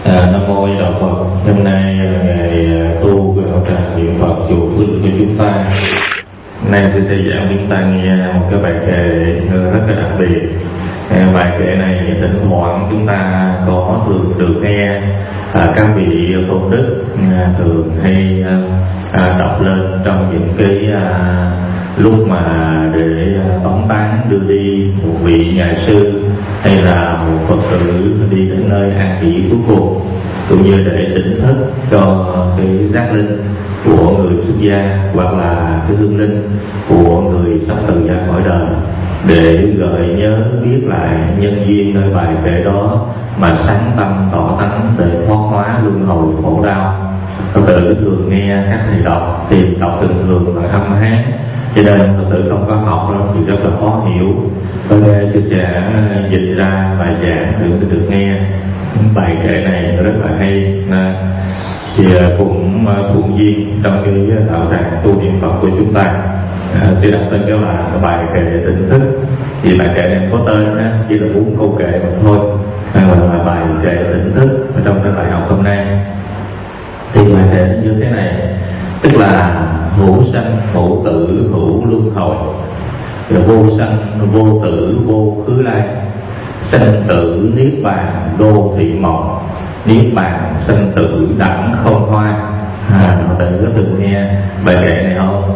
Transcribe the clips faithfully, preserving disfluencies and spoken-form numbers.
À, Nam mô Di Đà Phật. Hôm nay là ngày tu của đạo tràng niệm Phật chùa Phước của chúng ta. Hôm nay tôi sẽ giảng chúng ta nghe một cái bài kệ rất là đặc biệt. Bài kệ này thỉnh thoảng chúng ta có thường được nghe à, các vị tôn đức à, thường hay à, đọc lên trong những cái à, lúc mà để tống tán đưa đi một vị nhà sư hay là một Phật tử đi đến nơi an nghỉ cuối cùng, cũng như để tỉnh thức cho cái giác linh của người xuất gia hoặc là cái hương linh của người sắp từ gia khỏi đời, để gợi nhớ biết lại nhân duyên nơi bài kệ đó mà sáng tâm tỏ tánh để thoát hóa luân hồi khổ đau. Phật tử thường nghe các thầy đọc thì đọc thường thường là âm hán, cho nên Phật tử không có học đâu thì rất là khó hiểu. Tôi nghe sư sẽ dịch ra bài giảng để được nghe bài kệ này rất là hay. Thì cũng thuận duyên trong cái đạo tràng tu niệm Phật của chúng ta à, sẽ đặt tên cái là cái bài kệ tỉnh thức. Thì bài kệ này có tên á, chỉ là bốn câu kệ mà thôi, à, là bài kệ tỉnh thức ở trong cái bài học hôm nay. Thì bài kệ như thế này, tức là hữu sanh hữu tử hữu luân hồi, vô sanh vô tử vô khứ lai, sanh tử niết bàn đô thị mộng, niết bàn sanh tử đẳng không hoa. À, mọi người có từng nghe bài kệ này không?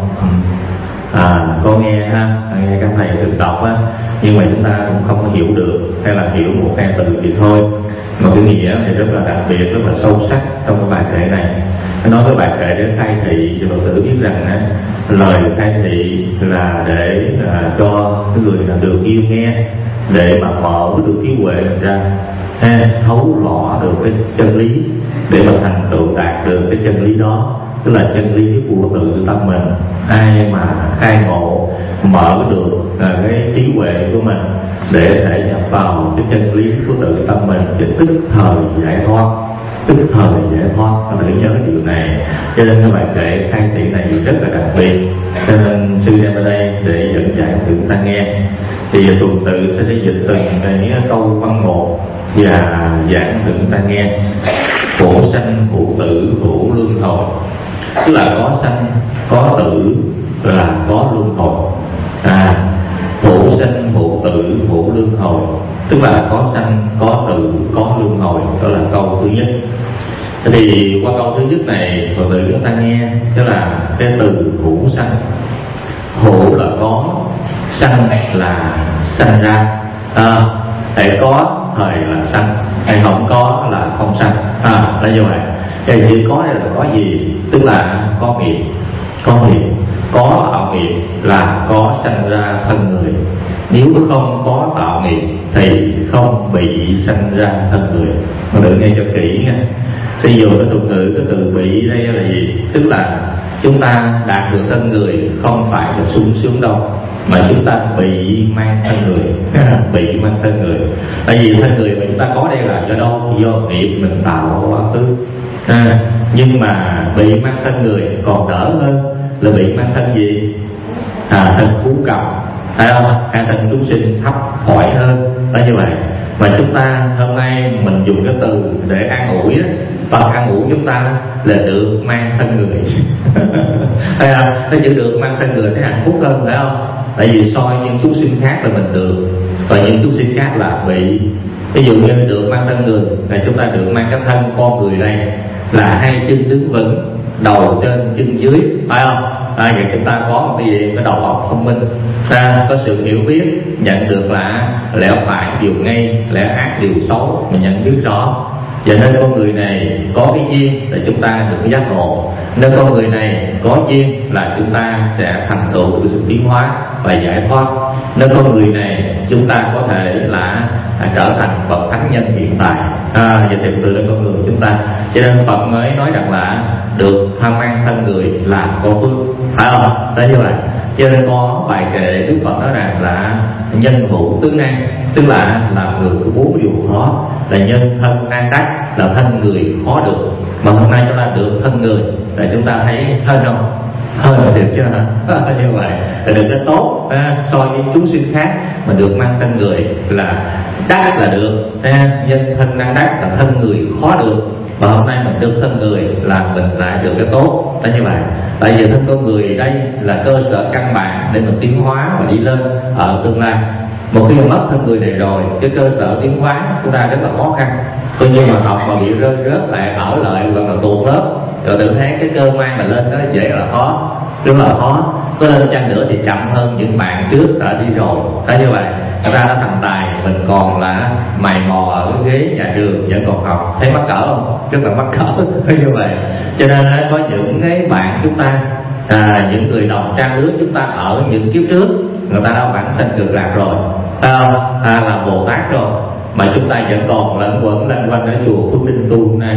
À, có nghe ha, nghe các thầy từng đọc á, nhưng mà chúng ta cũng không có hiểu được, hay là hiểu một hai từ thì thôi. Mà cái nghĩa thì rất là đặc biệt, rất là sâu sắc trong cái bài kệ này. Nói cái bài kệ để khai thị cho Phật tử biết rằng á, lời khai thị là để à, cho cái người nào được yêu nghe, để mà mở được trí huệ ra, ha, thấu rõ được cái chân lý, để mà thành tựu đạt được cái chân lý đó, tức là chân lý của tự tâm mình. Ai mà khai ngộ mở được à, cái trí huệ của mình để thể nhập vào cái chân lý của tự tâm mình, thì tức thời giải thoát, tức thời giải thoát. Các bạn nhớ điều này. Cho nên cái bài kệ khai thị này rất là đặc biệt, cho nên sư đem ở đây để dẫn giải cho chúng ta nghe. Thì tuần tự sẽ dịch từng cái câu văn một và giảng cho chúng ta nghe. Khổ sanh hữu tử hữu luân hồi, tức là có sanh có tử là có luân hồi. À, hữu sanh hữu tử hữu luân hồi, tức là có sanh có tử có luân hồi. Đó là câu thứ nhất. Thì qua câu thứ nhất này Phật tử chúng ta nghe, tức là cái từ hữu sanh. Hữu là có, sanh là sanh ra. À, để có thời là sanh, hay không có là không sanh. À, là như vậy. Cái chữ có đây là có gì? Tức là có nghiệp, có nghiệp, có tạo nghiệp là có sanh ra thân người. Nếu không có tạo nghiệp thì không bị sanh ra thân người. Mà đừng nghe cho kỹ nha. Sử dụng cái thuật ngữ, cái từ bị đây là gì? Tức là chúng ta đạt được thân người không phải là sung sướng đâu, mà chúng ta bị mang thân người. Bị mang thân người. Tại vì thân người mà chúng ta có đây là do đâu? Do nghiệp mình tạo quá khứ. À, nhưng mà bị mang thân người còn đỡ hơn là bị mang thân gì? À, thân phú cầm, phải không? Hay thân chúng sinh thấp khỏi hơn. Đó như vậy. Mà chúng ta hôm nay mình dùng cái từ để an ủi á, Phật an ủi chúng ta là được mang thân người. Thấy không? Nó chỉ được mang thân người thấy hạnh phúc hơn, phải không? Tại vì soi những chúng sinh khác là mình được, và những chúng sinh khác là bị. Ví dụ như được mang thân người là chúng ta được mang cái thân con người này, là hai chân đứng vững, đầu trên chân dưới, phải không? À, vậy chúng ta có một cái gì? Cái đầu óc thông minh, ta có sự hiểu biết, nhận được là lẽ phải điều ngay, lẽ ác điều xấu, mình nhận biết rõ. Và nên con người này có cái duyên là chúng ta được giác ngộ, nên con người này có duyên là chúng ta sẽ thành tựu được sự tiến hóa và giải thoát. Nên con người này chúng ta có thể là trở thành bậc thánh nhân hiện tại. À, và tìm từ đến con người chúng ta. Cho nên Phật mới nói rằng là được tham mang thân người là có phước, phải không? Đấy như vậy. Cho nên có bài kệ Đức Phật nói rằng là nhân hữu tướng năng, tức là làm người của bốn điều khó, là nhân thân nan đắc, là thân người khó được. Mà hôm nay chúng ta được thân người là chúng ta thấy hơn không? Hơn là được chứ hả? Như vậy là được cái tốt, à, so với chúng sinh khác mà được mang thân người là đắc là được, nhân thân năng đắc là thân người khó được, mà hôm nay mình được thân người là mình lại được cái tốt. Đó như vậy, tại vì thân con người đây là cơ sở căn bản để mình tiến hóa và đi lên ở tương lai. Một khi mà mất thân người này rồi, cái cơ sở tiến hóa chúng ta rất là khó khăn. Coi như mà học mà bị rơi rớt lại, ở lại hoặc là tụt lớp, rồi tự thấy cái cơ mang mà lên đó dễ là khó, rất là khó. Có lên chăng nữa thì chậm hơn những bạn trước đã đi rồi. Đó như vậy, ra nó thành tài, mình còn là mày mò ở cái ghế nhà trường vẫn còn học, thấy mắc cỡ không? Rất là mắc cỡ. Như vậy, cho nên có những cái bạn chúng ta, à, những người đồng trang lứa chúng ta ở những kiếp trước, người ta đã bản sinh cực lạc rồi, à, à, là Bồ Tát rồi, mà chúng ta vẫn còn lẫn quẩn lanh quanh ở chùa Phước Đinh tu này.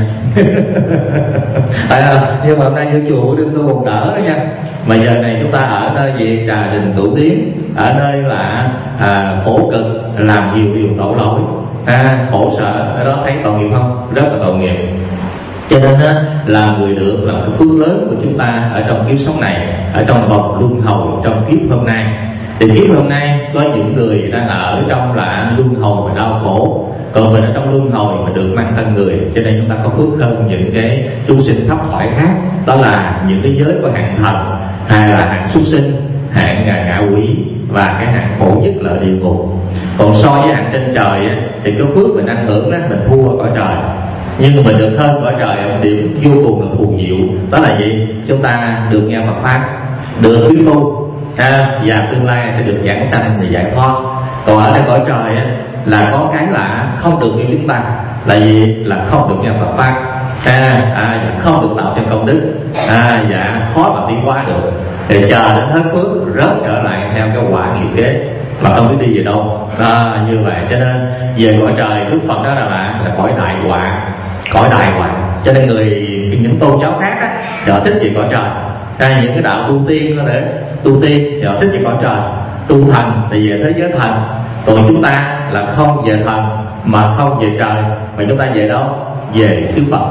À, nhưng mà hôm nay như chùa Phước Đinh tu còn đỡ đó nha. Mà giờ này chúng ta ở nơi gì Trà Đình Thủ Tiến, ở nơi là à, khổ cực, làm nhiều điều tội lỗi, à, khổ sở, ở đó thấy tội nghiệp không? Rất là tội nghiệp. Cho nên á, là người được là cái phước lớn của chúng ta ở trong kiếp sống này, ở trong vòng luân hồi trong kiếp hôm nay. Thì kiếp hôm nay có những người đang ở trong là luân hồi và đau khổ, còn mình ở trong luân hồi mà được mang thân người, cho nên chúng ta có phước hơn những cái chúng sinh thấp thoải khác. Đó là những cái giới của hạng thần, hay là hạng súc sinh, hạng ngạ quỷ, và cái hạng khổ nhất là địa ngục. Còn so với hạng trên trời á, thì cái phước mình ăn hưởng đó mình thua cõi trời, nhưng mình được hơn cõi trời ở một điểm vô cùng là phù diệu. Đó là gì? Chúng ta được nghe Phật pháp, được biết tu, à, và tương lai sẽ được giảng sanh và giải thoát. Còn ở đây cõi trời á, là có cái là không được như chúng ta, là gì? Là không được nghe Phật pháp, à, à, không được tạo thêm công đức, à, và khó mà tiến hóa được, để chờ đến hết phước rớt trở lại theo cái quả nghiệp kế mà không biết đi về đâu. À, như vậy cho nên về cõi trời Đức Phật đó là là, là cõi đại quả, cõi đại quả. Cho nên người những tôn giáo khác á, họ thích về cõi trời, à, những cái đạo tu tiên đó để tu tiên họ thích về cõi trời, tu thần thì về thế giới thần. Còn chúng ta là không về thần mà không về trời, mà chúng ta về đâu? Về xứ Phật.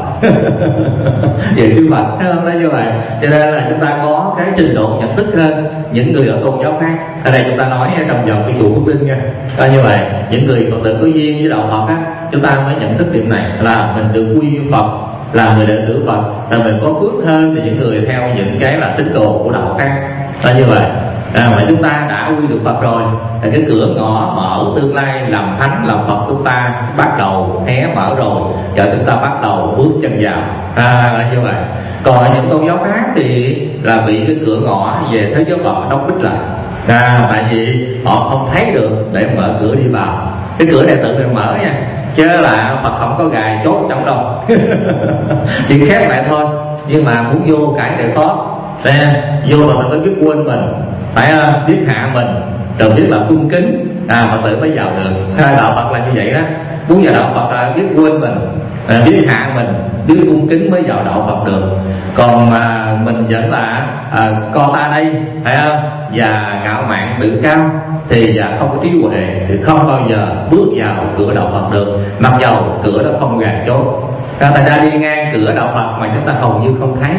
Về xứ Phật, thấy không? Đó như vậy. Cho nên là chúng ta có cái trình độ nhận thức hơn những người ở tôn giáo khác. Ở đây chúng ta nói ở trong vòng cái chùa Phước Đinh nha. Đó như vậy, những người Phật tử có duyên với đạo Phật á, chúng ta mới nhận thức điểm này là mình được quy với Phật, là người đệ tử Phật, là mình có phước hơn thì những người theo những cái là tín đồ của đạo khác. Đó như vậy. À, mà chúng ta đã quy được Phật rồi, thì cái cửa ngõ mở tương lai làm thánh làm Phật chúng ta bắt đầu hé mở rồi, giờ chúng ta bắt đầu bước chân vào, à, là như vậy. Còn ở những tôn giáo khác thì là bị cái cửa ngõ về thế giới Phật đóng bít lại, à, tại vì họ không thấy được để mở cửa đi vào. Cái cửa này tự mình mở nha, chứ là Phật không có gài chốt trong đâu. Chỉ khép lại thôi, nhưng mà muốn vô cái đều khó. Đây, vô mà mình phải biết quên mình, phải uh, biết hạ mình, rồi biết là cung kính, à, Phật tử mới vào được. Đạo Phật là như vậy đó, muốn vào đạo Phật là biết quên mình, à, biết hạ mình, biết cung kính mới vào đạo Phật được. Còn mà uh, mình vẫn là uh, co ta đây, phải không? Và ngạo mạn tự cao thì và không có trí huệ thì không bao giờ bước vào cửa đạo Phật được, mặc dầu cửa đó không gài chốt. Ra ta ra đi ngang cửa đạo Phật mà chúng ta hầu như không thấy.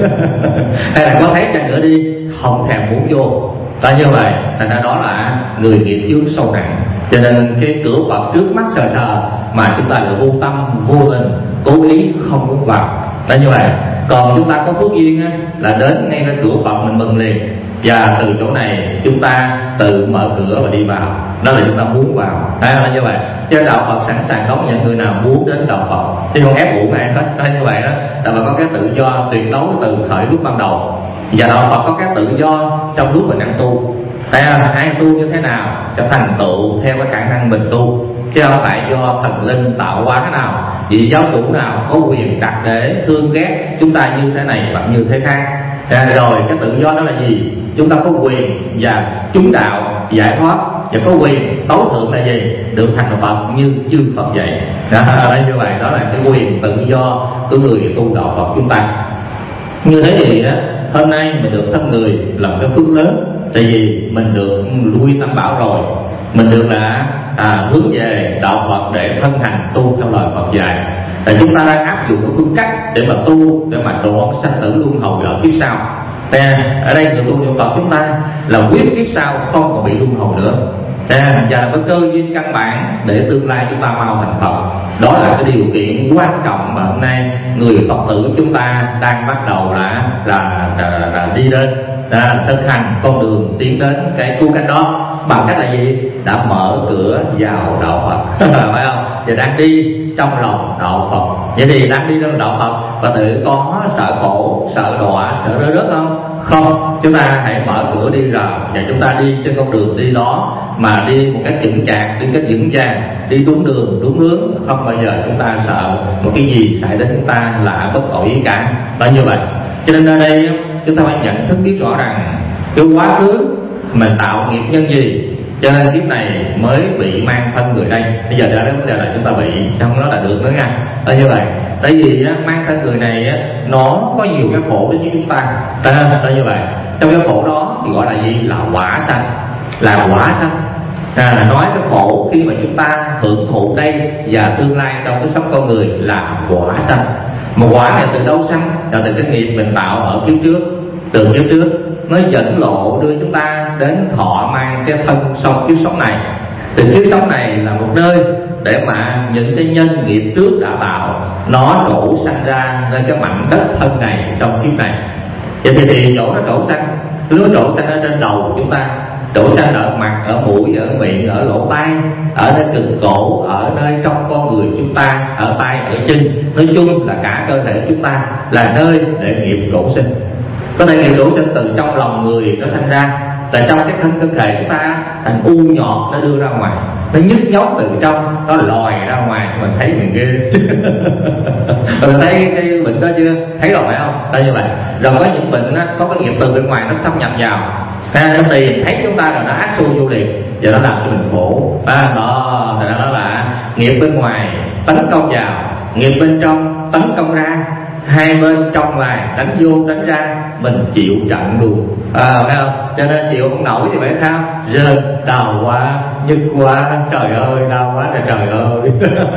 Hay là có thấy chăng nữa đi, không thèm muốn vô. Và như vậy, thành ra đó là người nghiệp chướng sâu nặng. Cho nên cái cửa Phật trước mắt sờ sờ mà chúng ta lại vô tâm, vô tình, cố ý không muốn vào. Đó như vậy. Còn chúng ta có phước duyên á, là đến ngay cái cửa Phật mình mừng liền. Và từ chỗ này chúng ta tự mở cửa và đi vào. Đó là chúng ta muốn vào, à, là như vậy. Cho đạo Phật sẵn sàng đón nhận người nào muốn đến đạo Phật, chứ không ép buộc ai hết. Đó như vậy đó, là mà có cái tự do tuyệt đối từ khởi lúc ban đầu. Và đạo Phật có cái tự do trong lúc mình đang tu. Tại ai tu như thế nào sẽ thành tựu theo cái khả năng mình tu, chứ không phải do thần linh tạo hóa thế nào, vị giáo chủ nào có quyền đặt để thương ghét chúng ta như thế này hoặc như thế khác. À, rồi cái tự do đó là gì? Chúng ta có quyền và chúng đạo giải thoát, và có quyền tối thượng là gì? Được thành Phật như chư Phật vậy. Đó là như vậy, đó là cái quyền tự do của người tu đạo Phật chúng ta. Như thế thì đó, hôm nay mình được thân người làm cái phước lớn, tại vì mình được lui tam bảo rồi, mình được là à, hướng về đạo Phật để thân hành tu theo lời Phật dạy. Tại chúng ta đang áp dụng cái phương cách để mà tu, để mà độ sanh tử luân hồi ở kiếp sau. Ở đây người tu niệm Phật chúng ta là quyết kiếp sau không còn bị luân hồi nữa. và là cái cơ duyên căn bản để tương lai chúng ta mau thành Phật. Đó là cái điều kiện quan trọng mà hôm nay người Phật tử chúng ta đang bắt đầu là là, là, là, là đi đến là thực hành con đường tiến đến cái tu canh đó bằng cách là gì? Đã mở cửa vào đạo Phật phải không? Và đang đi trong lòng đạo Phật. Vậy thì đang đi trong đạo Phật và tự có sợ khổ, sợ đọa, sợ rơi rớt không? Không, chúng ta hãy mở cửa đi vào và chúng ta đi trên con đường đi đó mà đi một cách chững chạc, đi một cách vững vàng, đi đúng đường, đúng hướng, không bao giờ chúng ta sợ một cái gì xảy đến chúng ta là bất ổn ý cả. Đó như vậy. Cho nên ở đây chúng ta phải nhận thức biết rõ rằng cái quá khứ mình tạo nghiệp nhân gì, cho nên kiếp này mới bị mang thân người đây. Bây giờ đã đến vấn đề là chúng ta bị, trong đó là được nữa nha. Đó như vậy. Tại vì á, mang thân người này á, nó có nhiều cái khổ đến với chúng ta. Đó như vậy. Trong cái khổ đó thì gọi là gì? Là quả sanh. Là quả sanh. À, nói cái khổ khi mà chúng ta hưởng thụ đây và tương lai trong cái sống con người là quả sanh. Mà quả này từ đâu sanh? Là từ cái nghiệp mình tạo ở kiếp trước, từ kiếp trước nó dẫn lộ đưa chúng ta đến thọ mang cái thân sống kiếp sống này. Từ kiếp sống này là một nơi để mà những cái nhân nghiệp trước đã tạo nó trổ sanh ra lên cái mảnh đất thân này trong kiếp này. Vậy thì, thì chỗ nó trổ sanh, nó trổ sanh ở trên đầu chúng ta, trổ sanh ở mặt, ở mũi, ở miệng, ở lỗ tai, ở nơi cực cổ, ở nơi trong con người chúng ta, ở tay, ở chân, nói chung là cả cơ thể chúng ta là nơi để nghiệp trổ sinh. Có thể nghiệp trổ sinh từ trong lòng người nó sanh ra, là trong cái thân cơ thể chúng ta thành u nhọt nó đưa ra ngoài, nó nhức nhóc từ trong, nó lòi ra ngoài, mình thấy mình ghê. Mình thấy cái bệnh đó chưa? Thấy rồi phải không? Đây như vậy. Rồi có những bệnh đó, có cái nghiệp từ bên ngoài nó xâm nhập vào, à, nó tìm thấy chúng ta rồi nó áp xu vô liền, và nó làm cho mình khổ. À, đó, thì đó là nghiệp bên ngoài tấn công vào, nghiệp bên trong tấn công ra, hai bên trong ngoài đánh vô đánh ra, mình chịu trận luôn. À, phải không? Cho nên chịu không nổi thì phải sao? Rơi đau quá, nhức quá, trời ơi, đau quá trời trời ơi.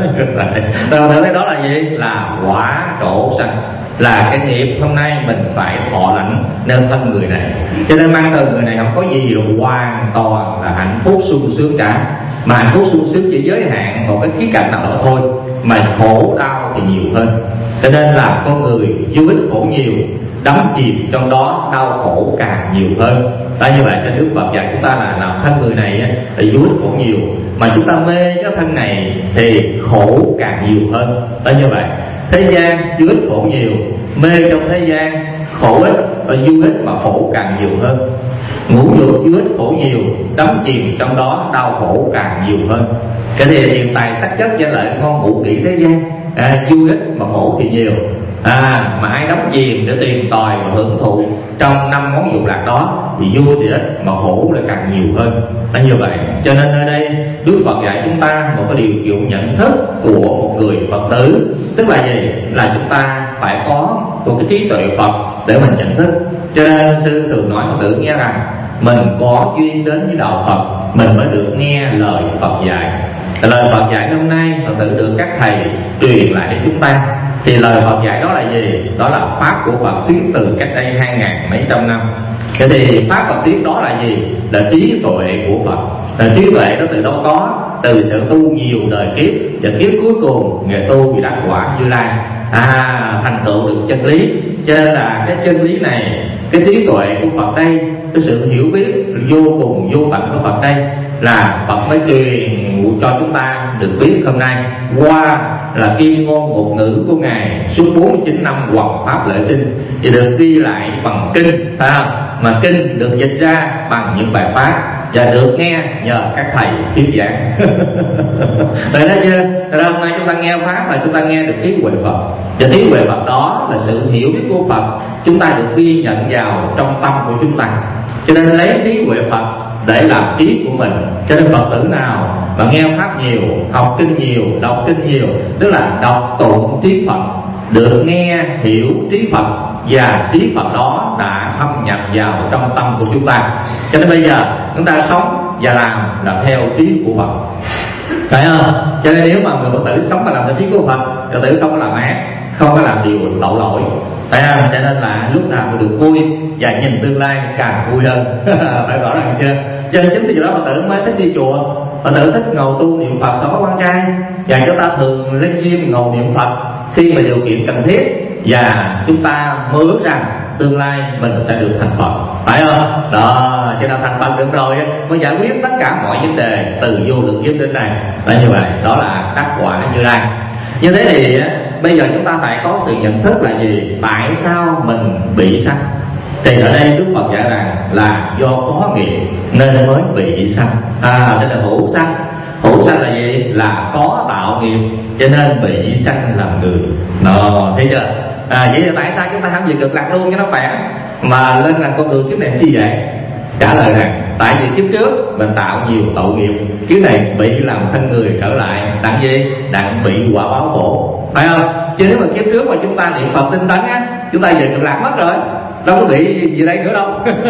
Rồi thấy đó là gì? Là quả trổ sanh, là cái nghiệp hôm nay mình phải thọ lãnh nên thân người này. Cho nên mang thân người này không có gì là hoàn toàn là hạnh phúc sung sướng cả, mà hạnh phúc sung sướng chỉ giới hạn một cái khía cạnh nào đó thôi, mà khổ đau thì nhiều hơn. Cho nên là con người du ít khổ nhiều, đắm chìm trong đó đau khổ càng nhiều hơn. Tại như vậy trên Đức Phật dạy chúng ta là làm thân người này là du ít khổ nhiều, mà chúng ta mê cái thân này thì khổ càng nhiều hơn. Tại như vậy thế gian du ít khổ nhiều, mê trong thế gian khổ ít, và du ít mà khổ càng nhiều hơn. Ngũ dục du ít khổ nhiều, đắm chìm trong đó đau khổ càng nhiều hơn. Cái này tiền tài sắc chất với lại ngon ngũ kỹ thế gian, à, du ít mà khổ thì nhiều. À, mà ai đắm chìm để tìm tòi và hưởng thụ trong năm món dục lạc đó thì vui thì ít mà khổ lại càng nhiều hơn. Nó như vậy. Cho nên ở đây Đức Phật dạy chúng ta một cái điều kiện nhận thức của một người Phật tử, tức là gì? Là chúng ta phải có một cái trí tuệ Phật để mình nhận thức. Cho nên sư thường nói Phật tử nghe rằng mình có duyên đến với đạo Phật, mình mới được nghe lời Phật dạy. Lời Phật dạy hôm nay Phật tử được các thầy truyền lại cho chúng ta. Thì lời Phật dạy đó là gì? Đó là pháp của Phật thuyết từ cách đây hai ngàn mấy trăm năm. Thế thì pháp Phật thuyết đó là gì? Là trí tuệ của Phật. Là trí tuệ đó từ đâu có? Từ sự tu nhiều đời kiếp, và kiếp cuối cùng nghề tu vì đắc quả Như Lai, à, thành tựu được chân lý. Cho nên là cái chân lý này, cái trí tuệ của Phật đây, cái sự hiểu biết vô cùng vô tận của Phật đây là Phật mới truyền cho chúng ta được biết hôm nay qua là kim ngôn một ngữ của Ngài suốt bốn mươi chín năm hoằng pháp lễ sinh, thì được ghi lại bằng kinh, phải không? Mà kinh được dịch ra bằng những bài pháp và được nghe nhờ các thầy thuyết giảng. Vậy đó chưa? Rồi hôm nay chúng ta nghe pháp là chúng ta nghe được trí huệ Phật, và trí huệ Phật đó là sự hiểu biết của Phật chúng ta được ghi nhận vào trong tâm của chúng ta. Cho nên lấy trí huệ Phật để làm trí của mình. Cho nên Phật tử nào mà nghe pháp nhiều, học kinh nhiều, đọc kinh nhiều, tức là đọc tụng trí Phật, được nghe hiểu trí Phật, và trí Phật đó đã thâm nhập vào trong tâm của chúng ta. Cho nên bây giờ chúng ta sống và làm là theo trí của Phật, phải không? Cho nên nếu mà người Phật tử sống và làm theo trí của Phật, Phật tử không có làm ác, không có làm điều lậu lỗi, phải không? Cho nên là lúc nào cũng được vui và nhìn tương lai càng vui hơn. Phải rõ ràng chưa? Cho nên chính vì đó Phật tử mới thích đi chùa, Phật tử thích ngồi tu niệm Phật có quan trai, và chúng ta thường linh nghiêm ngồi niệm Phật khi mà điều kiện cần thiết, và chúng ta mơ ước rằng tương lai mình sẽ được thành Phật, phải không? Đó, cho nên thành Phật được rồi mới giải quyết tất cả mọi vấn đề từ vô lượng kiếp đến này. Là như vậy, đó là đắc quả Như Lai. Như thế thì bây giờ chúng ta phải có sự nhận thức là gì? Tại sao mình bị sanh? Thì ở đây Đức Phật dạy rằng là do có nghiệp nên mới bị sanh. À, tức là hữu sanh. Hữu sanh là gì? Là có tạo nghiệp cho nên bị sanh làm người. Đó, thấy chưa? À, vậy thì tại sao chúng ta không về cực lạc luôn cho nó khỏe, mà lên làm con người kiếp này chi vậy? Trả lời rằng tại vì kiếp trước mình tạo nhiều tội nghiệp, kiếp này bị làm thân người trở lại, đặng gì? Đặng bị quả báo khổ, phải không? Chứ nếu mà kiếp trước mà chúng ta niệm Phật tinh tấn á, chúng ta về cực lạc mất rồi, đâu có bị gì đây nữa đâu.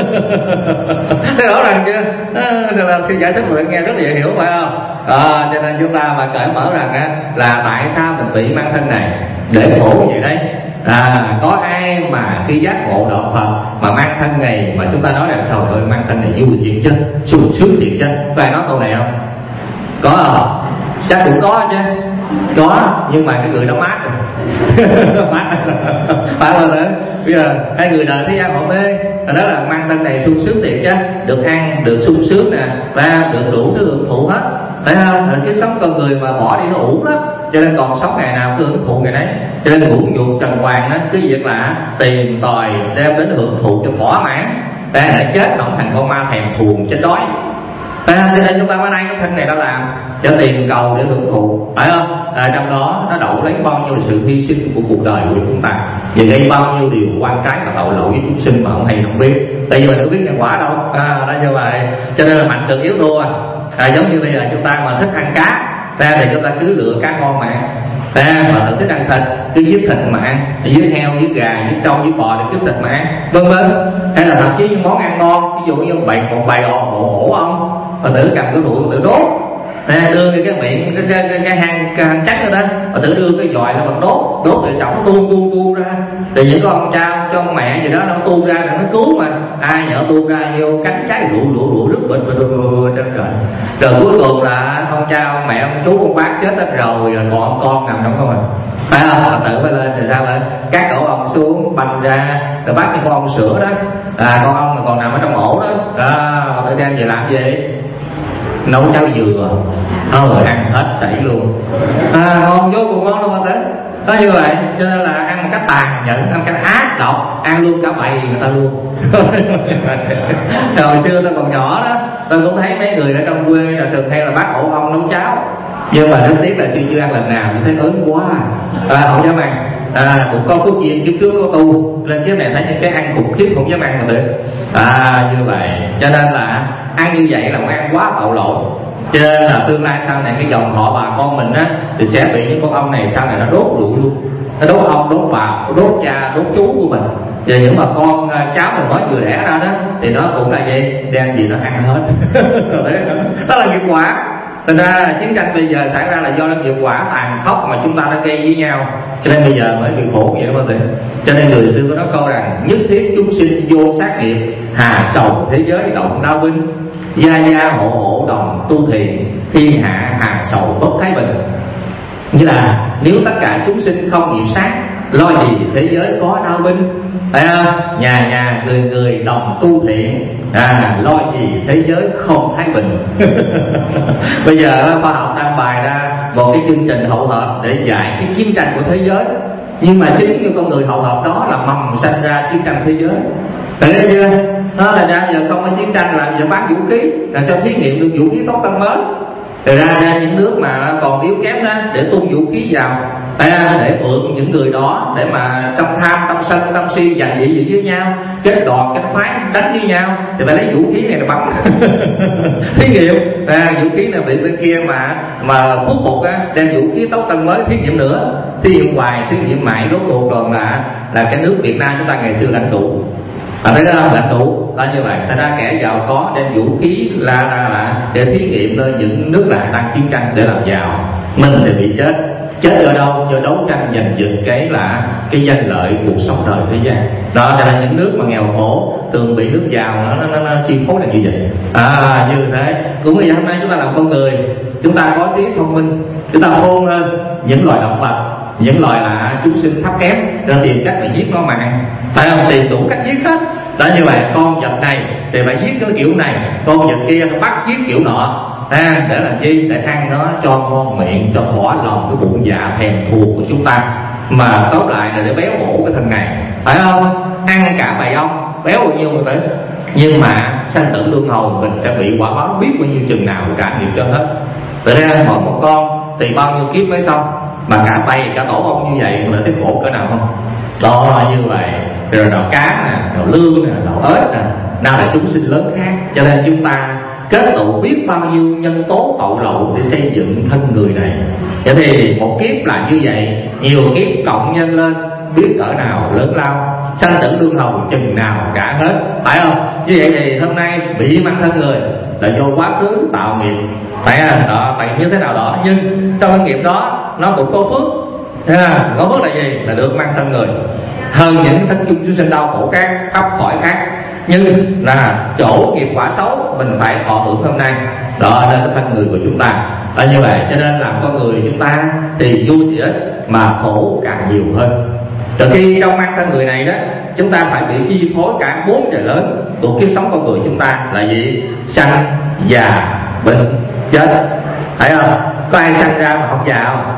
Thế rõ ràng chưa? À, là khi giải thích mọi nghe rất là dễ hiểu, phải không? À, cho nên chúng ta mà cởi mở rằng á, là tại sao mình bị mang thân này để khổ như vậy đấy. À, có ai mà khi giác ngộ đạo Phật mà mang thân này mà chúng ta nói rằng trời ơi mang thân này vui thiệt chứ, sung sướng thiệt chứ? Có ai nói câu này không? Có không? Chắc cũng có chứ. Có, nhưng mà cái người đó mát rồi. Mát phải không nữa? Bây giờ hai người đời thế gian họ mê, đó là mang thân này sung sướng thiệt chứ, được ăn, được sung sướng nè, và được đủ thứ hưởng thụ hết, phải không? Cái sống con người mà bỏ đi nó uổng lắm, cho nên còn sống ngày nào cứ hưởng thụ ngày đấy. Cho nên ngũ dục trần hoàng đó, cứ việc là tìm tòi đem đến hưởng thụ cho thỏa mãn, để lại chết không thành con ma thèm thuồng chết đói. À, cho nên chúng ta mới nay cái thân này đã làm cho tiền cầu để hưởng thụ, phải không? À, trong đó nó đậu lấy bao nhiêu sự hy sinh của cuộc đời của chúng ta, và gây bao nhiêu điều quan trái và tội lỗi với chúng sinh mà không hay không biết. Tại vì mình đâu biết nhân quả đâu. À, đó như vậy. Cho nên là mạnh cực yếu thua. À, giống như bây giờ chúng ta mà thích ăn cá, ra thì chúng ta cứ lựa cá ngon mà ăn. À, mà tự thích ăn thịt, cứ giết thịt mà ăn, giết heo, giết gà, giết trâu, giết bò để giết thịt mà ăn, vân vân. Hay là thậm chí những món ăn ngon, ví dụ như bày một bày ò bộ hổ không, và tự cầm cái rượu tự đốt. À, đưa cái miệng cái cái, cái, cái hang cái hang chắc đó đó, và tự đưa cái dòi nó bằng đốt, đốt thì trọng nó tuôn tuôn tuôn ra. Thì những con cha cho mẹ gì đó nó tuôn ra là nó cứu mà, ai nhỡ tuôn ra vô cánh trái rượu rượu rượu rứt bệnh bệnh rồi. Rồi cuối cùng là ông cha ông mẹ ông chú ông bác chết hết rồi, rồi còn ông con nằm trong không à, phải không? Phật tử phải lên thì sao vậy? Các cậu ông xuống banh ra rồi bắt những con ông sữa đó, à con ông còn nằm ở trong ổ đó, à, Phật tử đem về làm gì? Nấu cháo dừa, thôi rồi ăn hết sảy luôn. À ngon, vô cùng ngon luôn Phật tử. Đó như vậy, cho nên là ăn một cách tàn nhẫn, ăn một cách ác độc, ăn luôn cả bầy người ta luôn. Hồi xưa tôi còn nhỏ đó, tôi cũng thấy mấy người ở trong quê là thường hay là bác ổ ông nấu cháo, nhưng mà rất tiếc là suy chưa ăn lần nào, tôi thấy ớn quá, à, không dám ăn. À, cũng có phước duyên kiếp trước có tu, lên kiếp này thấy những cái ăn khủng khiếp không dám ăn mà được. À như vậy, cho nên là ăn như vậy là một ăn quá tội lỗi. Cho nên là tương lai sau này cái dòng họ bà con mình á thì sẽ bị những con ông này sau này nó đốt rượu luôn, nó đốt ông, đốt bà, đốt cha, đốt chú của mình. Và những mà con cháu mình mới vừa đẻ ra đó thì nó cũng là gì, đem gì nó ăn hết. Đó là nghiệp quả. Thành ra chiến tranh bây giờ xảy ra là do nghiệp quả tàn khốc mà chúng ta đã gây với nhau, cho nên bây giờ mới bị khổ vậy đó mọi người. Cho nên người xưa có nói câu rằng nhất thiết chúng sinh vô sát nghiệp, hà sầu thế giới động đau binh, gia gia hộ hộ đồng tu thiền, thiên hạ hà sầu bất thái bình. Như là nếu tất cả chúng sinh không nghiệp sát, lo gì thế giới có đau binh, phải không? Nhà nhà người người đồng tu thiện, à lo gì thế giới không thái bình. Bây giờ khoa học đang bài ra một cái chương trình hậu hợp để giải cái chiến tranh của thế giới, nhưng mà chính như con người hậu hợp đó là mầm sanh ra chiến tranh thế giới. Thấy chưa? Đó là ra giờ không có chiến tranh là giờ bán vũ khí, là cho thí nghiệm được vũ khí tốt tân mới. Rồi ra ra những nước mà còn yếu kém đó để tung vũ khí vào, để mượn những người đó để mà tâm tham, tâm sân, tâm si giành dị dị với nhau, kết đoàn, kết phái đánh với nhau, thì phải lấy vũ khí này để bắn. Thí nghiệm, à, vũ khí này bị bên kia mà mà khuất phục á, đem vũ khí tốt tân mới thí nghiệm nữa, thí nghiệm hoài, thí nghiệm mãi, rốt cuộc còn là là cái nước Việt Nam chúng ta ngày xưa lãnh tụ. À, thấy đó là đủ là như vậy. Thành ra kẻ giàu có đem vũ khí là, là, là để thí nghiệm lên những nước lại đang chiến tranh để làm giàu, mình thì bị chết. Chết ở đâu? Do đấu tranh giành giật cái là cái danh lợi cuộc sống đời thế gian. Đó cho nên những nước mà nghèo khổ thường bị nước giàu nó nó, nó, nó chi phối là như vậy. À như thế. Cũng bây giờ hôm nay chúng ta làm con người, chúng ta có trí thông minh, chúng ta khôn hơn những loài động vật, những loài là chúng sinh thấp kém, rồi tìm cách để giết nó mạng, phải không? Tìm đủ cách giết hết. Đó như vậy, con vật này thì phải giết cái kiểu này, con vật kia bắt giết kiểu nọ. À, để làm chi? Để ăn nó cho ngon miệng, cho thỏa lòng cái bụng dạ thèm thuồng của chúng ta. Mà tốt lại là để béo bổ cái thân này, phải không? Ăn cả bầy ong, béo bao nhiêu người tử. Nhưng mà sanh tử luân hồi mình sẽ bị quả báo biết bao nhiêu chừng nào trả nghiệp cho hết. Tự ra mỗi một con thì bao nhiêu kiếp mới xong, mà cả bầy cả tổ ong như vậy là thấy khổ cỡ nào không? Đó như vậy. Rồi nào cá nè, nào lươn nè, nào ếch nè, nào là chúng sinh lớn khác. Cho nên chúng ta kết tụ biết bao nhiêu nhân tố hậu lậu để xây dựng thân người này. Vậy thì một kiếp là như vậy, nhiều kiếp cộng nhân lên biết cỡ nào lớn lao, sanh tử luân hồi chừng nào cả hết, phải không? Như vậy thì hôm nay bị mang thân người là do quá khứ tạo nghiệp, phải không? Đó, phải như thế nào đó, nhưng trong cái nghiệp đó nó cũng có phước. Thế là có phước là gì? Là được mang thân người hơn những thân chung chúng sinh đau khổ khác, khắp khỏi khác. Nhưng là chỗ nghiệp quả xấu mình phải thọ hưởng hôm nay. Đó nên cái thân người của chúng ta là như vậy. Cho nên làm con người chúng ta thì vui thì ít mà khổ càng nhiều hơn. Từ khi trong mang thân người này đó, chúng ta phải bị chi phối cả bốn trời lớn của kiếp sống con người chúng ta là gì? Sanh, già, bệnh, chết. Thấy không? Có ai sanh ra mà không già không?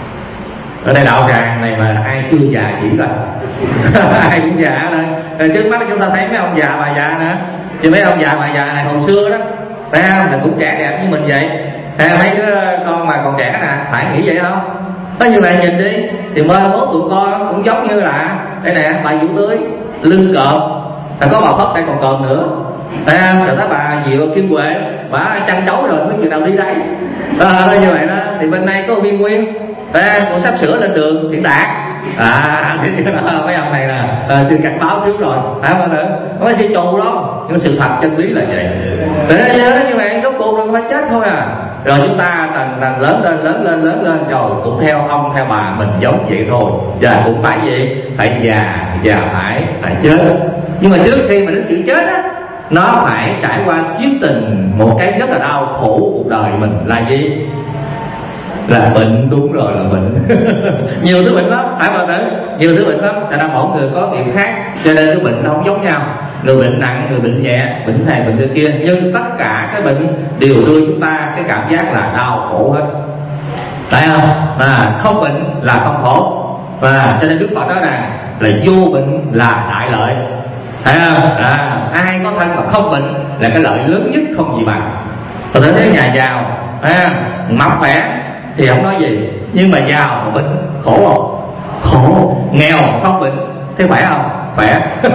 Ở đây đạo tràng này mà ai chưa già chỉ rồi ai cũng già rồi. Rồi trước mắt chúng ta thấy mấy ông già bà già nữa, thì mấy ông già bà già này hồi xưa đó, thấy không, là cũng trẻ đẹp như mình vậy. Thấy mấy đứa con mà còn trẻ nè, phải nghĩ vậy không? Có như vậy nhìn đi, thì mơ mốt tụi con cũng giống như là đây nè, bà Vũ Tưới lưng cọp, là có bà Phất đây còn còn nữa. Thấy không? Rồi tới bà Diệu Kim Huệ, bà chăn chấu rồi mới chịu nào đi đấy. Đó, đó như vậy đó. Thì bên đây có Viên Nguyên, à, cũng sắp sửa lên đường Thiện Đạt. À, mấy ông này là à, tôi cảnh báo trước rồi, phải không nữa? Không phải chỉ trù đâu, nhưng sự thật chân lý là vậy. Để nhớ như vậy, rốt cuộc rồi phải chết thôi à. Rồi chúng ta tầng tầng lớn lên, lớn lên, lớn lên rồi cũng theo ông, theo bà mình giống vậy thôi. Và cũng phải gì? Phải già, già phải, phải chết. Nhưng mà trước khi mà đến chữ chết á, nó phải trải qua chuyến tình một cái rất là đau khổ cuộc đời mình là gì? Là bệnh. Đúng rồi, là bệnh. Nhiều thứ bệnh lắm, phải không tử? Nhiều thứ bệnh lắm, tại ra mỗi người có nghiệp khác, cho nên cái bệnh nó không giống nhau. Người bệnh nặng, người bệnh nhẹ, bệnh này bệnh kia, nhưng tất cả cái bệnh đều đưa chúng ta cái cảm giác là đau khổ hết, phải không? À, không bệnh là không khổ. Và cho nên Đức Phật nói rằng là vô bệnh là đại lợi, phải không? À, ai có thân mà không bệnh là cái lợi lớn nhất, không gì bằng. Tôi thấy thế nhà giàu à, mập khỏe thì không nói gì, nhưng mà giàu mà bệnh khổ không? Khổ. Nghèo không bệnh thế khỏe không? Khỏe.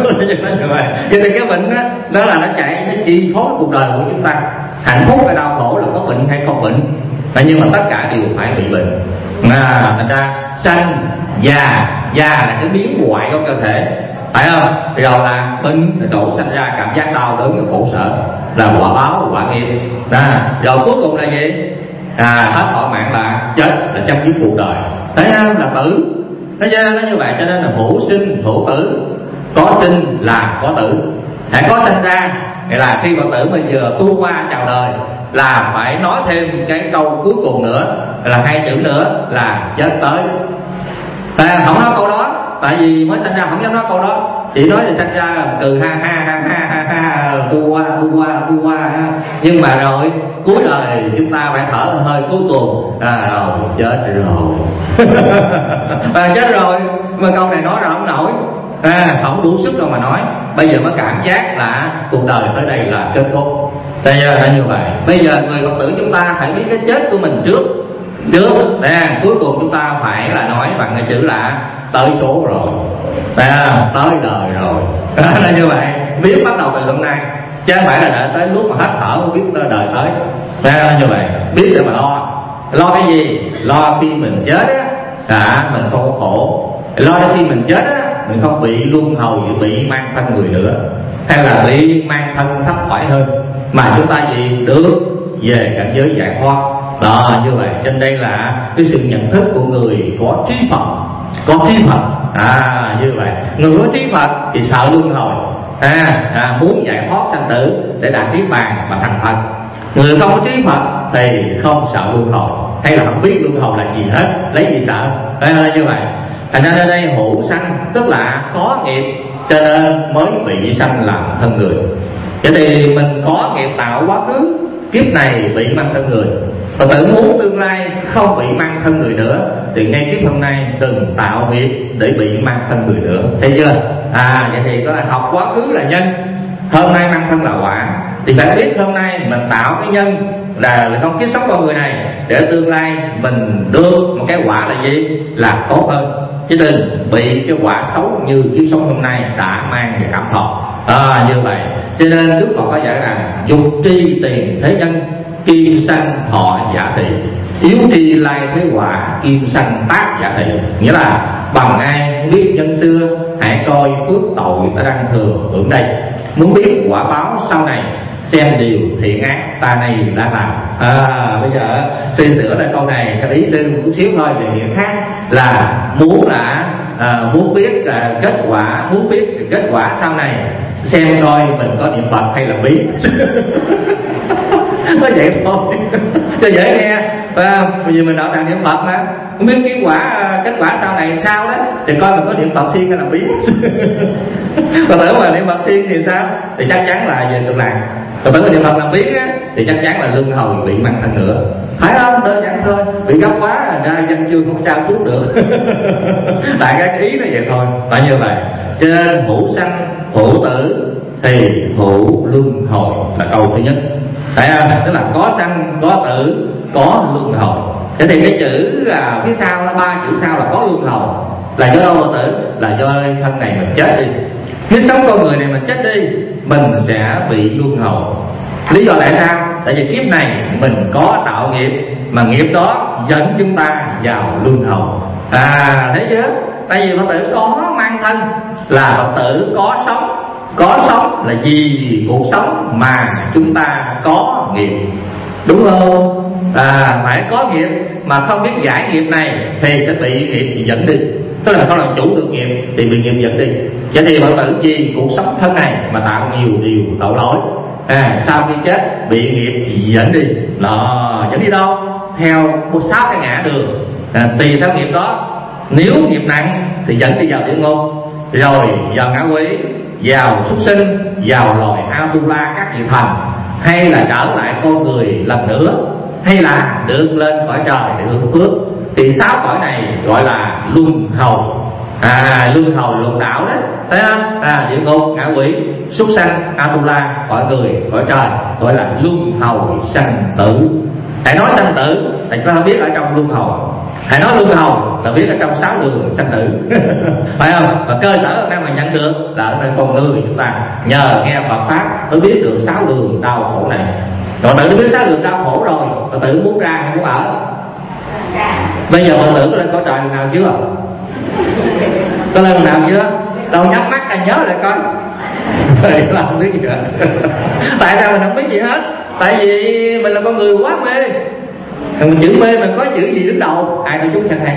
Cho nên cái bệnh đó, đó là nó chạy, nó chi phối cuộc đời của chúng ta. Hạnh phúc hay đau khổ là có bệnh hay không bệnh, nhưng mà tất cả đều phải bị bệnh. À, thành ra sanh, già, già là cái biến hoại của cơ thể, phải không? Rồi là bệnh, rồi sanh ra cảm giác đau đớn và khổ sở, là quả báo, quả nghiệp. À, rồi cuối cùng là gì? À, hết thọ mạng là chết, là chấm dứt cuộc đời. Thấy không? Là tử. Nó như vậy, cho nên là hữu sinh hữu tử, có sinh là có tử. Hãy có sinh ra thì là khi Phật tử mình vừa tu qua chào đời là phải nói thêm cái câu cuối cùng nữa, là hai chữ nữa là chết tới. À, không nói câu đó, tại vì mới sinh ra không dám nói câu đó, chỉ nói là sinh ra từ ha ha ha ha ha ha tu qua tu qua tu qua ha. Nhưng mà rồi cuối đời chúng ta phải thở hơi cuối cùng, à rồi chết rồi. À, chết rồi mà câu này nói ra không nổi, à, không đủ sức đâu mà nói. Bây giờ mới cảm giác là cuộc đời tới đây là kết thúc. Bây giờ là như vậy. Bây giờ người Phật tử chúng ta phải biết cái chết của mình trước trước à, cuối cùng chúng ta phải là nói bằng cái chữ là tới số rồi, à, tới đời rồi. Là như vậy, biết bắt đầu từ hôm nay, chứ không phải là đợi tới lúc mà hết thở mới biết đời tới. À, như vậy, biết để mà lo. Lo cái gì? Lo khi mình chết á, à, mình không có khổ. Lo khi mình chết á, mình không bị luân hồi, bị mang thân người nữa, hay là bị mang thân thấp khỏi hơn, mà chúng ta gì được về cảnh giới giải thoát. Đó, như vậy trên đây là cái sự nhận thức của người có trí Phật, có trí Phật. À, như vậy người có trí Phật thì sợ luân hồi, à, à, muốn giải thoát sanh tử để đạt niết bàn mà thành Phật. Người không có trí Phật thì không sợ luân hồi, hay là không biết luân hồi là gì hết, lấy gì sợ. À, như vậy thành ra ở đây hữu sanh tức là có nghiệp cho nên mới bị sanh làm thân người. Vậy thì mình có nghiệp tạo quá khứ, kiếp này bị mang thân người, và tự muốn tương lai không bị mang thân người nữa thì ngay kiếp hôm nay đừng tạo nghiệp để bị mang thân người nữa, thấy chưa? À, vậy thì có là học quá khứ là nhân, hôm nay mang thân là quả, thì phải biết hôm nay mình tạo cái nhân là, là trong kiếp sống con người này để tương lai mình đưa một cái quả là gì, là tốt hơn, chứ đừng bị cái quả xấu như kiếp sống hôm nay đã mang về cảm thọ. À, như vậy cho nên Đức Phật có dạy rằng dục tri tiền thế nhân, kim sanh thọ giả thị, yếu tri lai thế quả, kim sanh tác giả thị. Nghĩa là bằng ai biết nhân xưa, hãy coi phước tội ta đang thường hưởng đây, muốn biết quả báo sau này, xem điều thiện ác ta này đã làm. À, bây giờ sư sửa lại câu này cái ý sư một xíu thôi, về nghĩa khác là muốn là à, muốn biết à, kết quả, muốn biết kết quả sau này, xem coi mình có niệm Phật hay là bí. Có vậy thôi cho dễ nghe. À, bây giờ mình đạo tràng niệm Phật mà không biết kết quả kết quả sau này sao đó thì coi mình có niệm Phật siêng hay là bí. Còn tưởng mà niệm Phật siêng thì sao, thì chắc chắn là về cực lạc. Còn tưởng mà niệm Phật làm bí á thì chắc chắn là luân hồi bị mang thân nữa. Phải không? Đơn giản thôi, bị gấp quá ra văn chương không trao suốt được. Tại cái ý nó vậy thôi, phải như vậy. Cho nên hữu sanh hữu tử thì hữu luân hồi là câu thứ nhất. Tại tức là có sanh, có tử, có luân hồi. Thế thì cái chữ là phía sau là ba chữ sau là có luân hồi, là do đâu mà tử? Là do thân này mình chết đi, cái sống con người này mình chết đi, mình sẽ bị luân hồi. Lý do tại sao? Tại vì kiếp này mình có tạo nghiệp, mà nghiệp đó dẫn chúng ta vào luân hồi. À, thấy chưa? Tại vì Phật tử có mang thân, là Phật tử có sống. Có sống là vì cuộc sống mà chúng ta có nghiệp, đúng không? À, phải có nghiệp mà không biết giải nghiệp này thì sẽ bị nghiệp dẫn đi, tức là không làm chủ được nghiệp thì bị nghiệp dẫn đi. Vậy thì Phật tử vì cuộc sống thân này mà tạo nhiều điều tội lỗi, à, sau khi chết bị nghiệp dẫn đi. Đó, dẫn đi đâu? Theo một sáu cái ngã đường, à, tùy theo nghiệp đó. Nếu nghiệp nặng thì dẫn đi vào địa ngục, rồi vào ngạ quỷ, vào súc sinh, vào loài Atula các vị thần, hay là trở lại con người lần nữa, hay là được lên cõi trời để hưởng phước. Thì sáu cõi này gọi là luân hồi. À, luân hồi lục đạo đấy, thấy không? À, địa ngục, ngạ quỷ, súc sanh, Atula, cõi người, cõi trời, gọi là luân hồi sanh tử. Hãy nói sanh tử thì chúng ta biết ở trong luân hồi, hãy nói luân hồi là biết ở trong sáu đường sanh tử. Phải không? Và cơ sở ở đây mà nhận được là ở nơi con người chúng ta nhờ nghe Phật pháp mới biết được sáu đường đau khổ này. Rồi tự biết sáu đường đau khổ rồi, rồi tự muốn ra hay muốn ở. Bây giờ Phật tử có lên cõi trời nào chưa? Có lên nào chưa? Đâu nhắm mắt ra nhớ lại coi. Vậy là không biết gì hết. Tại sao mình không biết gì hết? Tại vì mình là con người quá mê. Còn chữ mê mà có chữ gì đứng đầu? Ai nói chúng chẳng hay.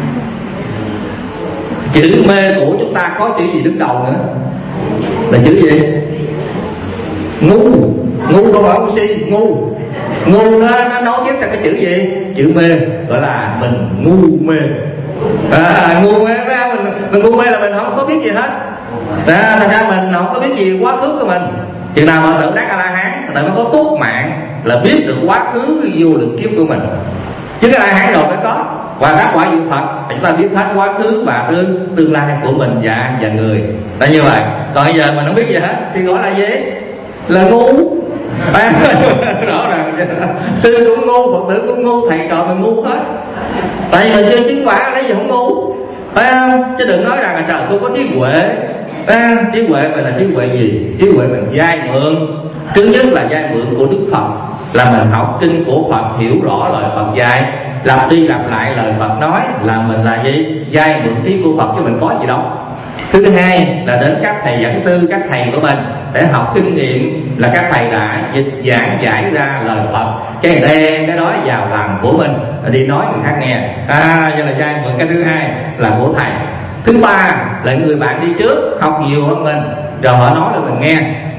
Chữ mê của chúng ta có chữ gì đứng đầu nữa? Là chữ gì? Ngu. Ngu không phải ngu si, ngu. Ngu nó, nó nói tiếp là cái chữ gì? Chữ mê, gọi là mình ngu mê. À, ngu mê, mình, mình ngu mê là mình không có biết gì hết. À, thành ra mình không có biết gì quá khứ của mình. Chừng nào mà tự đắc A-la-hán, tự nó có tốt mạng là biết được quá khứ cái vô lượng kiếp của mình. Chứ cái A-la-hán rồi phải có. Và đắc quả diệu Phật thì chúng ta biết hết quá khứ và tương tương lai của mình và và người. Tại như vậy, còn bây giờ mình không biết gì hết thì gọi là gì? Là ngu. À, rõ ràng sư cũng ngu, Phật tử cũng ngu, thầy trò mình ngu hết. Tại vì mình chưa chứng quả lấy gì không ngu. À, chứ đừng nói rằng là trời tôi có trí huệ. À, trí huệ mình là trí huệ gì? Trí huệ mình vay mượn. Thứ nhất là vay mượn của Đức Phật, là mình học kinh của Phật, hiểu rõ lời Phật dạy, lặp đi lặp lại lời Phật nói, là mình là gì? Vay mượn trí của Phật chứ mình có gì đâu. Thứ hai là đến các thầy giảng sư, các thầy của mình để học kinh nghiệm, là các thầy đã dịch giảng giải ra lời Phật, cái đem cái đó vào lòng của mình đi nói người khác nghe. À, cho là trai mượn. Cái thứ hai là của thầy. Thứ ba là người bạn đi trước học nhiều hơn mình, rồi họ nói cho mình nghe.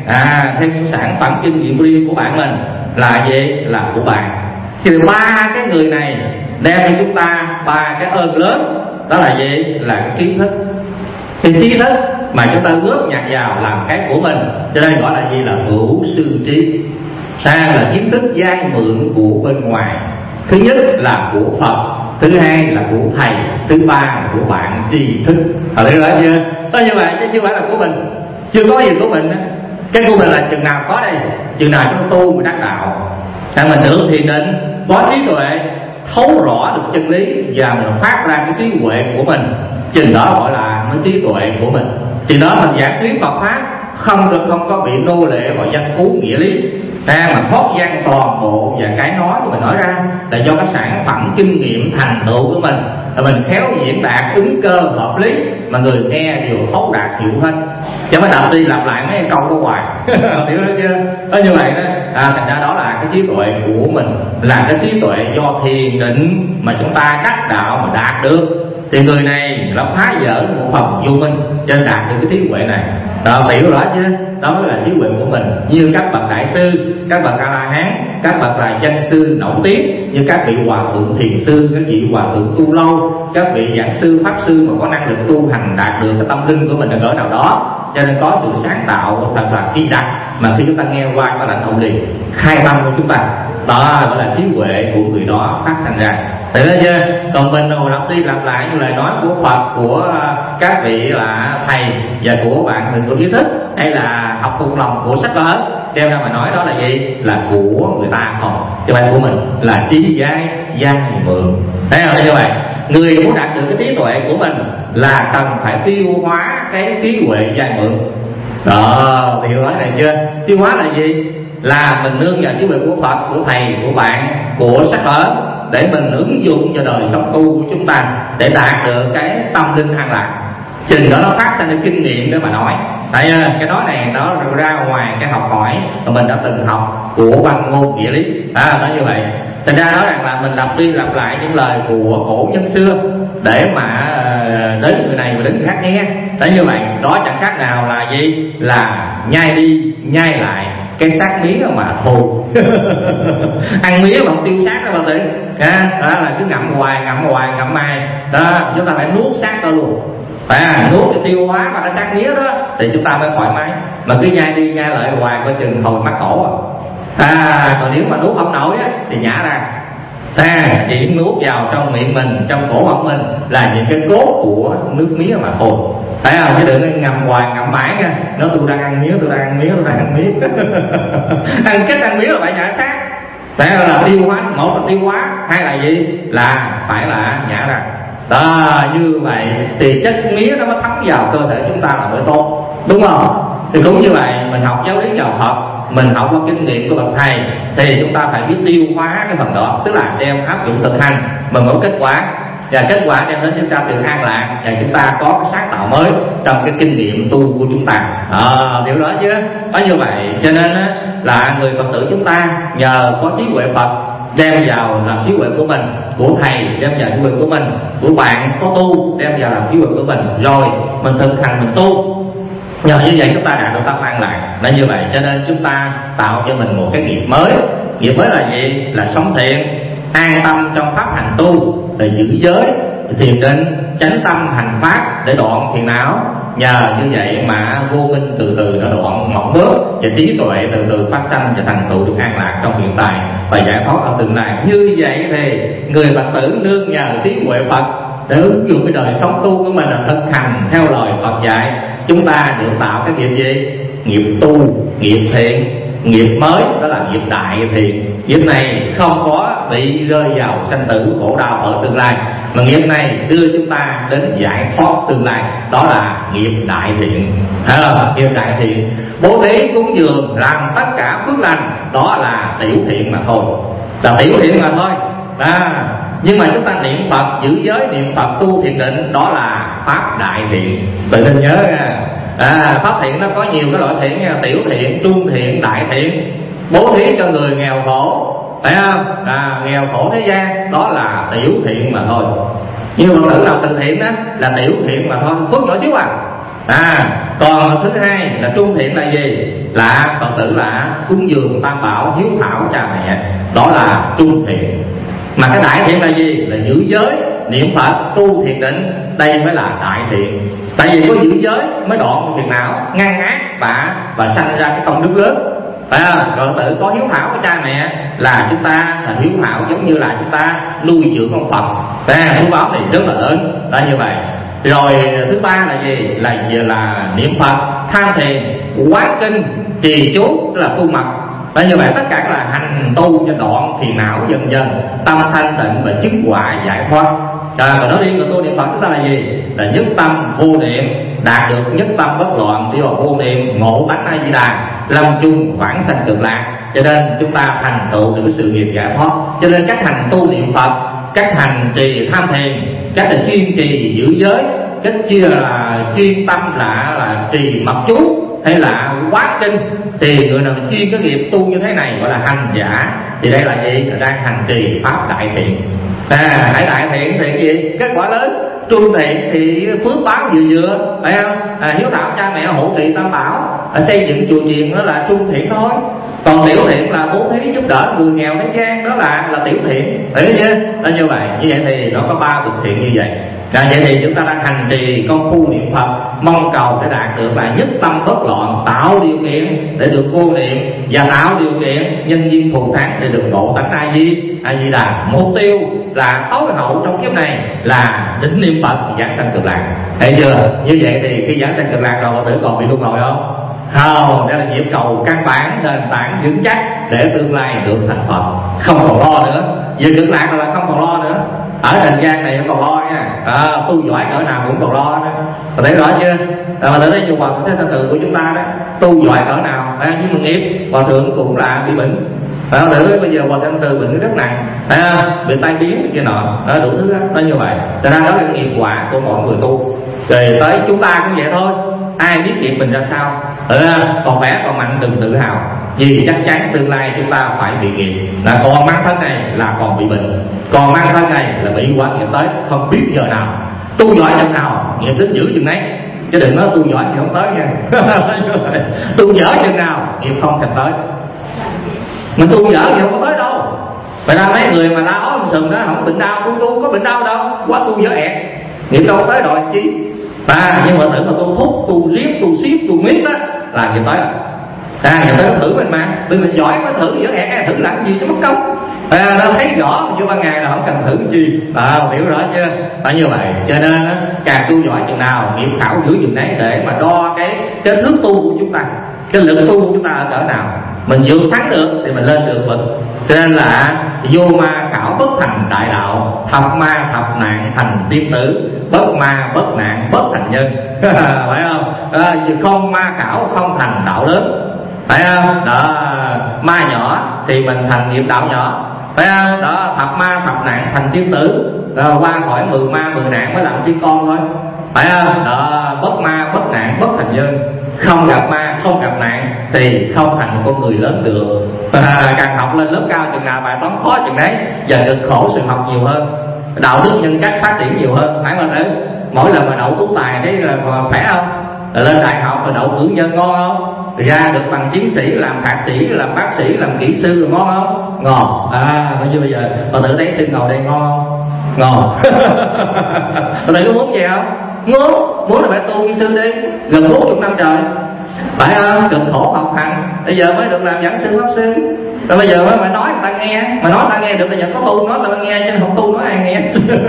À, thêm những sản phẩm kinh nghiệm riêng của bạn mình là gì? Là của bạn. Thì ba cái người này đem cho chúng ta ba cái ơn lớn. Đó là gì? Là cái kiến thức. Thì trí thức mà chúng ta góp nhặt vào làm cái của mình, cho nên gọi là gì? Là hữu sư trí. Sang là kiến thức vay mượn của bên ngoài. Thứ nhất là của Phật, thứ hai là của thầy, thứ ba là của bạn tri thức. Họ thấy rõ chưa? Đó, như vậy chứ chưa phải là của mình. Chưa có gì của mình. Cái của mình là chừng nào có đây? Chừng nào chúng ta tu mình đắc đạo, là mình được thiền định, có trí tuệ, thấu rõ được chân lý và mình phát ra cái trí huệ của mình, chừng đó gọi là mới trí tuệ của mình. Chừng đó mình giảng thuyết Phật pháp không được, không có bị nô lệ vào văn cú nghĩa lý, à, mà thoát văn toàn bộ và cái nói của mình nói ra là do cái sản phẩm kinh nghiệm thành tựu của mình, là mình khéo diễn đạt ứng cơ hợp lý mà người nghe đều thấu đạt hiểu hết, chứ mới đọc đi lặp lại mấy câu đó hoài. Hiểu đó chưa? Đó, như vậy đó. À, thành ra đó là cái trí tuệ của mình, là cái trí tuệ do thiền định mà chúng ta đắc đạo mà đạt được. Thì người này là phá vỡ một phần vô minh, cho nên đạt được cái trí huệ này. Đó, hiểu rõ chưa? Đó mới là trí huệ của mình. Như các bậc đại sư, các bậc A La Hán, các bậc là danh sư nổi tiếng, như các vị hòa thượng thiền sư, các vị hòa thượng tu lâu, các vị giảng sư pháp sư mà có năng lực tu hành đạt được cái tâm linh của mình ở cỡ nào đó, cho nên có sự sáng tạo thật là kỳ đặc mà khi chúng ta nghe qua có lãnh hội liền khai tâm của chúng ta. Đó gọi là trí huệ của người đó phát sinh ra. Thấy đó chưa? Còn mình đâu lặp đi lặp lại như lời nói của Phật, của các vị là thầy và của bạn thường của trí thức, hay là học thuộc lòng của sách vở, đem ra mà nói đó là gì? Là của người ta không, chứ phải của mình. Là trí giai giai mượn. Thấy không? Như vậy người muốn đạt được cái trí tuệ của mình là cần phải tiêu hóa cái trí huệ giai mượn. Đó, hiểu nói này chưa? Tiêu hóa là gì? Là mình nương vào trí huệ của Phật, của thầy, của bạn, của sách vở để mình ứng dụng cho đời sống tu của chúng ta để đạt được cái tâm linh an lạc. Chừng đó nó phát sinh ra kinh nghiệm để mà nói. Tại cái đó này nó ra ngoài cái học hỏi mà mình đã từng học của văn ngôn nghĩa lý. À, nói như vậy. Thành ra nói rằng là mình lặp đi lặp lại những lời của cổ nhân xưa để mà đến người này và đến người khác nghe. Tại như vậy đó chẳng khác nào là gì? Là nhai đi nhai lại cái xác mía mà thôi. Ăn mía mà không tiêu xác đó bà tử. À, đó là cứ ngậm hoài ngậm hoài ngậm mai đó, chúng ta phải nuốt xác đó luôn. À, nuốt cái tiêu hóa mà cái xác mía đó thì chúng ta mới thoải mái. Mà cứ nhai đi nhai lại hoài coi chừng hồi mắc cổ à. À, còn nếu mà nuốt không nổi á thì nhả ra. À, chỉ nuốt vào trong miệng mình, trong cổ họng mình là những cái cốt của nước mía mà thôi. Phải không? Chứ đừng ngầm hoài ngậm mãi nha. Nó tôi đang ăn mía, tôi đang ăn mía, tôi đang ăn mía. Ăn chết ăn mía là phải nhả xác. Tại là tiêu hóa, một là tiêu hóa, hai là gì? Là phải là nhả ra. Đó, như vậy thì chất mía nó mới thấm vào cơ thể chúng ta là mới tốt, đúng không? Thì cũng như vậy, mình học giáo lý vào Phật, mình học qua kinh nghiệm của bậc thầy thì chúng ta phải biết tiêu hóa cái phần đó, tức là đem áp dụng thực hành mình có kết quả, và kết quả đem đến chúng ta sự an lạc và chúng ta có cái sáng tạo mới trong cái kinh nghiệm tu của chúng ta. À, điều đó chứ có như vậy, cho nên á, là người Phật tử chúng ta nhờ có trí huệ Phật đem vào làm trí huệ của mình, của thầy đem vào trí huệ của mình, của bạn có tu đem vào làm trí huệ của mình, rồi mình thực hành mình tu. Nhờ như vậy chúng ta đạt được tâm an lạc. Là như vậy cho nên chúng ta tạo cho mình một cái nghiệp mới. Nghiệp mới là gì? Là sống thiện, an tâm trong pháp hành tu, để giữ giới, thiền định, chánh tâm hành pháp để đoạn phiền não. Nhờ như vậy mà vô minh từ từ nó đoạn mỏng bớt, và trí tuệ từ từ phát sanh và thành tựu được an lạc trong hiện tại và giải thoát ở tương lai. Như vậy thì người Phật tử nương nhờ trí huệ Phật để ứng dụng cái đời sống tu của mình là thực hành theo lời Phật dạy. Chúng ta được tạo cái nghiệp gì? Nghiệp tu, nghiệp thiện, nghiệp mới, đó là nghiệp đại thiện. Nghiệp này không có bị rơi vào sanh tử khổ đau ở tương lai, mà nghiệp này đưa chúng ta đến giải thoát tương lai, đó là nghiệp đại thiện. À, nghiệp đại thiện bố thí cúng dường làm tất cả phước lành, đó là tiểu thiện mà thôi, là tiểu thiện mà thôi. À, Nhưng mà chúng ta niệm Phật, giữ giới, niệm Phật, tu thiền định, đó là pháp đại thiện. Tự nên nhớ nha. À, pháp thiện nó có nhiều cái loại thiện nha. Tiểu thiện, trung thiện, đại thiện. Bố thí cho người nghèo khổ, phải không? À, nghèo khổ thế gian, đó là tiểu thiện mà thôi. Nhưng mà Phật tử nào từ thiện đó là tiểu thiện mà thôi, phước nhỏ xíu à. À, còn thứ hai là trung thiện là gì? Là Phật tử là cúng dường tam bảo, hiếu thảo cha mẹ, đó là trung thiện. Mà cái đại thiện là gì? Là giữ giới, niệm Phật, tu thiền định, đây mới là đại thiện. Tại vì có giữ giới mới đoạn phiền não, ngăn ác và và sanh ra cái công đức lớn. À, rồi tự có hiếu thảo của cha mẹ là chúng ta là hiếu thảo giống như là chúng ta nuôi dưỡng ông Phật. À, phước báo thì rất là lớn, đó như vậy. Rồi thứ ba là gì? Là là niệm Phật, tham thiền, quán kinh, trì chú, tức là tu mật. Đó như vậy, tất cả là hành tu cho đoạn phiền não dần dần, tâm thanh tịnh và chứng quả giải thoát. À, và nói riêng của tu niệm Phật chúng ta là gì? Là nhất tâm vô niệm, đạt được nhất tâm bất loạn, đi vào vô niệm, ngộ tánh A Di Đà, lâm chung vãng sanh cực lạc. Cho nên chúng ta thành tựu được sự nghiệp giải thoát. Cho nên các hành tu niệm Phật, các hành trì tham thiền, các hành chuyên trì giữ giới, cách chia là chuyên tâm là là trì mật chú hay là quán kinh, thì người nào chuyên cái nghiệp tu như thế này gọi là hành giả. Thì đây là gì? Là đang hành trì pháp đại thiện. À, hãy đại thiện thiện gì? Kết quả lớn. Trung thiện thì phước báo vừa vừa, phải không? À, hiếu thảo cha mẹ, hộ trì tam bảo, à, xây dựng chùa chiền, đó là trung thiện thôi. Còn tiểu thiện là bố thí giúp đỡ người nghèo thế gian, đó là là tiểu thiện. Hiểu chưa? Đó như vậy. Như vậy thì nó có ba cực thiện như vậy. À, vậy thì chúng ta đang hành trì công phu niệm Phật, mong cầu để đạt được là nhất tâm bất loạn, tạo điều kiện để được vô niệm và tạo điều kiện nhân duyên phù thắng để được ngộ tánh A Di A Di Đà. Mục tiêu là tối hậu trong kiếp này là đỉnh niệm Phật giảng sanh cực lạc. Thấy chưa? Như vậy thì khi giảng sanh cực lạc rồi, Phật tử còn bị luân hồi không? Không, đây là nhịp cầu căn bản, nền tảng vững chắc để tương lai được thành Phật, không còn lo nữa. Vì cực lạc là không còn lo nữa. Ở trần gian này không còn lo nha. À, tu giỏi cỡ nào cũng còn lo đó. Có thấy rõ chưa? À, mà tới đây chùa Phật thế thân tự của chúng ta đó, tu giỏi cỡ nào, à, nhưng mà nghiệp hòa thượng cũng là bị bệnh. À, để bây giờ hòa thượng từ bệnh rất nặng, à, bị tai biến kia nọ, à, đủ thứ đó, nó như vậy. Cho nên đó là cái nghiệp quả của mọi người tu. Rồi tới chúng ta cũng vậy thôi. Ai biết nghiệp mình ra sao? Ừ, còn khỏe còn mạnh đừng tự hào, vì chắc chắn tương lai chúng ta phải bị nghiệp. Là còn mang thân này là còn bị bệnh, còn mang thân này là bị quả nghiệp tới, không biết giờ nào. Tu giỏi chừng nào nghiệp đến giữ chừng đấy, chứ đừng nói tu giỏi thì không tới nha. Tu dở chừng nào nghiệp không thèm tới. Mình tu dở thì không có tới đâu. Vậy ra mấy người mà la ó sừng đó không bệnh đau, tu tu có bệnh đau đâu, quá tu dở ẹt, nghiệp đâu tới đòi chi. À, nhưng mà tự mà tu thúc, tu riết, tu xiết, tu miết đó là nghiệp tới rồi. À, người ta thử mình mà, vì mình giỏi mới thử, dở ẹt ai thử làm gì cho mất công. À, nó thấy rõ vô ban ngày là không cần thử chi. À, hiểu rõ chưa? Phải như vậy. Cho nên càng tu giỏi chừng nào, nghiệp khảo giữ chừng đấy để mà đo cái cái thước tu của chúng ta, cái lực tu của chúng ta ở cỡ nào. Mình vượt thắng được thì mình lên được bậc. Cho nên là vô ma khảo bất thành đại đạo, thập ma thập nạn thành tiên tử, bất ma bất nạn bất thành nhân. Phải không? À, không ma khảo không thành đạo lớn, phải không? Đó, ma nhỏ thì mình thành nghiệp đạo nhỏ, phải không? Đó, thập ma thập nạn thành tiên tử, đó, qua khỏi mười ma mười nạn mới làm tiên con thôi, phải không? Đó, bất ma bất nạn bất thành nhân, không gặp ma không gặp nạn thì không thành một con người lớn được. À, càng học lên lớp cao chừng nào bài toán khó chừng đấy, và cực khổ sự học nhiều hơn, đạo đức nhân cách phát triển nhiều hơn, phải không? Đấy, mỗi lần mà đậu tú tài thấy là khỏe không? Rồi lên đại học mà đậu cử nhân ngon không? Rồi ra được bằng tiến sĩ, làm thạc sĩ, làm bác sĩ, làm kỹ sư rồi ngon không? Ngon. À, bây giờ bà tự thấy xin ngồi đây ngon không? Ngon. Bà tự có muốn gì không? Muốn, muốn là phải tu kỹ sư đi, gần bốn mươi năm trời, phải không? Cực khổ học hành, bây giờ mới được làm giảng sư pháp sư. Rồi bây giờ mới phải nói người ta nghe, mà nói ta nghe được bây giờ có tu nói ta nghe, chứ không tu nói ai nghe.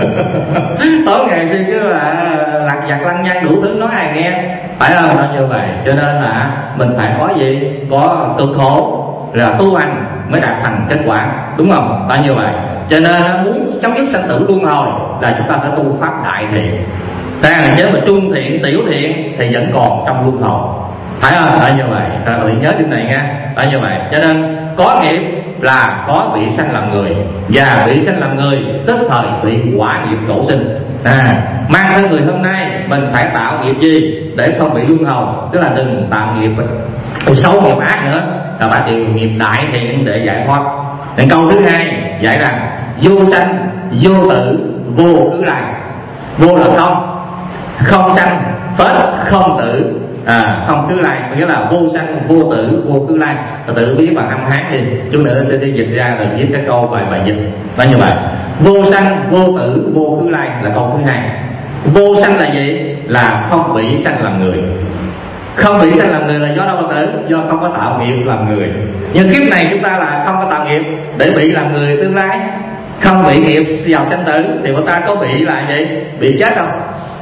Tối ngày xưa cứ là lạc vặt lăng nhăng đủ thứ nói ai nghe, phải không? Nó như vậy. Cho nên là mình phải có gì, có cực khổ là tu hành mới đạt thành kết quả, đúng không? Phải như vậy. Cho nên muốn chấm dứt sanh tử luân hồi là chúng ta phải tu pháp đại thiện. Ta nếu mà trung thiện, tiểu thiện thì vẫn còn trong luân hồi, phải không? Phải như vậy. Phải nhớ điểm này nha. Phải như vậy. Cho nên có nghiệp là có bị sanh làm người, và bị sanh làm người tức thời bị quả nghiệp đổ sinh. À, mang thân người hôm nay mình phải tạo nghiệp gì để không bị luân hồi, tức là đừng tạo nghiệp xấu nghiệp ác nữa, là phải điều nghiệp đại thiện để giải thoát. Đến câu thứ hai dạy rằng vô sanh vô tử vô cứ lại. Vô là không, không sanh, phết không tử, à, không cứ lai, nghĩa là vô sanh vô tử vô cứ lai. Tự biết bằng âm Hán đi, chút nữa sẽ đi dịch ra rồi viết cái câu bài bài dịch nó như vậy. Vô sanh vô tử vô cứ lai là câu thứ hai. Vô sanh là gì? Là không bị sanh làm người. Không bị sanh làm người là do đâu mà tử? Do không có tạo nghiệp làm người. Nhưng kiếp này chúng ta là không có tạo nghiệp để bị làm người tương lai, không bị nghiệp vào sanh tử, thì chúng ta có bị là gì? Bị chết không?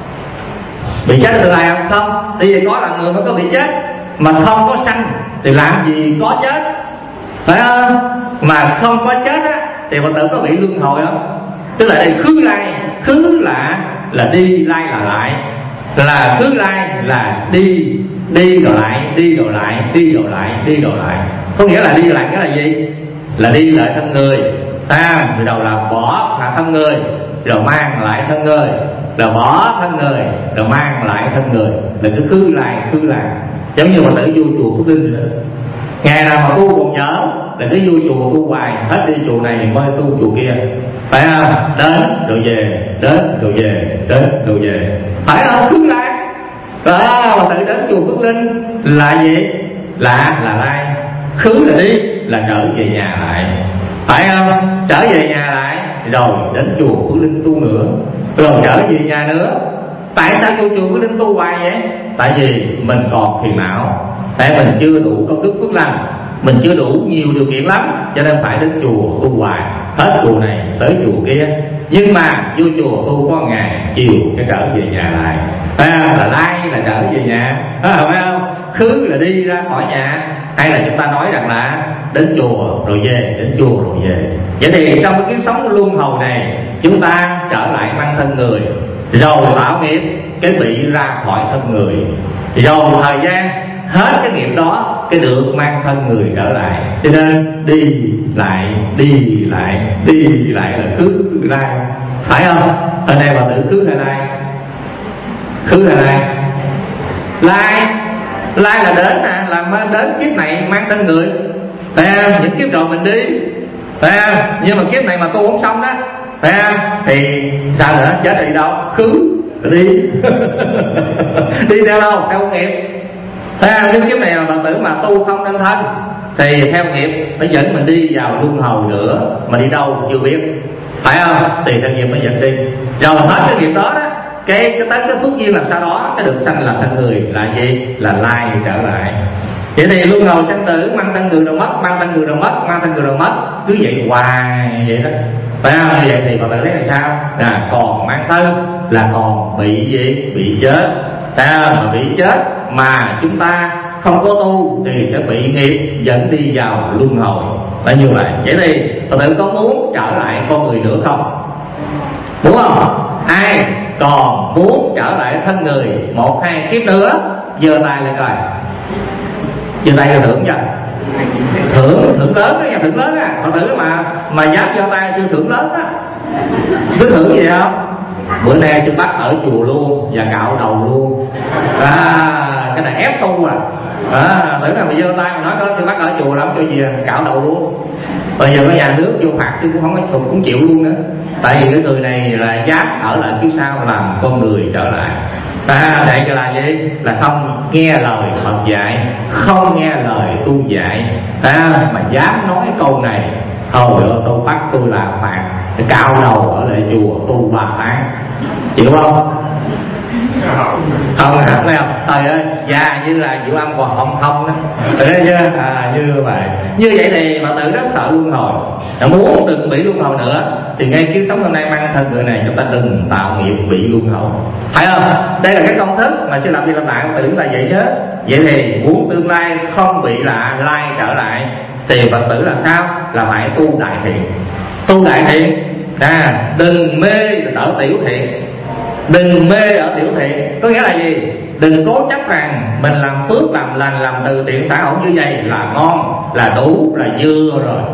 Bị chết tương lai không? Không. Thì vì có là người mới có bị chết, mà không có sanh thì làm gì có chết, phải không? Mà không có chết á thì Phật tử có bị luân hồi không? Tức là đây khứ lai, khứ là là đi, lai là lại, là khứ lai là đi, đi rồi lại, đi rồi lại, đi rồi lại, đi rồi lại. Có nghĩa là đi lại cái là gì? Là đi lại thân người. À, từ đầu là bỏ thân người, rồi mang lại thân người, rồi bỏ thân người, rồi mang lại thân người, là cứ khứ lai, khứ lai. Giống như Phật tử vô chùa Phước Linh nữa, ngày nào mà tu còn nhớ là cứ vô chùa tu hoài, hết đi chùa này mới tu chùa kia, phải không? Đến rồi về, đến rồi về, đến rồi về, phải không? Khứ lai. Đó, Phật tử đến chùa Phước Linh là gì? Là là lai. Khứ là đi, là trở về nhà lại, phải không? Trở về nhà lại rồi đến chùa Phước Linh tu nữa, rồi trở về nhà nữa. Tại sao vô chùa Phước Linh tu hoài vậy? Tại vì mình còn phiền não, tại mình chưa đủ công đức phước lành, mình chưa đủ nhiều điều kiện lắm, cho nên phải đến chùa tu hoài, hết chùa này tới chùa kia. Nhưng mà vô chùa tu có ngày chiều cái trở về nhà lại, phải không? Là lai là trở về nhà, phải không? Khứ là đi ra khỏi nhà, hay là chúng ta nói rằng là đến chùa rồi về, đến chùa rồi về. Vậy thì trong cái kiếp sống luân hồi này, chúng ta trở lại mang thân người, rồi tạo nghiệp cái bị ra khỏi thân người, rồi thời gian hết cái nghiệp đó cái được mang thân người trở lại. Cho nên đi lại, đi lại, đi lại là khứ lai, phải không? Ở đây bà tự khứ hay lai? Khứ hay lai? Lai, lai là đến à, là đến kiếp này mang thân người. À, những kiếp rồi mình đi, à, nhưng mà kiếp này mà tu không xong đó, à, thì sao nữa? Chết đi đâu? Khứ đi đi theo đâu? Theo nghiệp. À, nhưng kiếp này mà bạn tử mà tu không nên thân thì theo nghiệp nó dẫn mình đi vào luân hồi nữa, mà đi đâu chưa biết, phải không? Thì theo nghiệp nó dẫn đi, rồi hết cái nghiệp đó đó, cái cái tới cái phước duyên làm sao đó cái được sanh làm thân người là gì? Là lai trở lại. Vậy thì luân hồi sanh tử, mang thân người rồi mất, mang thân người rồi mất, mang thân người rồi mất, cứ vậy hoài vậy đó, phải không? Như vậy thì bạn tự thấy là sao? À, còn mang thân là còn bị gì? Bị chết. À, mà bị chết mà chúng ta không có tu thì sẽ bị nghiệp dẫn đi vào luân hồi, là như vậy. Vậy thì Phật tử có muốn trở lại con người nữa không? Muốn không? Ai còn muốn trở lại thân người một hai kiếp nữa giơ tay lên coi, giơ tay cho thưởng cho. Thưởng, thưởng lớn đó nha, thưởng lớn á. Phật tử mà mà dám giơ tay sư thưởng lớn á. Biết thưởng gì không? Bữa nay sư bắt ở chùa luôn và cạo đầu luôn. À, cái này ép tu à. À, tưởng là mày giơ tay mà nói có sư bắt ở chùa lắm cho gì cạo đầu luôn. Bây giờ có nhà nước vô phạt sư cũng không có cũng, cũng chịu luôn nữa. Tại vì cái người này là dám ở lại kiếp sau làm con người trở lại. À, đây là gì? Là không nghe lời Phật dạy, không nghe lời tu dạy. À, mà dám nói cái câu này, thôi được tôi bắt tôi làm phạt cạo đầu ở lại chùa tu ba tháng, chịu không? Không hẳn đâu, trời ơi, già như là chịu ăn còn không không đó, thấy chưa? À, như vậy, như vậy thì mà tự rất sợ luân hồi, muốn đừng bị luân hồi nữa thì ngay kiếp sống hôm nay mang thân người này chúng ta đừng tạo nghiệp bị luân hồi, phải không? Đây là cái công thức mà sư làm đi làm lại tự là vậy chứ. Vậy thì muốn tương lai không bị là lai trở lại thì Phật tử làm sao? Là phải tu đại thiện. Tu đại thiện, à, đừng mê ở tiểu thiện, đừng mê ở tiểu thiện. Có nghĩa là gì? Đừng cố chấp rằng mình làm phước, làm lành, làm từ thiện xã hội như vậy là ngon, là đủ, là dưa rồi.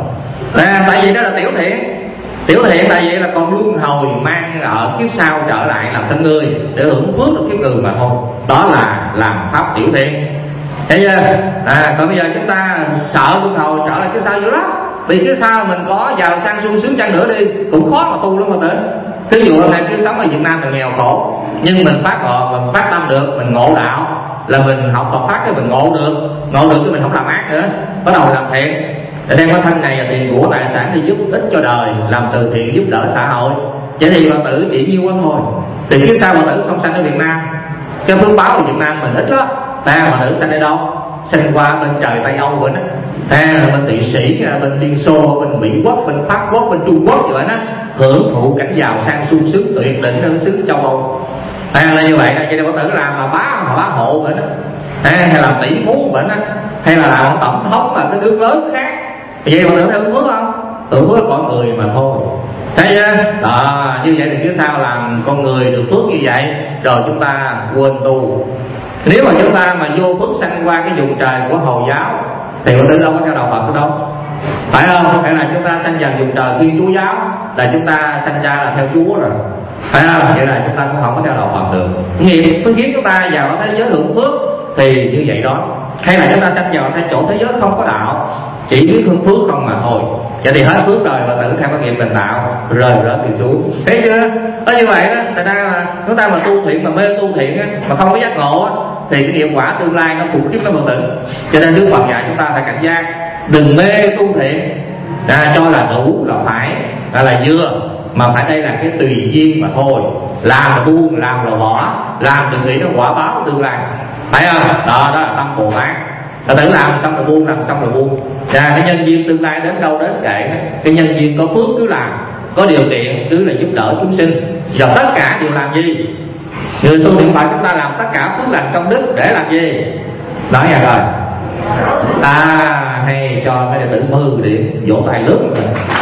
À, tại vì đó là tiểu thiện. Tiểu thiện tại vì là còn luân hồi mang ở kiếp sau trở lại làm thân người để hưởng phước được kiếp người mà thôi. Đó là làm pháp tiểu thiện. Thấy chưa? À, còn bây giờ chúng ta sợ luân hồi trở lại kiếp sau dữ lắm. Vì kiếp sau mình có giàu sang sung sướng chăng nữa đi cũng khó mà tu lắm mà tử. Ví dụ là kiếp sống ở Việt Nam mình nghèo khổ, nhưng mình phát ngộ, mình phát tâm được, mình ngộ đạo, là mình học Phật pháp cái mình ngộ được, ngộ được cái mình không làm ác nữa, bắt đầu làm thiện, để đem cái thân này là tiền của tài sản đi giúp ích cho đời, làm từ thiện giúp đỡ xã hội. Vậy thì Phật tử chỉ nhiêu quá thôi. Thì kiếp sau Phật tử không sanh ở Việt Nam, cái phước báo ở Việt Nam mình ít lắm. Ta Phật tử sanh ở đâu? Sanh qua bên trời Tây Âu bên đó, à, bên Thụy Sĩ, bên Liên Xô, bên Mỹ Quốc, bên Pháp Quốc, bên Trung Quốc vậy đó, hưởng thụ cảnh giàu sang sung sướng tuyệt đỉnh ở xứ châu Âu. À, là như vậy. Cho nên Phật tử làm mà bá mà bá hộ vậy đó, à, hay làm tỷ phú vậy đó, hay là làm tổng thống là cái nước lớn khác. Vậy Phật tử thấy hưởng phước không? Hưởng phước con người mà thôi. Thấy chưa? Đó, như vậy thì cứ sao làm con người được phước như vậy, rồi chúng ta quên tu. Nếu mà chúng ta mà vô phước sanh qua cái vùng trời của Hồi giáo thì Phật tử đâu có theo đạo Phật nữa đâu, phải không? Hay là chúng ta sanh vào vùng trời Thiên Chúa giáo là chúng ta sanh ra là theo Chúa rồi, phải không? Vậy là chúng ta cũng không có theo đạo Phật được. Nghiệp nó khiến chúng ta vào thế giới hưởng phước thì như vậy đó. Hay là chúng ta sanh vào thế chỗ thế giới không có đạo, chỉ biết hưởng phước không mà thôi. Vậy thì hết phước rồi, và tự theo cái nghiệp mình tạo rơi rớt thì xuống. Thấy chưa? Có như vậy đó. Thật ra là chúng ta mà tu thiện, mà mê tu thiện á, mà không có giác ngộ á, thì cái nghiệp quả tương lai nó khủng khiếp lắm Phật tử. Cho nên Đức Phật dạy chúng ta phải cảnh giác, đừng mê tu thiện, à, cho là đủ là phải, là là vừa, mà phải đây là cái tùy duyên mà thôi. Làm là buông, làm là bỏ, làm đừng nghĩ nó quả báo tương lai, phải không? Đó, đó là tâm Bồ Tát. Ta tự làm xong rồi buông, làm xong rồi buông. Và cái nhân duyên tương lai đến đâu đến kệ. Cái nhân duyên có phước cứ làm, có điều kiện cứ là giúp đỡ chúng sinh. Và tất cả đều làm gì? Người tu niệm Phật chúng ta làm tất cả phước lành công đức để làm gì? Nói nha rồi. À, hay cho mấy đệ tử mười điểm vỗ tay lớn.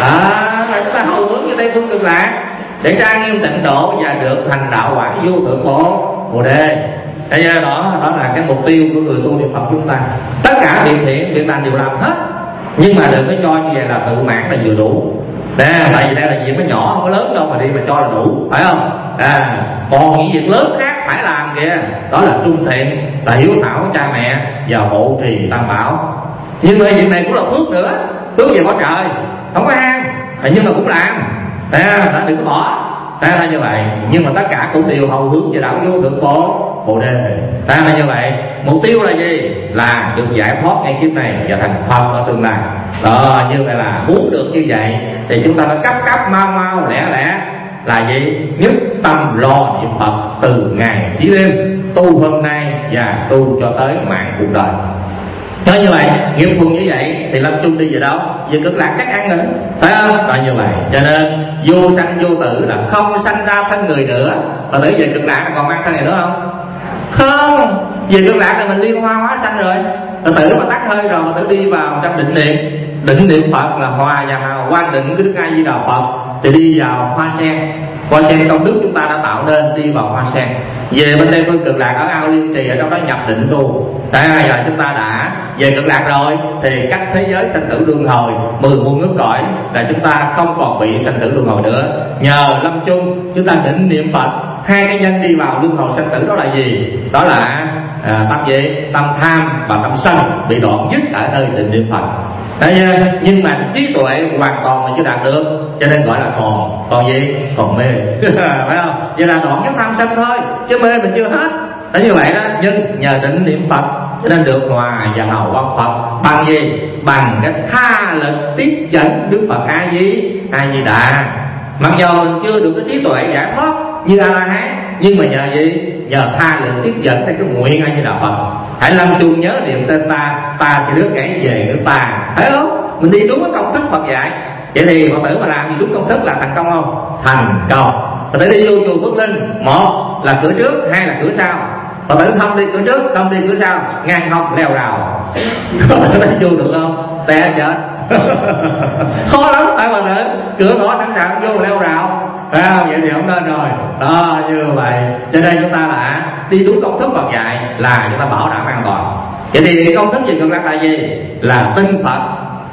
À, chúng ta hầu hướng như Tây Phương Cực Lạc để trang nghiêm tịnh độ và được thành đạo quả vô thượng bộ Bồ Đề. Thế đó, đó là cái mục tiêu của người tu niệm Phật chúng ta. Tất cả việc thiện, việc lành đều làm hết, nhưng mà đừng có cho như vậy là tự mãn là vừa đủ. Nè, tại vì đây là việc nó nhỏ không có lớn đâu mà đi mà cho là đủ, phải không? À, còn những việc lớn khác phải làm kìa, đó là trung thiện, là hiếu thảo với cha mẹ và hộ trì tam bảo. Nhưng mà việc này cũng là phước nữa, phước về bỏ trời, không có ham, nhưng mà cũng làm. À, đã đừng có bỏ. Ta là như vậy, nhưng mà tất cả cũng đều hầu hướng về đạo vô thượng bộ Bồ Đề. Ta là như vậy, mục tiêu là gì? Là được giải thoát ngay kiếp này và thành Phật ở tương lai. Đó, như vậy là muốn được như vậy thì chúng ta phải cấp cấp mau mau lẻ lẻ là gì? Nhất tâm lo niệm Phật từ ngày chí đêm, tu hôm nay và tu cho tới mạng cuộc đời. Nói như vậy, nghiệp thuần như vậy thì lâm chung đi về đâu? Về Cực Lạc chắc ăn nữa, phải không? Là như vậy. Cho nên vô sanh vô tử là không sanh ra thân người nữa. Và tử về Cực Lạc còn mang thân này nữa không? Không. Về Cực Lạc thì mình liên hoa hóa sanh rồi. Và tử mà tắt hơi rồi mà tử đi vào trong định niệm. Định niệm Phật là hòa và hào quan định cái Đức A Di Đà Phật thì đi vào hoa sen. Hoa sen công đức chúng ta đã tạo nên, đi vào hoa sen. Về bên đây Phương Cực Lạc ở ao Liên Trì, ở trong đó nhập định tu. Tại giờ chúng ta đã về Cực Lạc rồi thì cách thế giới sanh tử luân hồi mười muôn nước cõi là chúng ta không còn bị sanh tử luân hồi nữa. Nhờ lâm chung chúng ta định niệm Phật, hai cái nhân đi vào luân hồi sanh tử đó là gì? Đó là à, tâm gì? Tâm tham và tâm sân bị đoạn dứt ở nơi định niệm Phật. Đấy, nhưng mà trí tuệ hoàn toàn là chưa đạt được, cho nên gọi là còn còn gì? Còn mê. Phải không? Vậy là đoạn cái tham sân thôi, chứ mê mình chưa hết. Đấy, như vậy đó. Nhưng nhờ định niệm Phật cho nên được hòa và hào quang Phật bằng gì? Bằng cái tha lực tiếp dẫn Đức Phật A Di A Di Đà. Mặc dù mình chưa được cái trí tuệ giải thoát như A La Hán, nhưng mà nhờ gì? Nhờ tha lực tiếp dẫn theo cái nguyện A Di Đà Phật. Hãy lâm chung nhớ niệm tên ta, ta thì đứa kể về nữa ta, thấy không? Mình đi đúng cái công thức Phật dạy. Vậy thì Phật tử mà làm gì đúng công thức là thành công không? Thành công. Phật tử đi vô chùa Phước Linh, một là cửa trước, hai là cửa sau. Phật tử không đi cửa trước, không đi cửa sau, ngang hông leo rào. Phật tử vô được không? Té chết. Khó lắm, phải Phật tử. Cửa ngõ sẵn sàng vô leo rào. À, vậy thì không nên rồi. Đó, như vậy. Cho nên chúng ta là đi đúng công thức Phật dạy là chúng ta bảo đảm an toàn. Vậy thì công thức về Cực Lạc là gì? Là tin Phật,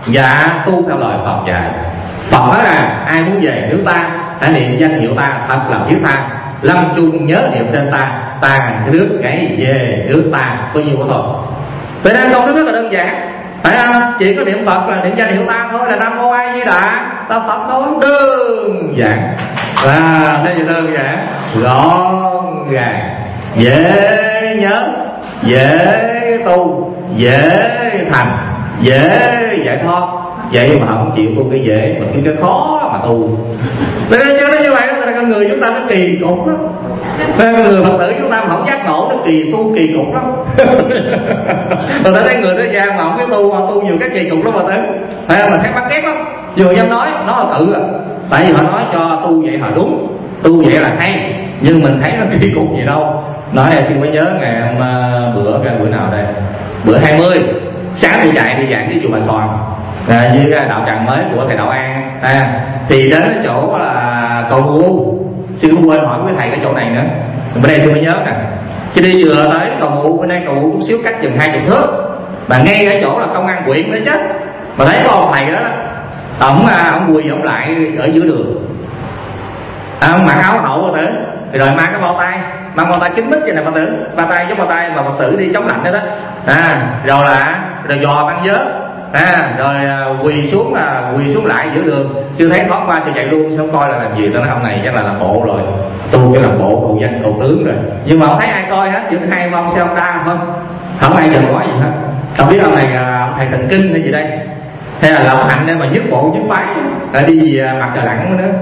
Dạ tu theo lời Phật dạy. Phật nói rằng ai muốn về nước ta hãy niệm danh hiệu ta thật là thiết tha, lâm chung nhớ niệm tên ta, ta sẽ nước cái về nước ta. Có nhiêu đó thôi. Vậy nên câu thứ rất là đơn giản, phải không? Chỉ có niệm Phật là niệm danh hiệu ta thôi, là Nam Mô A Di Đà ta Phật thôi, đơn giản. Là đây là đơn giản, gọn gàng, dễ nhớ, dễ tu, dễ thành, dễ giải thoát. Vậy mà không chịu tu cái dễ, mà cái khó mà tu. Nên chứ nó như vậy đó, con người chúng ta nó kỳ cục lắm. Nên con người Phật tử chúng ta không giác ngộ, nó kỳ tu kỳ cục lắm. Rồi ta thấy người thế gian mà không biết tu, mà tu nhiều cái kỳ cục lắm mà tử. Phải không? Mình thấy mắc ghét lắm. Vừa dám nói, nó là tự à. Tại vì họ nói cho tu vậy là đúng, tu vậy là hay, nhưng mình thấy nó kỳ cục gì đâu. Nói này thì mới nhớ ngày hôm bữa cái bữa nào đây, bữa hai mươi sáng tôi chạy đi giảng với chùa Bà Soàn, à, với cái đạo tràng mới của thầy Đạo An, à, thì đến cái chỗ là cầu Ngũ. Xin cũng quên hỏi với thầy cái chỗ này nữa, bên đây tôi mới nhớ nè. Khi đi vừa tới cầu Ngũ, bên đây cầu Ngũ chút xíu cách chừng hai chục thước, mà ngay cái chỗ là công an huyện nữa chứ. Mà thấy có ông thầy đó, đó ổng ổng quỳ ổng lại ở giữa đường, à, ông mặc áo hậu Phật tử, rồi mang cái bao tay, mang bao tay kín mít vậy nè Phật tử, bao tay giống bao tay mà Phật tử đi chống lạnh đó đó, à, rồi là rồi dò băng vớ, à, rồi quỳ xuống là quỳ xuống lại giữa đường, chưa thấy thoát qua chưa chạy luôn, xong coi là làm gì. Tao nói ông này chắc là làm bộ rồi, tu cái làm bộ cầu danh cầu tướng rồi, nhưng mà không thấy ai coi hết, chỉ hai ông xe ông ta không, không ai dừng nói gì hết. Không biết ông này ông thầy thần kinh hay gì đây, hay là lòng hạnh để mà nhất bộ nhất phái, đã đi gì mặt trời lặn nữa.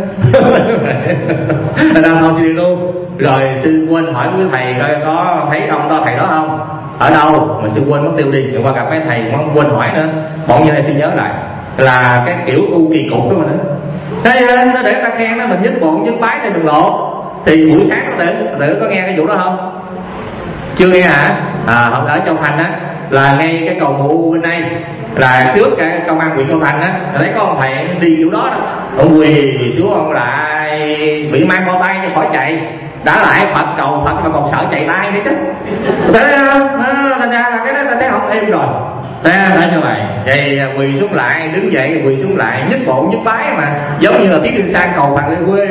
Đang thôi đi luôn. Rồi sư quên hỏi với thầy coi có thấy ông đó thầy đó không, ở đâu, mà sư quên mất tiêu đi. Rồi qua gặp mấy thầy cũng quên hỏi nữa, bọn như này sư nhớ lại là cái kiểu tu kỳ cục đó mà nữa. Thế nó để ta khen đó, mình nhất bộ nhất phái trên đường lộ. Thì buổi sáng có tự tự có nghe cái vụ đó không? Chưa nghe hả? À, ở Châu Thành á, là ngay cái cầu Ngũ bên đây, là trước cái công an huyện Châu Thành á, thấy có ông thầy đi chỗ đó đó, ông quỳ xuống, ông lại bị mang bao tay cho khỏi chạy, đã lại Phật cầu Phật mà còn sợ chạy tay nữa chứ. Thế thành ra là cái đó ta thấy không êm rồi. Thế là như vậy, vậy quỳ xuống lại, đứng dậy quỳ xuống lại, nhất bộ nhất phái mà giống như là Tiết Đinh Sang cầu Phật lên quê.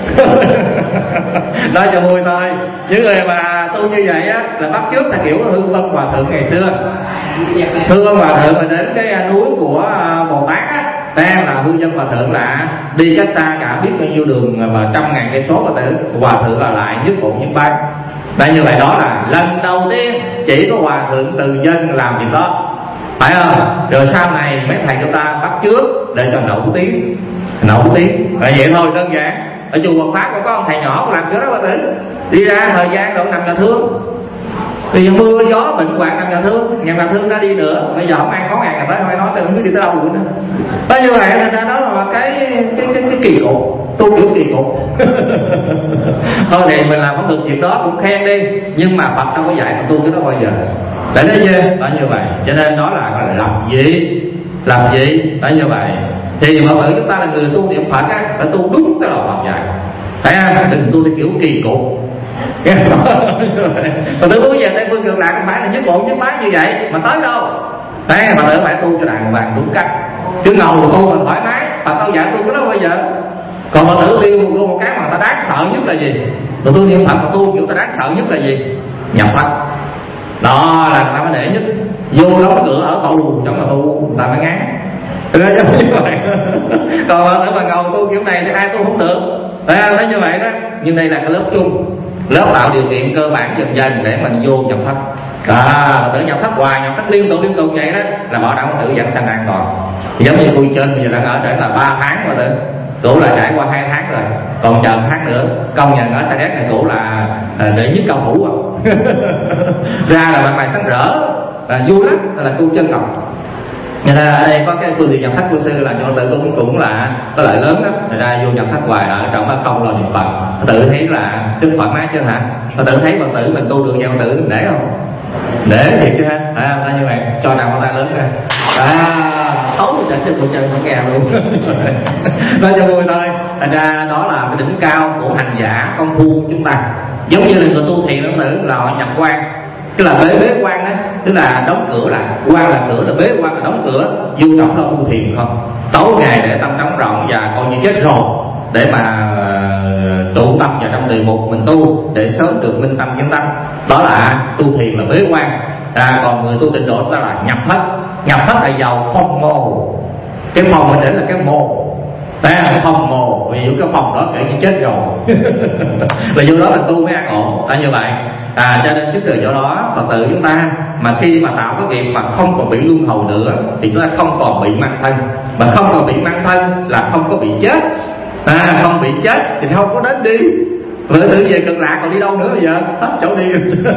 Nói cho vui thôi. Những người mà tu như vậy á là bắt chước là kiểu Hư Vân Hòa Thượng ngày xưa. Hư Vân Hòa Thượng mà đến cái núi của Bồ Tát á, đang là Hư Vân Hòa Thượng là đi cách xa cả biết bao nhiêu đường mà trăm ngàn cây số mà tử. Hòa Thượng là lại nhất bộ nhất phái. Và như vậy đó là lần đầu tiên chỉ có Hòa Thượng từ dân làm việc đó, phải không? Rồi sau này mấy thầy chúng ta bắt chước để cho nổi tiếng, nổi tiếng. Vậy thôi, đơn giản. Ở chùa Phật Pháp có ông thầy nhỏ làm chỗ đó Hòa Tử, đi ra thời gian độ nằm nhà thương, thì mưa gió bệnh hoạn nằm nhà thương, nhà nhà thương ra đi nữa, bây giờ không ăn có ngàn người tới, không nói tôi không biết đi tới đâu nữa. Đó như vậy thành ra đó là cái cái cái, cái kỳ cục, tu kiểu kỳ cục. Thôi thì mình làm không được việc đó cũng khen đi, nhưng mà Phật đâu có dạy mà tu cái đó bao giờ. Để thấy chưa? Đó như vậy, cho nên đó là gọi là làm gì, làm gì, đó như vậy. Thì mọi người chúng ta là người tu niệm Phật á, phải tu đúng cái lời Phật dạy, phải không? Đừng tu theo kiểu kỳ cục. Mà tôi bây giờ Tây Phương Cực Lạc không phải là nhất bộ nhất phái như vậy mà tới đâu. Đấy, mà tự phải tu cho đàng hoàng đúng cách, chứ ngầu tu mà thoải mái Phật đâu dạy tu cái đó bây giờ. Còn mà tự tiêu một, một cái mà ta đáng sợ nhất là gì? Mà tu niệm Phật mà tu kiểu ta đáng sợ nhất là gì? Nhập Phật. Đó là người ta mới để nhất. Vô đóng cửa ở tù trong là tu ta mới ngán. Còn mà tự mà ngầu tu kiểu này thì ai tu không được. Đấy, nói như vậy đó. Nhưng đây là cái lớp chung, lớp tạo điều kiện cơ bản dần dần để mình vô nhập thất. À, tự nhập thất hoài, nhập thất liên tục liên tục vậy đó là bảo đảm tự dẫn sanh an toàn. Giống như tôi trên bây giờ đang ở trễ là ba tháng rồi tự cũ là trải qua hai tháng rồi, còn chờ tháng nữa. Công nhận ở Sa Đéc này cũ là để nhất cao thủ rồi. Ra là mặt mày sáng rỡ, là vui lắm, là tu chân ngọc. Người ta ở đây có cái phương tiện nhập thất của sư là cho tự cũng cũng là có lợi lớn đó. Người ta vô nhập thất hoài ở trong đó không lo niệm Phật, tự thấy là Đức Phật nói chứ hả? Mà tự thấy Phật tử mình tu được nhau tự để không? Để thiệt chứ ha? À, như vậy cho nào con ta lớn ra. À, xấu thì chẳng xin một chân không nghèo luôn. Nói cho vui thôi. Thành ra đó là cái đỉnh cao của hành giả công phu chúng ta. Giống như là người tu thiền đó tử là họ nhập quan, tức là bế bế quan đó, tức là đóng cửa lại. Quan là cửa, là bế quan là đóng cửa. Du tổng là tu thiền không, tối ngày để tâm trống rộng và coi như chết rồi, để mà tụ tâm vào trong đề mục mình tu để sớm được minh tâm kiến tánh. Đó là tu thiền là bế quan. À, còn người tu tịnh độ đó là nhập thất. Nhập thất là vào phong mồ. Cái phòng mình để là cái mồ, à, phòng mồ, vì những cái phòng đó kể như chết rồi là vô đó là tu mới an ổn. À, như vậy à, cho nên trước từ chỗ đó Phật tử chúng ta mà khi mà tạo cái nghiệp mà không còn bị luân hồi nữa thì chúng ta không còn bị mang thân. Mà không còn bị mang thân là không có bị chết. À, không bị chết thì không có đến đi. Rồi tự về Cực Lạc còn đi đâu nữa bây giờ? Hết chỗ đi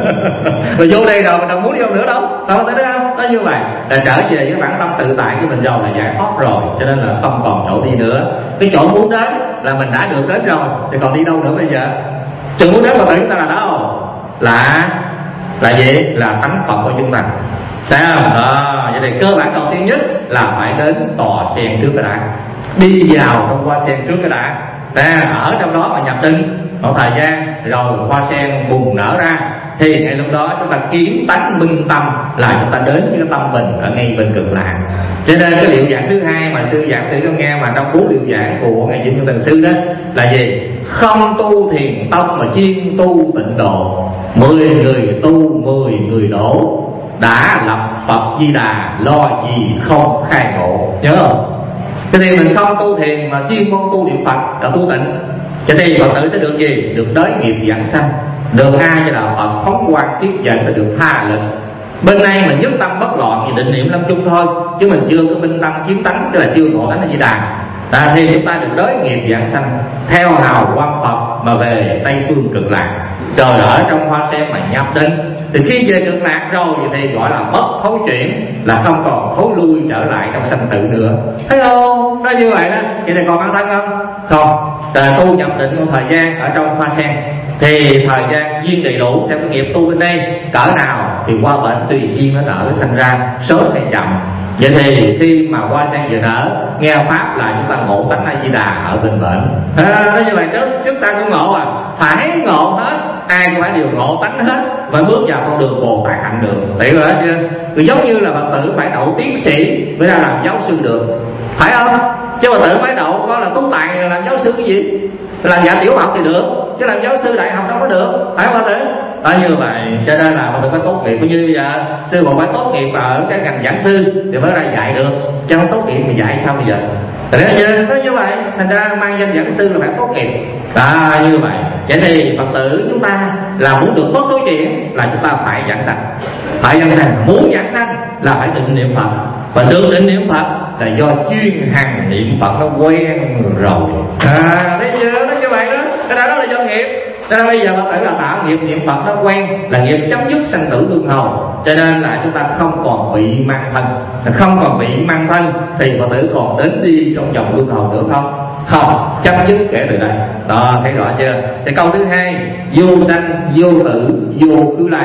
rồi vô đây rồi mình đâu muốn đi đâu nữa đâu, không tới đó không? Nó như vậy là trở về với bản tâm tự tại của mình rồi là giải thoát rồi, cho nên là không còn chỗ đi nữa. Cái chỗ muốn đến là mình đã được đến rồi thì còn đi đâu nữa bây giờ? Chỗ muốn đến Phật tử chúng ta là đâu? Là là gì? Là tánh Phật của chúng ta. Thấy không? À, vậy thì cơ bản đầu tiên nhất là phải đến tòa sen trước cái đã, đi vào trong hoa sen trước cái đã. À, ở trong đó mà nhập định một thời gian rồi hoa sen bùng nở ra thì ngay lúc đó chúng ta kiến tánh minh tâm là chúng ta đến với cái tâm mình ở ngay bên Cực Lạc. Cho nên cái liệu giảng thứ hai mà sư giảng thử cho nghe mà trong bốn liệu giảng của ngài Diệu Tần Sư đó là gì? Không tu thiền tông mà chuyên tu tịnh độ. Mười người tu mười người đổ, đã lập Phật Di Đà lo gì không khai ngộ. Nhớ không? Cho nên mình không tu thiền mà chuyên môn tu niệm Phật là tu tịnh, cho nên Phật tử sẽ được gì? Được đới nghiệp vãng sanh, được ai cho đạo Phật phóng quang tiếp dẫn, là được tha lực. Bên này mình nhất tâm bất loạn thì định niệm lâm chung thôi, chứ mình chưa có minh tâm kiến tánh, tức là chưa ngộ tánh A Di Đà. À, thì chúng ta được đới nghiệp vãng sanh theo hào quang Phật mà về Tây phương Cực Lạc. Rồi ở trong hoa sen mà nhập định thì khi về Cực Lạc rồi thì gọi là bất thối chuyển, là không còn thối lui trở lại trong sanh tử nữa. Thấy không? Nó như vậy đó. Vậy thì còn ăn thân không? Không. Rồi tu nhập định một thời gian ở trong hoa sen thì thời gian duyên đầy đủ theo cái nghiệp tu bên đây cỡ nào thì qua bệnh tùy duyên nó nở sinh ra, sớm hay chậm. Vậy thì khi mà hoa sen vừa nở nghe pháp là chúng ta ngộ tánh A Di Đà ở bên bệnh. À, nó như vậy trước trước sau cũng ngộ à, phải ngộ hết, ai cũng phải đều ngộ tánh hết và bước vào con đường Bồ Tát hạnh đường. Hiểu rồi chưa? Rồi giống như là Phật tử phải đậu tiến sĩ mới ra làm giáo sư được, phải không? Chứ Phật tử phải đậu có là tú tài làm giáo sư cái gì? Làm nhà tiểu học thì được, chứ làm giáo sư đại học đâu có được, phải không Phật tử? À, như vậy cho nên là Phật tử phải tốt nghiệp, như giờ sư phụ phải tốt nghiệp ở cái ngành giảng sư thì mới ra dạy được, chứ không tốt nghiệp thì dạy sao bây giờ? Thế nên như vậy, thành ra mang danh giảng sư là phải tốt nghiệp. À, như vậy, vậy thì Phật tử chúng ta là muốn được tốt thối chuyển là chúng ta phải giảng sanh, phải giảng sanh. Muốn giảng sanh là phải định niệm Phật, và được định niệm Phật là do chuyên hằng niệm Phật nó quen rồi. À, thấy chưa? Nó như vậy đó. Cái đó là do nghiệp. Cho nên bây giờ Phật tử là tạo nghiệp niệm Phật nó quen, là nghiệp chấm dứt sanh tử luân hồi. Cho nên là chúng ta không còn bị mang thân, không còn bị mang thân thì Phật tử còn đến đi trong vòng luân hồi nữa không? Không, chấm dứt kể từ đây. Đó, thấy rõ chưa? Thì câu thứ hai, vô sanh vô tử vô khứ lai.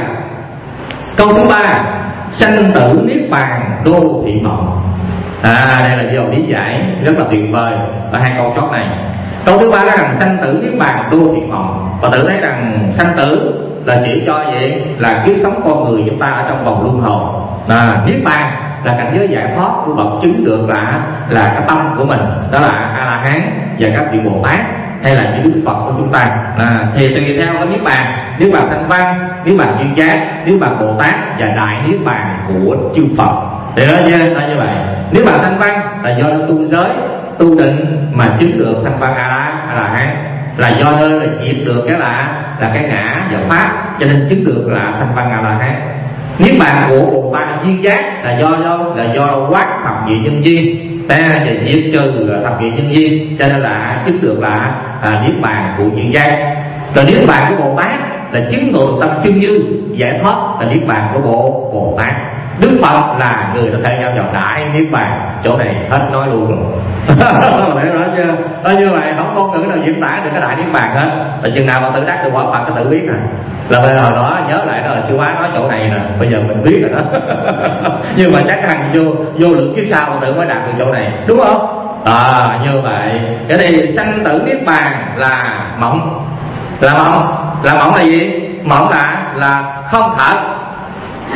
Câu thứ ba, sanh tử niết bàn đô thị mộng. À, đây là dòng lý giải rất là tuyệt vời ở hai câu chót này. Câu thứ ba là rằng sanh tử niết bàn đô thị mộng. Và tự thấy rằng sanh tử là chỉ cho vậy là kiếp sống con người chúng ta ở trong vòng luân hồi. À, niết bàn là cảnh giới giải thoát của bậc chứng được là là cái tâm của mình, đó là A La Hán và các vị Bồ Tát hay là những đức Phật của chúng ta. À, thì tùy theo cái niết bàn, niết bàn thanh văn, niết bàn duyên giác, niết bàn Bồ Tát và đại niết bàn của chư Phật. Thì đó như, đó như vậy. Niết bàn thanh văn là do nó tu giới, tu định mà chứng được thanh văn A La A La Hán, là do nơi là diệt được cái là là cái ngã và pháp, cho nên chứng được là thanh văn A La Hán. Niết bàn của Bồ Tát duyên giác là do do là do quát thập vị nhân duyên ta và diệt trừ thập vị nhân duyên, cho nên là chứng được là à, niết bàn của duyên giác. Rồi niết bàn của Bồ Tát là chứng ngộ được tâm chân như giải thoát, là niết bàn của Bộ Bồ Tát. Đức Phật là người có thể giao vào đại niết bàn, chỗ này hết nói luôn rồi. Hiểu rõ chưa? Đó, như vậy không có ngữ nào diễn tả được cái đại niết bàn hết. Là chừng nào mà tự đắc được quả Phật cái tự biết nè. Là bây giờ đó nhớ lại đó là sư bá nói chỗ này nè, bây giờ mình biết rồi đó. Nhưng mà chắc hẳn vô vô lượng kiếp sau mà tự mới đạt được chỗ này, đúng không? À, như vậy cái này sanh tử niết bàn là mộng, là mộng, là mộng là gì? Mộng là là không thật.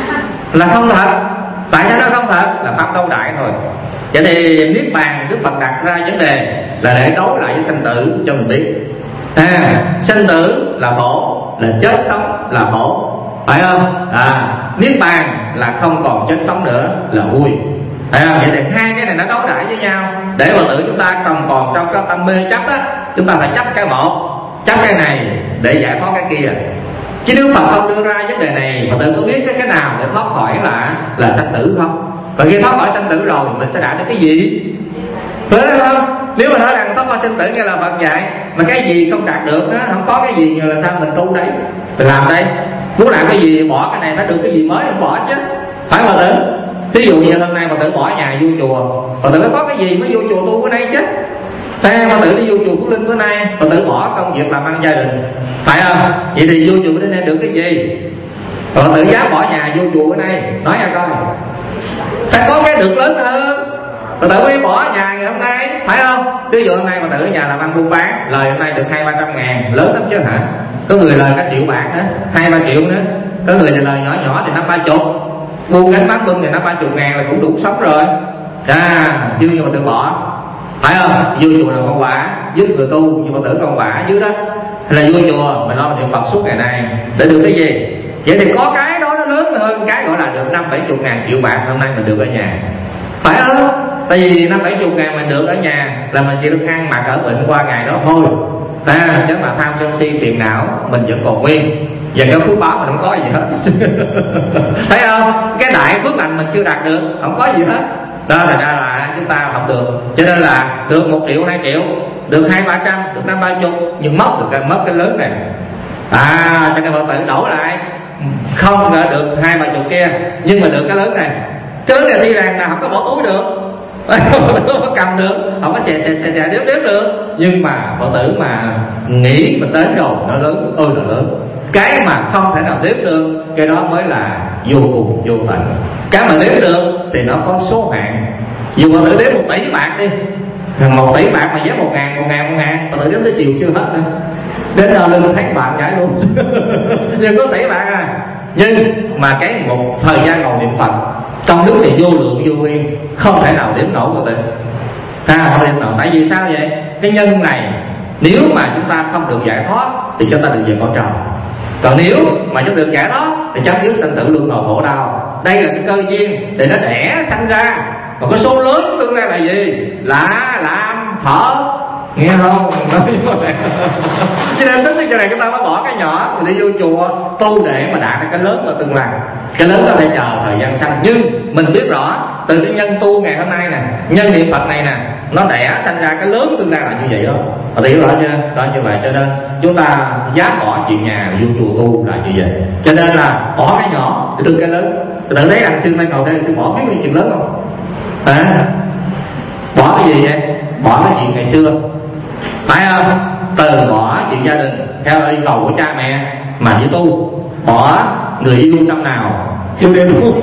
là không thật. Tại sao nó không thật? Là pháp đấu đại thôi. Vậy thì niết bàn Đức Phật đặt ra vấn đề là để đấu lại với sanh tử cho mình biết. À, sanh tử là khổ, là chết sống là khổ, phải không? À, niết bàn là không còn chết sống nữa là vui. À, vậy thì hai cái này nó đấu đãi với nhau. Để mà tự chúng ta còn còn trong cái tâm mê chấp á, chúng ta phải chấp cái một, chấp cái này để giải thoát cái kia. Chứ nếu Phật không đưa ra vấn đề này mà tự có biết cái cái nào để thoát khỏi là là sanh tử không? Và khi thoát khỏi sanh tử rồi mình sẽ đạt được cái gì? Phải không? Nếu mà nói rằng thoát khỏi sanh tử nghe là Phật dạy mà cái gì không đạt được á, không có cái gì là sao mình tu đấy, mình làm đây. Muốn làm cái gì bỏ cái này phải được cái gì mới không bỏ chứ, phải mà tử. Ví dụ như hôm nay mà tự bỏ nhà vô chùa, mà tự nó có cái gì mới vô chùa tu bữa nay chứ. Thế mà tự đi vô chùa Phú Linh bữa nay, mà tự bỏ công việc làm ăn gia đình, phải không? Vậy thì vô chùa bữa nay được cái gì? Mà tự dám bỏ nhà vô chùa bữa nay, nói ra coi. Phải có cái được lớn hơn. Mà tự mới bỏ nhà ngày hôm nay, phải không? Ví dụ hôm nay mà tự ở nhà làm ăn buôn bán, lời hôm nay được hai ba trăm ngàn, lớn lắm chứ hả? Có người lời cả triệu bạc nữa, hai ba triệu nữa. Có người thì lời nhỏ nhỏ thì năm ba chục. Buôn gánh bán bưng thì nó ba chục ngàn là cũng đủ sống rồi. À, chứ nhưng mà tự bỏ, phải không? Vô chùa là con quả, giúp người tu nhưng mà tự con quả dưới đó. Hay là vô chùa mình lo niệm Phật suốt ngày này để được cái gì? Vậy thì có cái đó nó lớn hơn cái gọi là được năm bảy chục ngàn triệu bạc hôm nay mình được ở nhà, phải không? Tại vì năm bảy chục ngàn mình được ở nhà là mình chỉ được ăn mặc ở bệnh qua ngày đó thôi. À, chứ mà tham sân si phiền não mình vẫn còn nguyên. Và cái phước báo mình không có gì hết. Thấy không? Cái đại phước lành mình chưa đạt được, không có gì hết. Đó là ra là chúng ta không được. Cho nên là được một triệu, hai triệu, được hai ba trăm, được năm ba chục, nhưng mất được cái mất cái lớn này. À, cho nên Phật tử đổi lại, không là được hai ba chục kia, nhưng mà được cái lớn này. Cái lớn này tuy rằng là không có bỏ túi được, không có cầm được, không có xè xè xè xè đếm đếm được, nhưng mà Phật tử mà nghĩ mình đến rồi nó lớn, ôi là lớn. Cái mà không thể nào đếm được, cái đó mới là vô cùng vô tận. Cái mà đếm được thì nó có số hạn. Dù Phật tử đếm một tỷ bạc đi, một tỷ bạc mà giá một ngàn, một ngàn, một ngàn, Phật tử đếm tới chiều chưa hết nữa. Đến đó lưng thấy bạc giải luôn. Nhưng có tỷ bạc à. Nhưng mà cái một thời gian ngồi niệm Phật trong nước thì vô lượng vô biên, không thể nào đếm nổi Phật tử. À, không đếm nổi. Tại vì sao vậy? Cái nhân này nếu mà chúng ta không được giải thoát thì chúng ta được về cõi trời. Còn nếu mà chúng được giải thoát thì chấm dứt sanh tử luân hồi khổ đau. Đây là cái cơ duyên để nó đẻ sanh ra. Còn cái số lớn tương lai là gì? Là làm thở, nghe không? Cho nên tất nhiên này chúng ta mới bỏ cái nhỏ mình đi vô chùa tu để mà đạt được cái lớn vào tương lai. Cái lớn đó phải chờ thời gian sanh. Nhưng mình biết rõ từ cái nhân tu ngày hôm nay nè, nhân niệm Phật này nè, nó đẻ sanh ra cái lớn tương lai là như vậy đó. Và hiểu rõ chưa? Đó như vậy cho nên chúng ta dám bỏ chuyện nhà vô chùa tu là như vậy. Cho nên là bỏ cái nhỏ để đưa cái lớn. Tự thấy rằng xưa nay ngồi đây sẽ bỏ biết cái chuyện lớn không? À, bỏ cái gì vậy? Bỏ cái chuyện ngày xưa, phải không? Từ bỏ chuyện gia đình theo yêu cầu của cha mẹ mà chỉ tu. Bỏ người yêu năm nào chưa đi tu.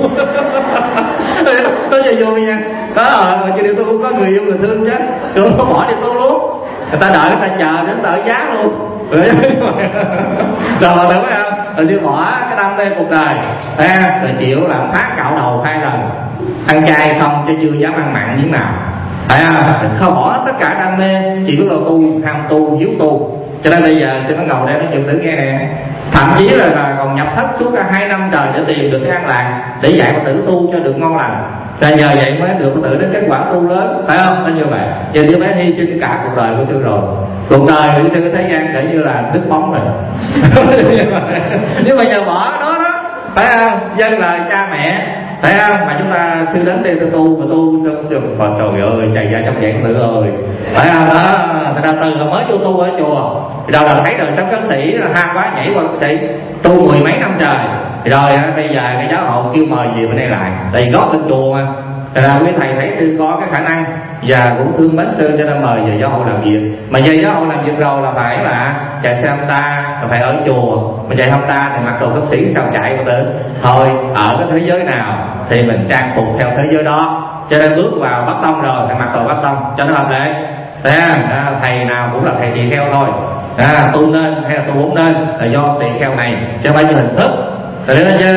Có gì vui nha. Có rồi chưa đi tu, có người yêu người thương chứ. Rồi có bỏ đi tu luôn. Người ta đợi người ta chờ đến tờ giá luôn. Rồi mà tưởng phải không? Rồi chưa bỏ cái đam mê cuộc đời. À, rồi chịu làm thác cạo đầu hai lần. Ăn chay không chứ chưa dám ăn mặn như nào. Phải không? Không bỏ tất cả đam mê, chỉ biết là tu, ham tu, hiếu tu. Cho nên bây giờ xin nó ngồi đây nói chuyện tử nghe nè. Thậm chí là, là còn nhập thất suốt cả hai năm trời để tìm được cái an lạc, để dạy Phật tử tu cho được ngon lành. Và nhờ vậy mới được Phật tử đến kết quả tu lớn, phải không? Nó như vậy. Giờ đứa bé hy sinh cả cuộc đời của sư rồi. Cuộc đời của sư thế gian kể như là đứt bóng rồi. Nhưng mà giờ bỏ đó đó, phải không? Dân lời cha mẹ, phải không? Mà chúng ta sư đến đây tu tu mà tu xong Phật trời ơi, chạy ra trong dạng tự ơi, phải không? Đó, người ta từ mới vô tu ở chùa, đầu là thấy đời sống cấn sĩ là ham quá nhảy qua cấn sĩ tu mười mấy năm trời, rồi bây giờ cái giáo hội kêu mời gì bên đây lại, tại vì gót lên chùa mà. Là quý thầy thấy sư có cái khả năng và cũng thương mến sư cho nên mời về giáo hội làm việc. Mà về giáo hội làm việc rồi là phải là chạy xe ông ta, là phải ở chùa. Mà chạy ông ta thì mặc đồ cấp sĩ sao chạy của tử. Thôi ở cái thế giới nào thì mình trang phục theo thế giới đó. Cho nên bước vào Bắc Tông rồi thì mặc đồ Bắc Tông cho nó hợp lệ. À, thầy nào cũng là thầy tỳ kheo thôi. À, tu nên hay là tu bốn nên là do tỳ kheo này chứ không phải cho hình thức. Tại đó chứ thành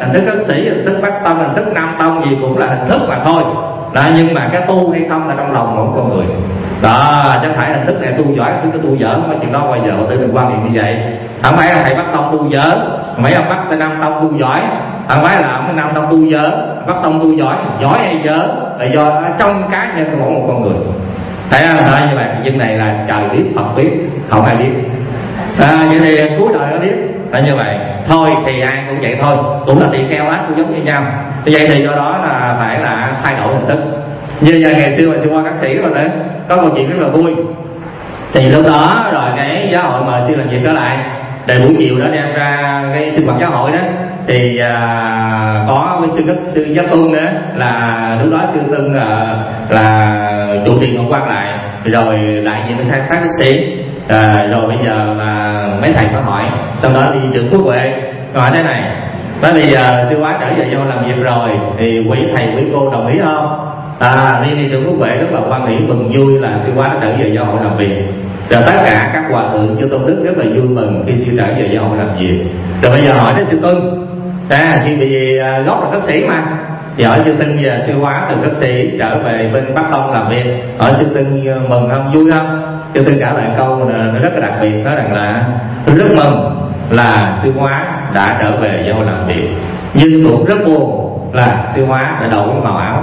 hình thức khất sĩ, hình thức bắc tông, hình thức nam tông gì cũng là hình thức mà thôi đó, nhưng mà cái tu hay không là trong lòng mỗi con người đó, chứ không phải hình thức này tu giỏi, hình thức cái tu dở, không có chuyện đó bao giờ tự mình quan niệm như vậy. Không phải là thầy bắc tông tu dở, không phải ông bắc tây nam tông tu giỏi, không phải là ông nam tông tu dở, bắc tông tu giỏi, giỏi hay dở là do ở trong cá nhân của mỗi một con người. Thấy không? Nói như vậy, chuyện này là trời biết, Phật biết, không ai biết. À, vậy thì cuối đời nó biết là như vậy. Thôi thì ai cũng vậy thôi, cũng là tỳ kheo hết, cũng giống như nhau. Vậy thì do đó là phải là thay đổi hình thức. Như giờ ngày xưa mà sư qua các sĩ rồi đấy, có một chuyện rất là vui. Thì lúc đó rồi cái giáo hội mời sư làm việc trở lại, để buổi chiều đó đem ra cái sinh hoạt giáo hội đó, thì à, có với sư sư Giác Tuân nữa, là lúc đó sư Tuân là, là chủ trì Ngọc Quang lại, rồi đại diện sang phát các sĩ. À, rồi bây giờ là mấy thầy có hỏi, sau đó đi trưởng Phước Huệ hỏi thế này, nói bây giờ sư quá trở về vô làm việc rồi thì quý thầy quý cô đồng ý không? À, đi đi trưởng Phước Huệ rất là quan hỷ mừng vui là sư quá trở về giáo hội làm việc. Rồi tất cả các hòa thượng chư tôn đức rất là vui mừng khi sư trở về giáo hội làm việc. Rồi bây giờ hỏi đến sư Tuân, à, khi vì gốc là khất sĩ mà, thì hỏi sư Tuân giờ sư hóa từ khất sĩ trở về bên Bắc Tông làm việc, hỏi sư Tuân mừng không, vui không? Sư Tuân trả lời câu rất là đặc biệt, nói rằng là tôi rất mừng là sư hóa đã trở về giáo hội làm việc, nhưng cũng rất buồn là sư hóa đã đổi màu áo.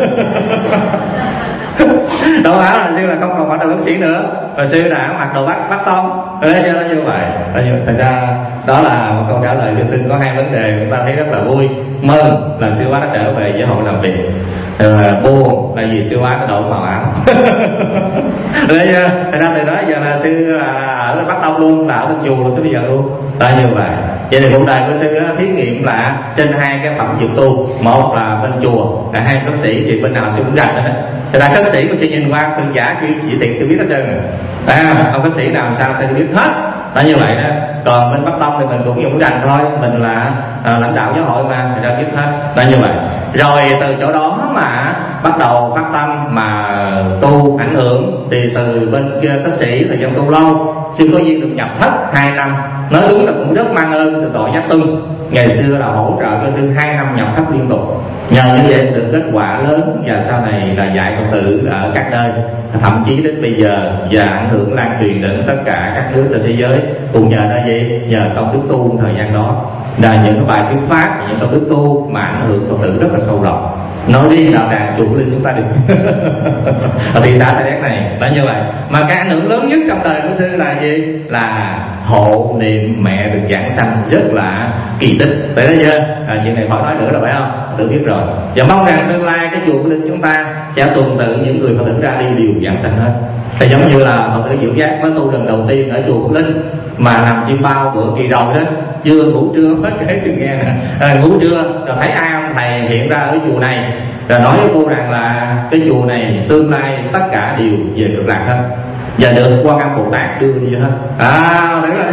Đổi áo là sư là không còn mặc đồ bác sĩ nữa, và sư đã mặc đồ bác bác tông. Thế cho nó như vậy. Thành ra đó là một câu trả lời sư Tuân có hai vấn đề chúng ta thấy rất là vui. Mừng là sư hóa đã trở về giáo hội làm việc, rồi buồn là vì sư hóa đã đổi màu áo. Thế ra từ đó giờ là sư ở Bắc Tông luôn, là ở bên chùa luôn tới bây giờ luôn. Đó như vậy. Vậy thì cuộc đời của sư đó thí nghiệm là trên hai cái phẩm việc tu, một là bên chùa, là hai khất sĩ thì bên nào sư cũng rành hết. Thì là khất sĩ của sư nhìn qua thương giả chỉ chỉ tiện sư biết hết trơn. À, không khất sĩ nào sao sư biết hết. Đó như vậy đó. Còn bên Bắc Tông thì mình cũng cũng rành thôi, mình là à, lãnh đạo giáo hội mà, thì ra biết hết. Đó như vậy. Rồi từ chỗ đó mà bắt đầu phát tâm mà tu ảnh hưởng, thì từ bên kia khất sĩ thời gian tu lâu, sư có duyên được nhập thất hai năm. Nói đúng là cũng rất mang ơn từ tội Giác Tuân, ngày xưa là hỗ trợ cho sư hai năm nhập thất liên tục. Nhờ như vậy được kết quả lớn, và sau này là dạy Phật tử ở các nơi, thậm chí đến bây giờ, và ảnh hưởng lan truyền đến tất cả các nước trên thế giới. Cũng nhờ là gì? Nhờ công đức tu thời gian đó, là những cái bài thuyết pháp, những công đức tu mà ảnh hưởng Phật tử rất là sâu rộng. Nói đi đạo tràng chủ linh chúng ta được. Ở thị xã Tây Đét này là như vậy. Mà cái ảnh hưởng lớn nhất trong đời của sư là gì? Là hộ niệm mẹ được giảng sanh, rất là kỳ tích. Tại đó chưa? À, chuyện này khỏi nói nữa rồi phải không? Tự biết rồi. Và mong rằng tương lai cái chùa của linh chúng ta sẽ tuần tự những người Phật tử ra đi đều giảng sanh hết. Thì giống như là Phật tử Diệu Giác mới tu lần đầu tiên ở chùa Phước Linh, mà làm chim bao bữa kỳ rồi đó, chưa ngủ trưa hết cái sự nghe nè, à, ngủ trưa rồi thấy ai ông thầy hiện ra ở chùa này, rồi nói với cô rằng là cái chùa này tương lai tất cả đều về cực lạc hết, và được Quan Âm Bồ Tát đưa đi hết. À đấy là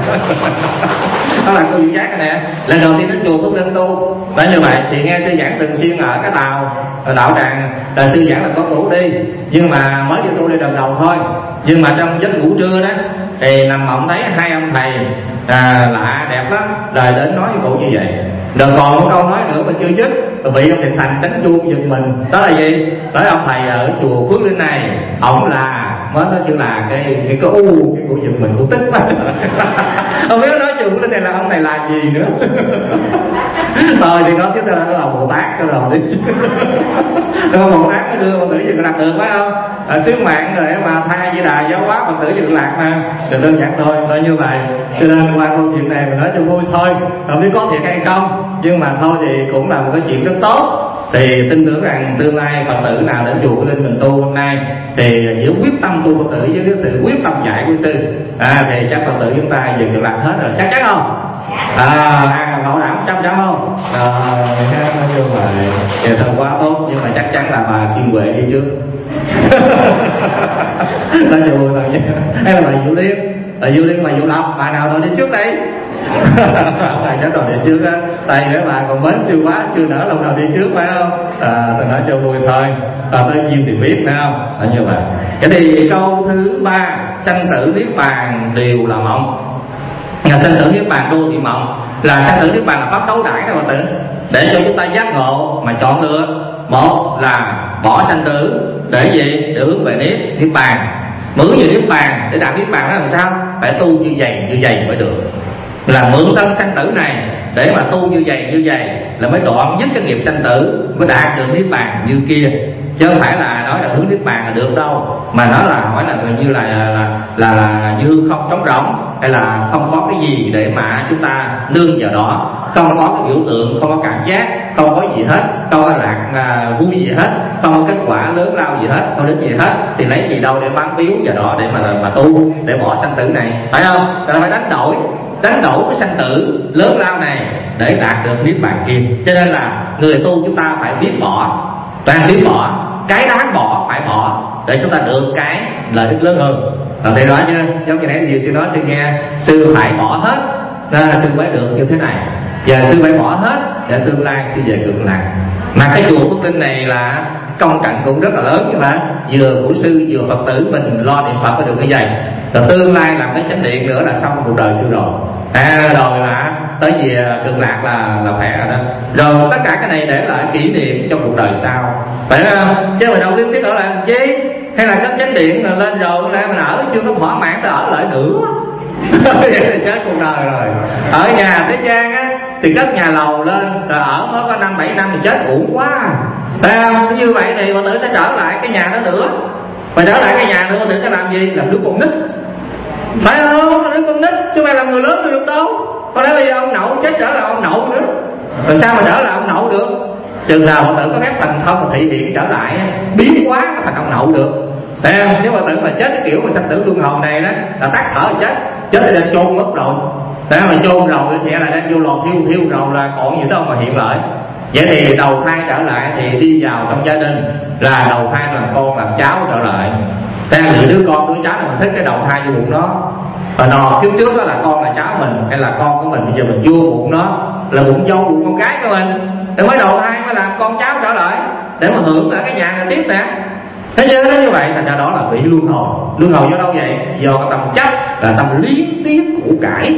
đó là cô Diệu Giác nè, lần đầu tiên đến chùa Phước Linh tu. Đó như vậy thì nghe sư giảng thường xuyên ở cái tàu ở đạo tràng, là sư giảng là có ngủ đi, nhưng mà mới vừa tu đi lần đầu thôi. Nhưng mà trong giấc ngủ trưa đó thì nằm mộng thấy hai ông thầy à, lạ đẹp lắm, rồi đến nói với cụ như vậy. Rồi còn một câu nói nữa mà chưa dứt, rồi bị ông Thịnh Thành đánh chuông giật mình. Đó là gì? Nói ông thầy ở chùa Phước Linh này, ổng là mới nói chữ là cái cái cái u cái cụ giật mình cũng tức quá. Không biết nói chùa Phước Linh này là ông này là gì nữa. Thôi thì nói chứ là nó là Bồ Tát cho rồi đi. Rồi Bồ Tát mới đưa Phật tử về lạc được phải không? À, sứ mạng để mà thay Di Đà giáo hóa Phật tử về lạc mà. Thì đơn giản thôi, nói như vậy. Cho nên qua câu chuyện này mình nói cho vui thôi, không biết có thiệt hay không, nhưng mà thôi thì cũng là một cái chuyện rất tốt. Thì tin tưởng rằng tương lai Phật tử nào đến chùa của Linh mình tu hôm nay thì chỉ quyết tâm tu Phật tử với cái sự quyết tâm dạy của sư, à, thì chắc Phật tử chúng ta dừng được lạc hết rồi, chắc chắn không? À, bảo đảm chắc chắn không? À, như vậy thì thật quá tốt, nhưng mà chắc chắn là bà Kim Huệ đi trước. Nói cho vui thôi nhé. Hay là bà Diệu Liên, bà Diệu Liên, bà Diệu Lộc, bà nào rồi đi trước đây? Bà chắc rồi đi trước á, tại để bà còn mến siêu quá chưa nỡ lòng nào đi trước phải không? À, tôi nói cho vui thôi, à, tới duyên thì biết phải không? À, như vậy. Cái thì câu thứ ba, sanh tử niết bàn đều là mộng. Nhà sanh tử niết bàn đô thị mộng. là sanh tử niết bàn là pháp đấu đãi đó Phật tử, để cho chúng ta giác ngộ mà chọn lựa. Một là bỏ sanh tử để gì? Để hướng về niết niết bàn. Mượn về niết bàn để đạt niết bàn đó làm sao? Phải tu như vậy như vậy mới được. Là mượn thân sanh tử này để mà tu như vậy như vậy là mới đoạn dứt cái nghiệp sanh tử, mới đạt được niết bàn như kia. Chứ không phải là nói là hướng niết bàn là được đâu, mà nó là hỏi là gần như là là là, là như không trống rỗng, hay là không có cái gì để mà chúng ta nương vào đó, không có cái biểu tượng, không có cảm giác, không có gì hết, không có lạc à, vui gì hết, không có kết quả lớn lao gì hết, không đến gì hết, thì lấy gì đâu để bám víu vào đó để mà mà tu, để bỏ sanh tử này, phải không? Là phải đánh đổi đánh đổi cái sanh tử lớn lao này để đạt được niết bàn kia. Cho nên là người tu chúng ta phải biết bỏ, toàn biết bỏ cái đáng bỏ, phải bỏ để chúng ta được cái lợi ích lớn hơn. Còn thầy nói chứ, giống như nãy thì sư nói, sư nghe sư phải bỏ hết ra sư mới được như thế này, và sư phải bỏ hết để tương lai sư về cực lạc. Mà cái chùa Phước Linh này là công trận cũng rất là lớn chứ mà, vừa của sư vừa Phật tử mình lo niệm Phật phải được như vậy, rồi tương lai làm cái chánh điện nữa là xong cuộc đời sư rồi. À rồi là tới về cực lạc là là khỏe rồi đó. Rồi tất cả cái này để lại kỷ niệm trong cuộc đời sau, phải không? Chứ mà đâu biết biết ở làm chi, hay là cái chánh điện là lên rồi lại mình ở chưa có thỏa mãn, ta ở lại nữa vậy thì chết cuộc đời rồi. Ở nhà thế gian á thì cất nhà lầu lên rồi ở mới có năm bảy năm thì chết uổng quá, phải không? Như vậy thì Phật tử sẽ trở lại cái nhà đó nữa, và trở lại cái nhà nữa Phật tử sẽ làm gì? Làm đứa con nít, phải không? Đứa con nít chứ phải làm người lớn được đâu. Có lẽ bây giờ ông nội chết trở lại ông nội nữa, rồi sao mà trở lại ông nội được? Chừng nào Phật tử có phép thành thông và thị hiện trở lại biến hóa thành ông nội được, thấy không? Nếu Phật tử mà chết cái kiểu mà sanh tử luân hồi này đó là tắt thở rồi chết, chết thì đang chôn mất rồi, thấy không? Mà chôn rồi thì là đang vô lò thiêu, thiêu rồi là còn gì đâu mà hiện lại. Vậy thì đầu thai trở lại thì đi vào trong gia đình là đầu thai làm con làm cháu trở lại. Thế là đứa con đứa cháu mình thích cái đầu thai vô bụng nó, và nó kiếp trước đó là con là cháu mình hay là con của mình, bây giờ mình vô bụng nó là bụng dâu bụng con gái của mình, để mới đầu thai mới làm con cháu trở lại để mà hưởng lại cái nhà này tiếp nè. Thế chứ nó như vậy thành ra đó là bị luân hồi. Luân hồi do đâu vậy? Do cái tâm chấp là tâm lý tiếc của cải.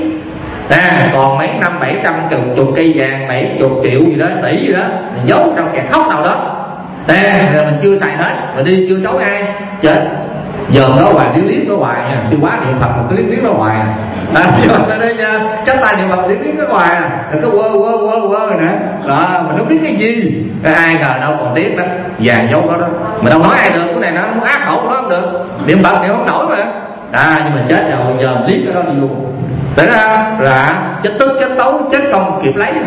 À, còn mấy năm bảy trăm chục, chục cây vàng, bảy chục triệu gì đó, tỷ gì đó giấu trong kẹt khóc nào đó. À, mình chưa xài hết, mình đi chưa trấu ai chết. Giờ nó hoài liếc liếc nó hoài nha, sư quá niệm Phật một cái liếc liếc nó hoài à. À, ta đây nha, chắc tay niệm Phật liếc liếc nó hoài à, rồi có quơ quơ quơ quơ rồi nè, đó mình không biết cái gì, ai ngờ đâu còn tiếc đó, vàng dấu đó đó, mình đâu nói ai được, cái này nó muốn ác khẩu nó không được, niệm Phật niệm không nổi mà. À nhưng mà chết rồi, giờ mình liếc cái đó đi luôn, để ra là chết tức chết tấu chết không kịp lấy.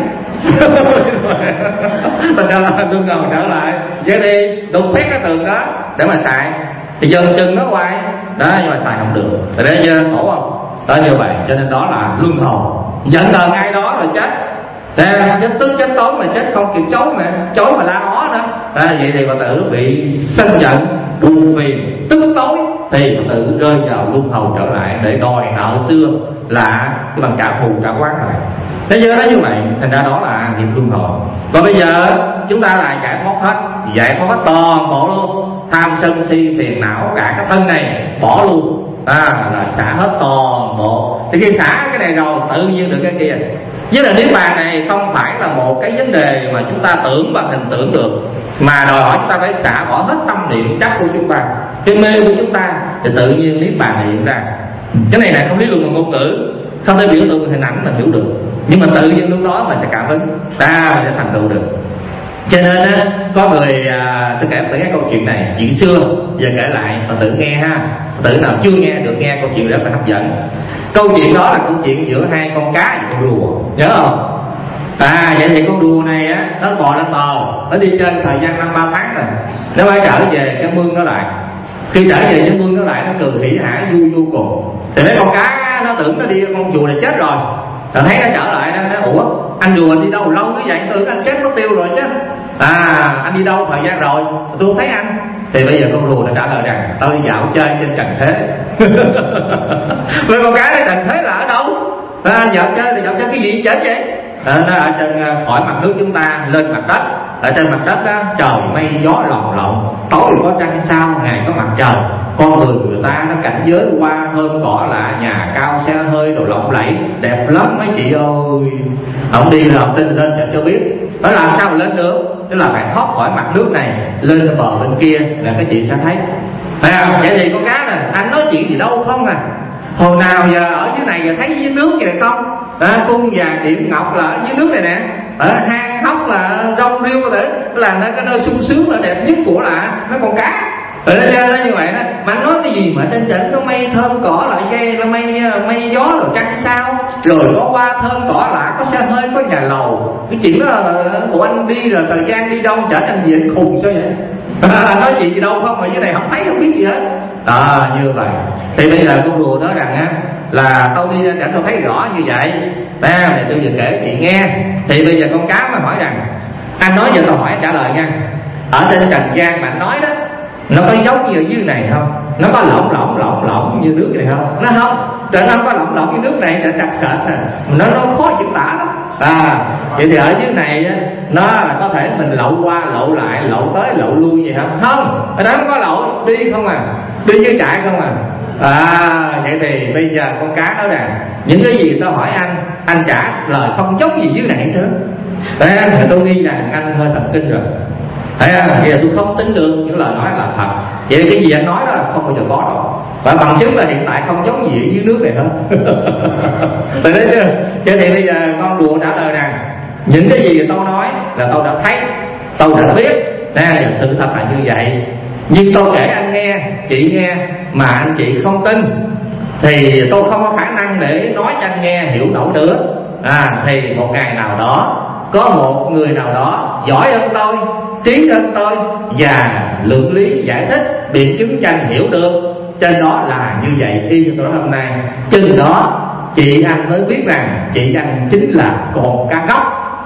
Thành ra là tương ngầu trở lại, vậy đi đục phét cái tường đó để mà xài. Thì dần chừng nó hoài đó, nhưng mà xài không được, rồi đấy chưa khổ không? Đó như vậy, cho nên đó là luân hồi. Giận đời ngay đó rồi chết, thế chết tức chết tối mà chết không kịp chối, mà chối mà la ó nữa. À, vậy thì Phật tử bị sân giận, buồn phiền, tức tối thì Phật tử rơi vào luân hồi trở lại để đòi nợ xưa là cái bằng trả thù trả quán này. Thế giờ nó như vậy, thành ra đó là nghiệp luân hồi. Còn bây giờ chúng ta lại giải thoát hết, giải thoát hết toàn bộ luôn, tham sân si phiền não cả cái thân này bỏ luôn, à là xả hết toàn bộ. Thì khi xả cái này rồi tự nhiên được cái kia. Với là niết bàn này không phải là một cái vấn đề mà chúng ta tưởng và hình tưởng được, mà đòi hỏi chúng ta phải xả bỏ hết tâm niệm chấp của chúng ta, cái mê của chúng ta, thì tự nhiên niết bàn này hiện ra. Cái này là không lý luận bằng ngôn ngữ, không thể biểu tượng hình ảnh mình hiểu được, nhưng mà tự nhiên lúc đó mình sẽ cảm ứng, ta mình sẽ thành tựu được. Cho nên á, có người à, tôi kể cái câu chuyện này, chuyện xưa giờ kể lại Phật tử nghe ha. Phật tử nào chưa nghe được nghe câu chuyện rất là hấp dẫn. Câu chuyện đó là câu chuyện giữa hai con cá và con rùa, nhớ không? À vậy thì con rùa này á, nó bò lên bờ, nó đi trên thời gian năm ba tháng rồi, nó phải trở về cái mương nó lại. Khi trở về cái mương nó lại, nó cười hỉ hả vui vô cùng. Thì mấy con cá nó tưởng nó đi con rùa này chết rồi, rồi thấy nó trở lại, nó nói ủa anh rùa anh đi đâu lâu như vậy, tưởng anh chết nó tiêu rồi chứ. À anh đi đâu thời gian rồi, tôi không thấy anh. Thì bây giờ con rùa nó trả lời rằng tôi dạo chơi trên trần thế. Với con cá này trần thế là ở đâu? À, dạo chơi thì dạo chơi cái gì chết vậy? À, nó ở trên khỏi mặt nước chúng ta lên mặt đất. Ở trên mặt đất đó trời mây gió lồng lộng, tối có trăng sao, ngày có mặt trời. Con người người ta nó cảnh giới hoa thơm cỏ lạ, nhà cao xe hơi đồ lộng lẫy đẹp lắm mấy chị ơi. Ông đi là ông tin lên cho, cho biết. Nó làm sao mà lên được? Tức là phải thoát khỏi mặt nước này lên bờ bên kia là các chị sẽ thấy. Thấy không? Vậy thì con cá này anh nói chuyện gì đâu không à? Hồi nào giờ ở dưới này giờ thấy dưới nước vậy không? À, cung vàng điện ngọc là ở dưới nước này nè, ở hang hốc là rong riêu có thể là nó cái nơi sung sướng là đẹp nhất của là mấy con cá. Ở đây nó như vậy đó. Mà nói cái gì mà trên trển có mây thơm cỏ lại dây, nó mây mây gió rồi trăng sao, rồi có hoa thơm cỏ lạ, có xe hơi, có nhà lầu. Cái chuyện đó là của anh đi rồi thời gian đi đâu trở thành gì anh khùng sao vậy? À, nói chuyện gì đâu không, mà dưới này không thấy không biết gì hết. À như vậy thì bây giờ con rùa nói rằng á là tao đi ra để tao thấy rõ như vậy. Ta này tôi vừa kể chị nghe. Thì bây giờ con cá mà hỏi rằng anh nói giờ tao hỏi trả lời nha. Ở trên trần gian mà anh nói đó, nó có giống như ở dưới này không? Nó có lỏng lỏng lỏng lỏng như nước này không? Nó không. Trời, nó không có lỏng lỏng như nước này, trời trặc sệt à. Nó nó khó diễn tả lắm. À vậy thì ở dưới này á, nó là có thể mình lậu qua lậu lại, lậu tới lậu lui gì không? Không, ở đó không có lậu, đi không à, đi như chạy không à. À vậy thì bây giờ con cá nói rằng những cái gì tao hỏi anh, anh trả lời không giống gì dưới này nữa. Đấy, thì tôi nghi rằng anh hơi thần kinh rồi. Thấy không? Bây giờ tôi không tin được những lời nói là thật. Vậy cái gì anh nói đó là không bao giờ có đâu. Và bằng chứng là hiện tại không giống gì dưới nước này hết. Tại đấy chưa? Cho nên bây giờ con rùa trả lời rằng những cái gì tôi nói là tôi đã thấy, tôi đã biết. Đây là sự thật là như vậy. Nhưng tôi kể anh nghe, chị nghe mà anh chị không tin thì tôi không có khả năng để nói cho anh nghe hiểu nổi nữa. À thì một ngày nào đó có một người nào đó giỏi hơn tôi, trí hơn tôi và lượng lý giải thích biện chứng cho anh hiểu được. Trên đó là như vậy, y như tôi nói hôm nay. Chừng đó chị anh mới biết rằng chị anh chính là con cá ngốc.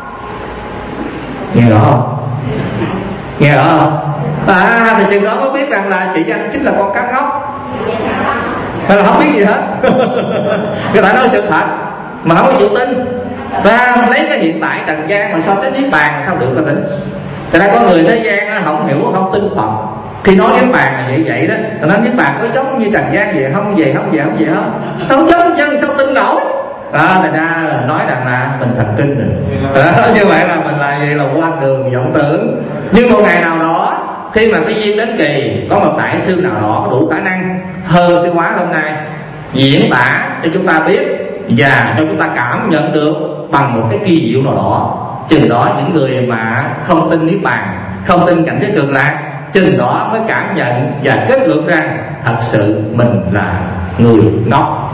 Nghe rõ không? Nghe rõ không? À thì chừng đó mới biết rằng là chị anh chính là con cá ngốc. Hay là không biết gì hết. Người ta nói sự thật mà không có chịu tin. Và lấy cái hiện tại trần gian mà so với niết bàn sao được là tính. Thật ra có người thế gian không hiểu, không tin Phật. Khi nói niết bàn là vậy vậy đó, ta nói niết bàn có giống như trần gian vậy không, về không về không về hết, không giống chân sao tin nổi. Đó, thành ra là nói rằng là mình thần kinh rồi. Đó, như vậy là mình là gì, là quan đường vọng tưởng. Nhưng một ngày nào đó khi mà cái duyên đến kỳ, có một đại sư nào đó có đủ khả năng hơn sư hóa hôm nay diễn tả cho chúng ta biết và cho chúng ta cảm nhận được bằng một cái kỳ diệu nào đó. Chừng đó những người mà không tin niết bàn, không tin cảnh giới cực lạc, chừng đó mới cảm nhận và kết luận rằng thật sự mình là người ngốc.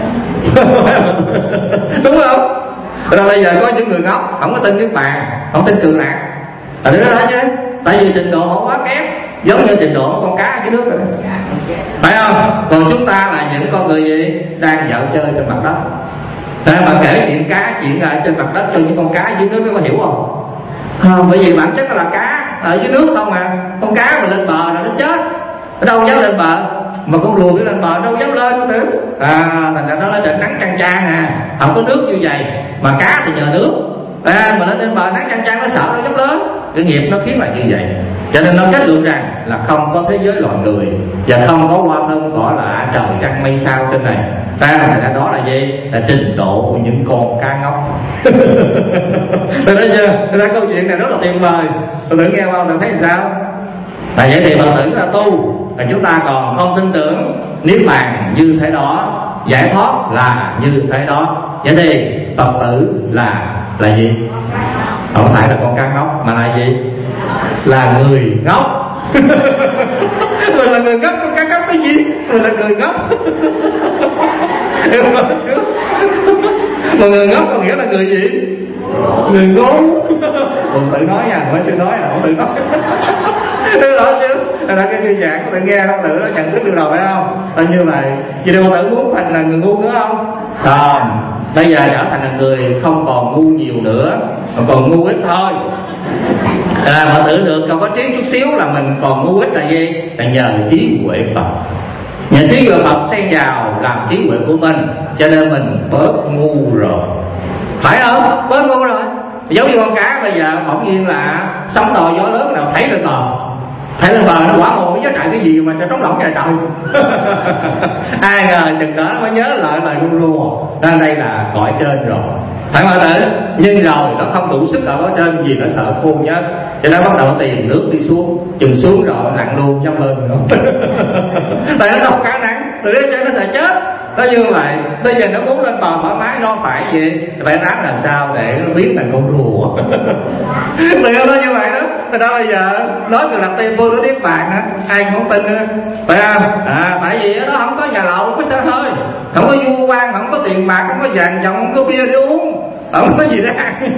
Đúng không? Rồi bây giờ có những người ngốc không có tin niết bàn, không tin cực lạc, tại đó đó chứ. Tại vì trình độ họ quá kém, giống như trình độ con cá dưới nước rồi, phải không? Còn chúng ta là những con người gì đang dạo chơi trên mặt đất. Tại mà kể chuyện cá, chuyện ở trên mặt đất cho những con cá dưới nước nó có hiểu không? Không, bởi vì bản chất là cá ở dưới nước không à. Con cá mà lên bờ là nó chết, nó đâu dám lên bờ. Mà con rùa cái lên bờ đâu dám lên có tưởng. À, thành ra nó lên trên nắng chang chang à, không có nước như vậy. Mà cá thì nhờ nước. À, mà nó lên bờ nắng chang chang nó sợ nó dám lớn. Cái nghiệp nó khiến là như vậy. Cho nên nó kết luận rằng là không có thế giới loài người và không có hoa thơm cỏ lạ trời trăng mây sao trên này. Ta là đó là gì? Là trình độ của những con cá ngốc. Tôi nói chưa? Tôi nói câu chuyện này rất là tuyệt vời. Tôi thử nghe bao, tôi thấy sao? Tại vậy thì Phật tử là tu, và chúng ta còn không tin tưởng niết bàn như thế đó, giải thoát là như thế đó. Vậy thì Phật tử là là gì? Không phải là con cá ngốc mà là gì? Là người ngốc. Mình là người ngốc, con cá ngốc cái gì? Mình là người ngốc. Mà người ngốc có nghĩa là người gì? Người ngu. Mình tự nói nha, mới chưa nói là không tự nói. Đúng rồi chứ. Thật ra cái thư giãn của tự nghe không tự nó nhận thức được rồi phải không? Tại như vậy, vì đâu tự muốn thành là người ngu nữa không? Không. Bây giờ trở thành là người không còn ngu nhiều nữa, mà còn ngu ít thôi. À, mà tự được còn có trí chút xíu là mình còn ngu ít là gì? Là nhờ trí huệ Phật. Nhờ trí huệ Phật xen vào làm trí huệ của mình, cho nên mình bớt ngu rồi. Phải không? Bớt ngu rồi. Giống như con cá bây giờ bỗng nhiên là sóng to gió lớn nào thấy lên bờ, thấy lên bờ nó quả mồ cái chạy cái gì mà trời trống động trời trời. Ai ngờ chừng đó nó mới nhớ lại lời luôn luôn. Nên đây là cõi trên rồi. phải mà tử. Nhưng rồi nó không đủ sức ở trên vì nó sợ khô nhớt, cho nên bắt đầu tìm nước đi xuống, chừng xuống rồi lặn luôn dám lên nữa. Tại nó không khả năng, từ đó cho nó sợ chết. Nó như vậy, bây giờ nó muốn lên bờ thoải mái, nó phải gì? Phải ráng làm sao để nó biến thành con rùa. Liệu nó như vậy đó. Từ đó bây giờ nói từ đặt tiền phương nó điếc bạc nữa, ai cũng không tin nữa, phải không? À, tại vì nó không có nhà lậu, không có xe hơi, không có vua quan, không có tiền bạc, không có vàng chồng, không có bia để uống, không có gì để ăn.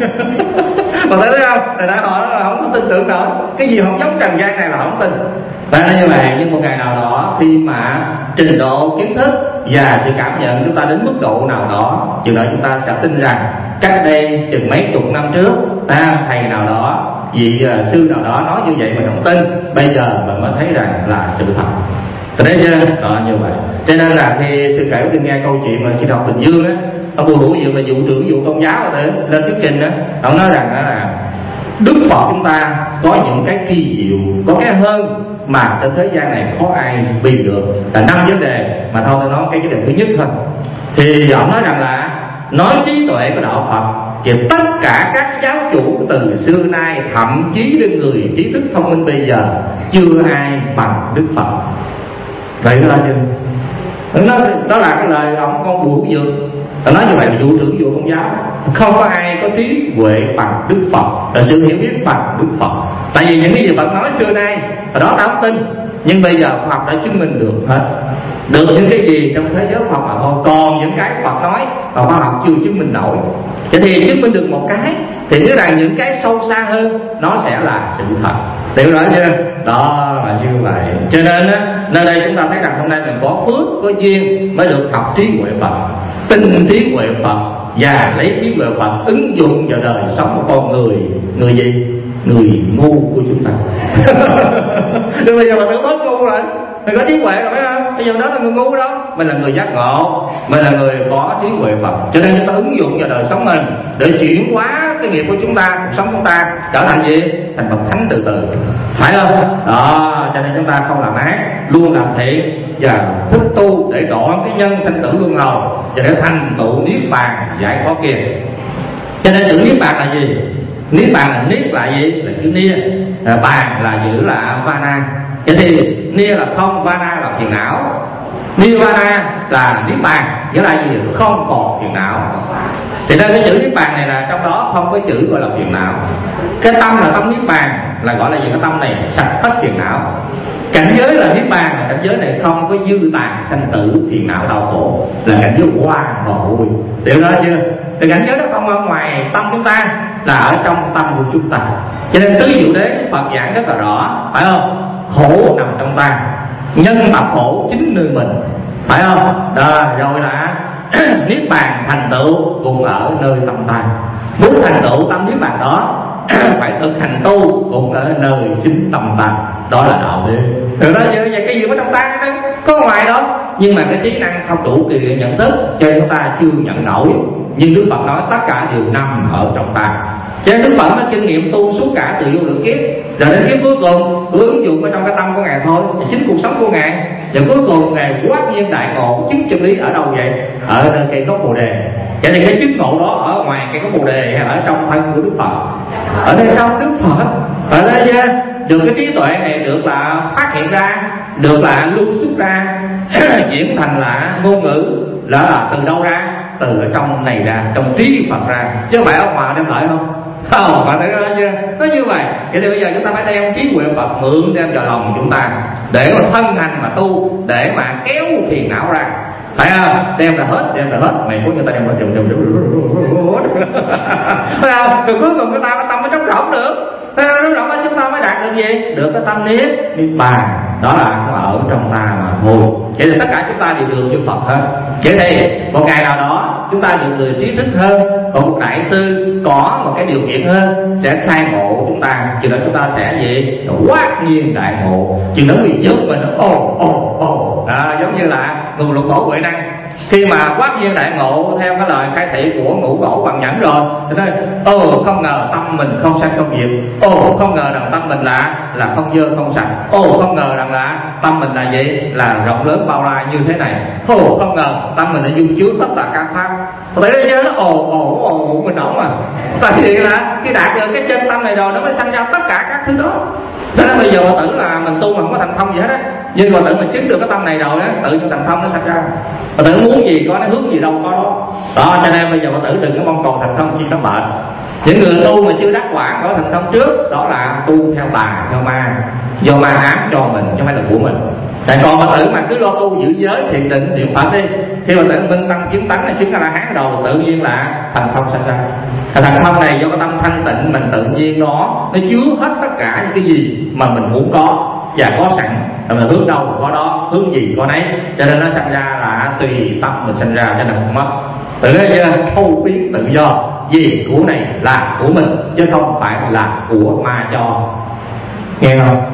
Mà thấy không? Tại đã họ là không có tin tưởng nổi, cái gì không giống trần gian này là không tin. Và như vậy, nhưng một ngày nào đó khi mà trình độ kiến thức và sự cảm nhận chúng ta đến mức độ nào đó, chừng đó chúng ta sẽ tin rằng cách đây chừng mấy chục năm trước, ta thầy nào đó, vị uh, sư nào đó nói như vậy mình không tin, bây giờ mình mới thấy rằng là sự thật. Thế chưa? Đó, như vậy. Cho nên là khi sư kể tôi nghe câu chuyện mà sư đọc Bình Dương á, ông Bùi Hữu Diệu là vụ trưởng vụ tôn giáo rồi đấy, lên thuyết trình á, ông nói rằng đó là Đức Phật chúng ta có những cái kỳ diệu, có cái hơn mà trên thế gian này khó ai bị được, là năm vấn đề mà thôi tôi nói cái vấn đề thứ nhất thôi. Thì ông nói rằng là nói trí tuệ của đạo Phật thì tất cả các giáo chủ từ xưa nay, thậm chí đến người trí thức thông minh bây giờ, chưa ai bằng Đức Phật. Vậy đó chứ, đó, đó là cái lời ông con Bùi Hữu Diệu. Nói như vậy là vụ trưởng vụ tôn giáo, không có ai có trí huệ bằng Đức Phật, là sự hiểu biết bằng Đức Phật. Tại vì những cái gì Phật nói xưa nay ở đó ta không tin, nhưng bây giờ khoa học đã chứng minh được hết, được những cái gì trong thế giới khoa học mà thôi. Còn những cái Phật nói mà khoa học chưa chứng minh nổi, vậy thì chứng minh được một cái thì biết rằng những cái sâu xa hơn nó sẽ là sự thật. Hiểu rõ chưa? Đó là như vậy. Cho nên á, nơi đây chúng ta thấy rằng hôm nay mình có phước, có duyên mới được học trí huệ Phật, tin trí huệ Phật và lấy trí huệ Phật ứng dụng vào đời sống của con người. Người gì? Người ngu của chúng ta. Đừng bây giờ mà tưởng bớt ngu rồi, mình có trí huệ rồi phải không? Bây giờ đó là người ngu đâu, mình là người giác ngộ, mình là người có trí huệ Phật. Cho nên chúng ta ứng dụng vào đời sống mình để chuyển hóa cái nghiệp của chúng ta, cuộc sống của chúng ta trở thành gì? Thành Phật thánh từ từ, phải không? Đó, cho nên chúng ta không làm ác, luôn làm thiện và thức tu để đoạn cái nhân sanh tử luân hồi và để thành tựu niết bàn giải thoát kia. Cho nên chữ niết bàn là gì? Niết bàn là niết là gì? Là chữ nia, à, bàn là chữ là vana. Vậy thì nia là không, vana là phiền não. Nirvana là niết bàn, nghĩa là gì? Không còn phiền não. Thì ra cái chữ niết bàn này là trong đó không có chữ gọi là phiền não. Cái tâm là tâm niết bàn, là gọi là gì? Cái tâm này sạch hết phiền não. Cảnh giới là niết bàn, là cảnh giới này không có dư tàn sanh tử phiền não đau khổ, là cảnh giới hoàn hồn. Hiểu đó chưa? Thì cảnh giới đó không ở ngoài tâm chúng ta, là ở trong tâm của chúng ta. Cho nên tứ diệu đế Phật giảng rất là rõ, phải không? Khổ nằm trong ta, nhân tập khổ chính nơi mình, phải không? Đó, rồi là niết bàn thành tựu cùng ở nơi tâm ta. Muốn thành tựu tâm niết bàn đó phải thực hành tu cũng ở nơi chính tâm ta. Đó là đạo đế. Từ đó giờ cái gì có trong ta đó, có ngoài đó, nhưng mà cái trí năng không đủ kỳ nhận thức cho chúng ta chưa nhận nổi. Nhưng Đức Phật nói tất cả đều nằm ở trong ta. Cho nên Đức Phật nó kinh nghiệm tu suốt cả từ vô lượng kiếp, rồi đến kiếp cuối cùng cứ ứng dụng ở trong cái tâm của Ngài thôi, thì chính cuộc sống của Ngài. Và cuối cùng Ngài quát nhiên đại ngộ, chứng chân lý ở đâu vậy? Ở nơi cây gốc Bồ đề. Vậy thì cái chứng ngộ đó ở ngoài cây gốc Bồ đề hay ở trong thân của Đức Phật? Ở đây trong Đức Phật. Ở đây chưa? Được cái trí tuệ này được là phát hiện ra, được là lưu xuất ra, diễn thành là ngôn ngữ, là, là từ đâu ra? Từ ở trong này ra, trong trí Phật ra, chứ không phải ở ngoài đem lại không? Không, bạn thấy đó chưa? Nó như vậy. Vậy thì bây giờ chúng ta phải đem trí huệ Phật mượn đem vào lòng chúng ta, để mà thân hành mà tu, để mà kéo phiền não ra, phải không? Đem ra hết, đem ra hết. Mày có người ta đem ra chùm chùm chùm, phải không? Rồi cuối cùng người ta có tâm nó trống rỗng được. Thế lúc đó chúng ta mới đạt được gì? Được cái tâm niết niết bàn. Đó là nó ở trong ta mà thôi. Vậy thì tất cả chúng ta đều được như Phật hết. Vậy thì một ngày nào đó chúng ta được người trí thức hơn, còn một đại sư có một cái điều kiện hơn sẽ khai ngộ chúng ta. Chừng đó chúng ta sẽ gì? Quát nhiên đại ngộ. Chừng đó mình giúp mình ồ ồ ồ. Đó, giống như là nguồn lục tổ Huệ Năng khi mà quát duyên đại ngộ theo cái lời khai thị của Ngũ Cổ Hoàng Nhẫn rồi thì nói ồ không ngờ tâm mình không sanh không diệt, ồ không ngờ rằng tâm mình là là không dơ không sạch, ồ không ngờ rằng là tâm mình là gì, là rộng lớn bao la như thế này, ồ không ngờ tâm mình là dung chứa tất cả các pháp. Tại đây chứ nó ồ ồ ồ mình ổn mà. Tại vì là khi đạt được cái chân tâm này rồi nó mới sanh ra tất cả các thứ đó. Cho nên bây giờ Phật tử là mình tu mà không có thành thông gì hết á, nhưng Phật tử mình chứng được cái tâm này rồi á, tự nhiên thành thông nó sanh ra. Phật tử muốn gì có, nó hướng gì đâu có đó. Đó cho nên bây giờ Phật tử đừng có mong cầu thành thông chi nó mệt. Những người tu mà chưa đắc quả có thành thông trước, đó là tu theo tà theo ma, do ma ám cho mình chứ không phải là của mình. Tại còn Phật tử mà cứ lo tu giữ giới thiền định niệm Phật đi, khi Phật tử minh tâm chứng tánh này, chứng A La Hán đầu tự nhiên là thành thông sanh ra. Thành thông này do cái tâm thanh tịnh mình tự nhiên nó nó chứa hết tất cả những cái gì mà mình muốn có và có sẵn, rồi mình hướng đâu có đó, hướng gì có nấy, cho nên nó sanh ra là tùy tâm mình sanh ra cho nên không mất. Tự nhiên thâu biến tự do, vì của này là của mình chứ không phải là của ma cho. Nghe không?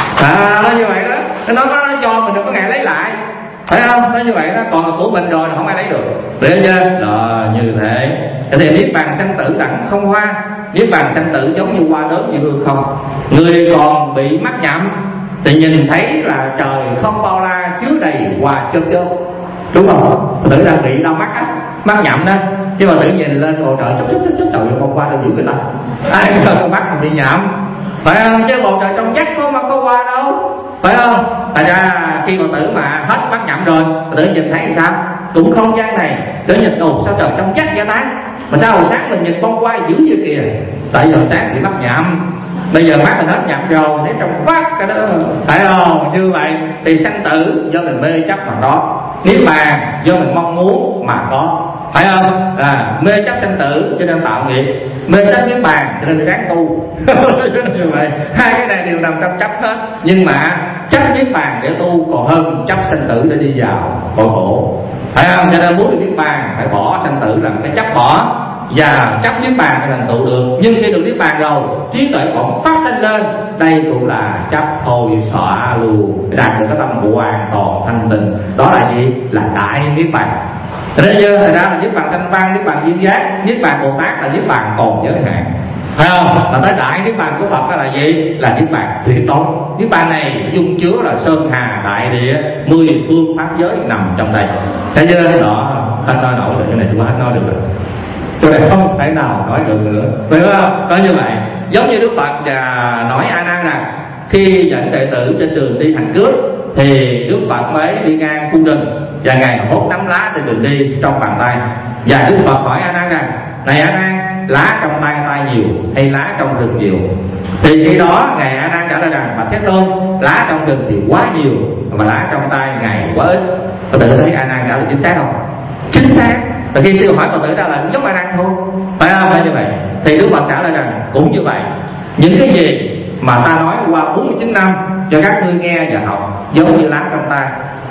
À, nó như vậy đó, nó nó cho mình đừng có ngại lấy lại, phải không? Nó như vậy đó, còn là của mình rồi không ai lấy được. Để chưa? Đó, như thế. Thì niết bàn sanh tử đẳng không hoa, niết bàn sanh tử giống như hoa lớn như hư không. Người còn bị mắc nhậm thì nhìn thấy là trời không bao la chứa đầy hoa chớp chớp, đúng không? Tự đang bị đau mắt á, mắt nhậm đó, chứ mà tự nhìn lên bầu trời chớp chớp chớp chớp, trời không qua đâu giữ cái này, ai cũng cần mắt mình bị nhậm, phải không? Chứ bầu trời trong vắt có mà có qua đâu, phải không? Tại ra khi mà tử mà hết mắt nhậm rồi, tự nhìn thấy sao? Cũng không gian này, tự nhìn ồ sao trời trong vắt vậy ta? Mà sao hồi sáng mình nhìn bông hoa dữ vậy kìa? Tại giờ sáng bị mắt nhậm, bây giờ mắt mình hết nhậm rồi, thấy trong phát cái đó, phải không? Như vậy thì sanh tử do mình mê chấp mà có, niết bàn do mình mong muốn mà có, phải không? À, mê chấp sanh tử cho nên tạo nghiệp, mê chấp niết bàn cho nên ráng tu. Như vậy hai cái này đều nằm trong chấp hết, nhưng mà chấp niết bàn để tu còn hơn chấp sanh tử để đi vào cõi khổ, phải không? Cho nên muốn được niết bàn phải bỏ sanh tử làm cái chấp bỏ, và chấp niết bàn thì thành tựu được. Nhưng khi được niết bàn rồi, trí tuệ còn phát sinh lên, đây cũng là chấp thôi xõa luôn, đạt được cái tâm hoàn toàn thanh tịnh. Đó là gì? Là đại niết bàn. Thế nên thật ra là niết bàn thanh văn, niết bàn duyên giác, niết bàn Bồ Tát là niết bàn còn giới hạn, phải không? Mà tới đại niết bàn của Phật đó là gì? Là niết bàn tuyệt đối. Niết bàn này dung chứa là sơn hà đại địa, mười phương pháp giới nằm trong đây. Thế chứ đó anh nói nổi được cái này, chúng ta nói được rồi, cho nên không thể nào nói được nữa, phải không? Có như vậy, giống như Đức Phật và nói A Nan rằng khi dẫn đệ tử trên đường đi hành cướp thì Đức Phật mới đi ngang khu rừng và ngài hốt nắm lá trên đường đi trong bàn tay, và Đức Phật hỏi A Nan rằng này A Nan, lá trong tay tay nhiều hay lá trong rừng nhiều? Thì khi đó ngài A Nan trả lời rằng bạch Thế Tôn, lá trong rừng thì quá nhiều và lá trong tay ngài quá ít. Có tự thấy A Nan trả lời chính xác không? Chính xác. Và khi sư hỏi Phật tử ra là giống A Nan thôi, phải không? Phải như vậy. Thì Đức Phật trả lời rằng cũng như vậy, những cái gì mà ta nói qua bốn mươi chín năm cho các ngươi nghe và học giống như lá trong tay,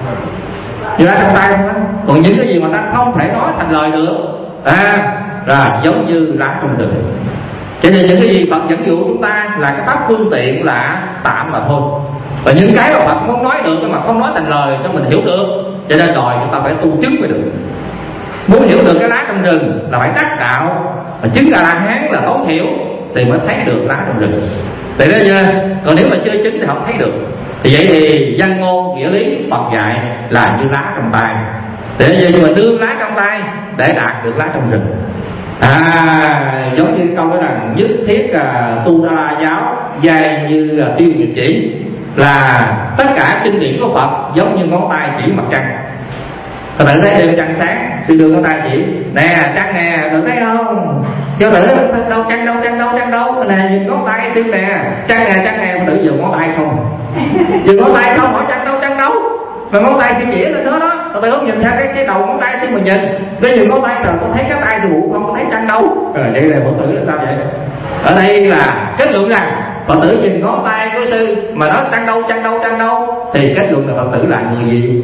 như lá trong tay không đó. Còn những cái gì mà ta không thể nói thành lời được à, là giống như lá trong rừng. Cho nên những cái gì Phật dẫn dụ chúng ta là cái pháp phương tiện là tạm mà thôi. Và những cái mà Phật muốn nói được nhưng mà không nói thành lời cho mình hiểu được, cho nên đòi chúng ta phải tu chứng mới được. Muốn hiểu được cái lá trong rừng là phải đắc đạo, mà chứng A La Hán là thấu hiểu thì mới thấy được lá trong rừng. Thì đó chưa? Còn nếu mà chưa chứng thì không thấy được. Thì vậy thì văn ngôn nghĩa lý Phật dạy là như lá trong tay, để nhưng mà đương lá trong tay để đạt được lá trong rừng. À, giống như câu nói rằng nhất thiết là tu đa giáo dài như là tiêu diệt chỉ, là tất cả kinh điển của Phật giống như ngón tay chỉ mặt trăng. Tự thấy đêm trăng sáng, sư đưa ngón tay chỉ nè trăng nè, tự thấy không? Cho tự đâu trăng đâu trăng đâu trăng đâu nè, nhìn ngón tay sư nè, trăng nè trăng nè, tự dùng ngón tay không, dùng ngón tay không, hỏi trăng đâu trăng đâu, mà ngón tay chỉ chỉ lên đó đó, tự không nhìn theo cái cái đầu ngón tay sư mà nhìn, cái dùng ngón tay rồi có thấy cái tay thì bộ không có thấy trăng đâu. Rồi vậy là Phật tử là sao vậy? Ở đây là kết luận rằng Phật tử nhìn ngón tay của sư mà nói trăng đâu trăng đâu trăng đâu thì kết luận là Phật tử là người gì?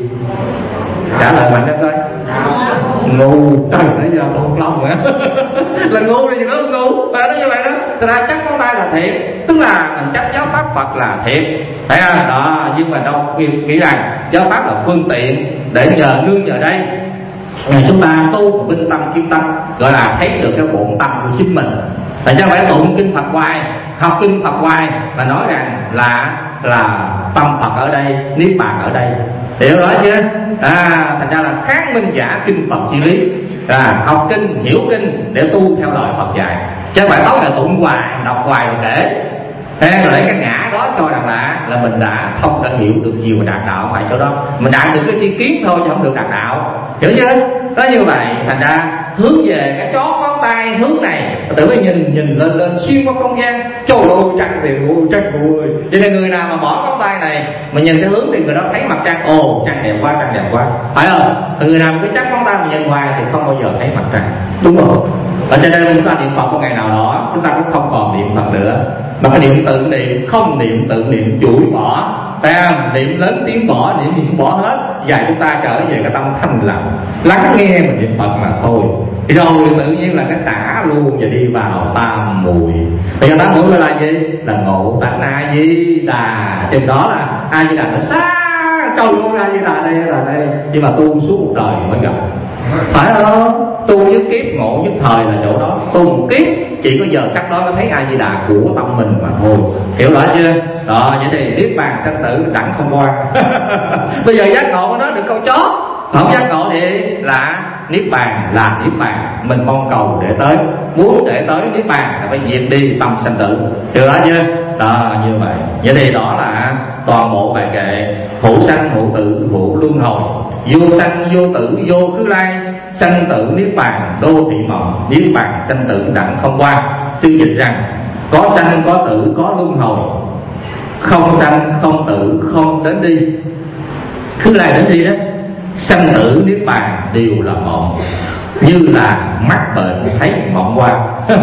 Trả lời mạnh coi. Ngu. Trời nãy giờ không lòng nữa. Là ngu là gì đó, ngu. Và nó như vậy đó. Thật ra chắc ngón tay là thiệt, tức là mình chấp giáo pháp Phật là thiệt, phải không? Đó, nhưng mà đâu nghĩ rằng giáo pháp là phương tiện để nhờ nương nhờ đây ngày chúng ta tu minh tâm kiến tâm, gọi là thấy được cái bổn tâm của chính mình. Tại sao phải tụng kinh Phật hoài, học kinh Phật hoài và nói rằng là là tâm Phật ở đây, niết bàn ở đây, hiểu rõ chưa? À, thành ra là kháng minh giả kinh Phật chi lý, à, học kinh hiểu kinh để tu theo lời Phật dạy, chứ phải nói là tụng hoài, đọc hoài rồi kể. Thế rồi lấy cái ngã đó cho rằng là là mình đã không đã hiểu được nhiều và đạt đạo, phải chỗ đó mình đạt được cái chi kiến thôi chứ không được đạt đạo, hiểu chưa? Đó như vậy thành ra hướng về cái chót ngón tay hướng này, tự mới nhìn nhìn lên lên xuyên qua không gian, trời ơi trăng thì ôi trăng ơi. Cho nên người nào mà bỏ ngón tay này mà nhìn cái hướng thì người đó thấy mặt trăng, ồ trăng đẹp quá, trăng đẹp quá, phải không? Người nào mà cứ chắc ngón tay mà nhìn hoài thì không bao giờ thấy mặt trăng, đúng không? Ở trên đây chúng ta niệm Phật một ngày nào đó chúng ta cũng không còn niệm Phật nữa, mà cái niệm tự niệm, không niệm tự niệm, chủi bỏ, ta niệm lớn tiếng bỏ, niệm niệm bỏ hết, dạy chúng ta trở về cái tâm thanh lặng, lắng nghe mình niệm Phật mà thôi. Thì rồi tự nhiên là cái xả luôn và đi vào tam muội. Bây giờ tam muội là gì? Là ngộ tánh A Di Đà. Trên đó là A Di Đà nó xa câu luôn, A Di Đà đây là đây, nhưng mà tu suốt một đời mới gặp, phải không? Tu nhất kiếp ngộ nhất thời là chỗ đó, tu một kiếp chỉ có giờ chắc đó mới thấy A Di Đà của tâm mình mà thôi, hiểu rõ chưa? Đó, vậy thì niết bàn sanh tử đẳng không qua. Bây giờ giác ngộ của nó được câu chót, không giác ngộ thì là niết bàn là niết bàn, mình mong cầu để tới, muốn để tới niết bàn là phải diệt đi tâm sanh tử, hiểu rõ chưa? Đó, như vậy. Vậy thì đó là toàn bộ bài kệ hữu sanh hữu tử hữu luân hồi, vô sanh vô tử vô cứ lai, sanh tử niết bàn đô thị mộng, niết bàn sanh tử đẳng không qua. Sư dịch rằng có sanh có tử có luân hồi, không sanh không tử không đến đi, cứ lai đến đi đó. Sanh tử niết bàn đều là mộng, như là mắt bệnh thấy mộng qua.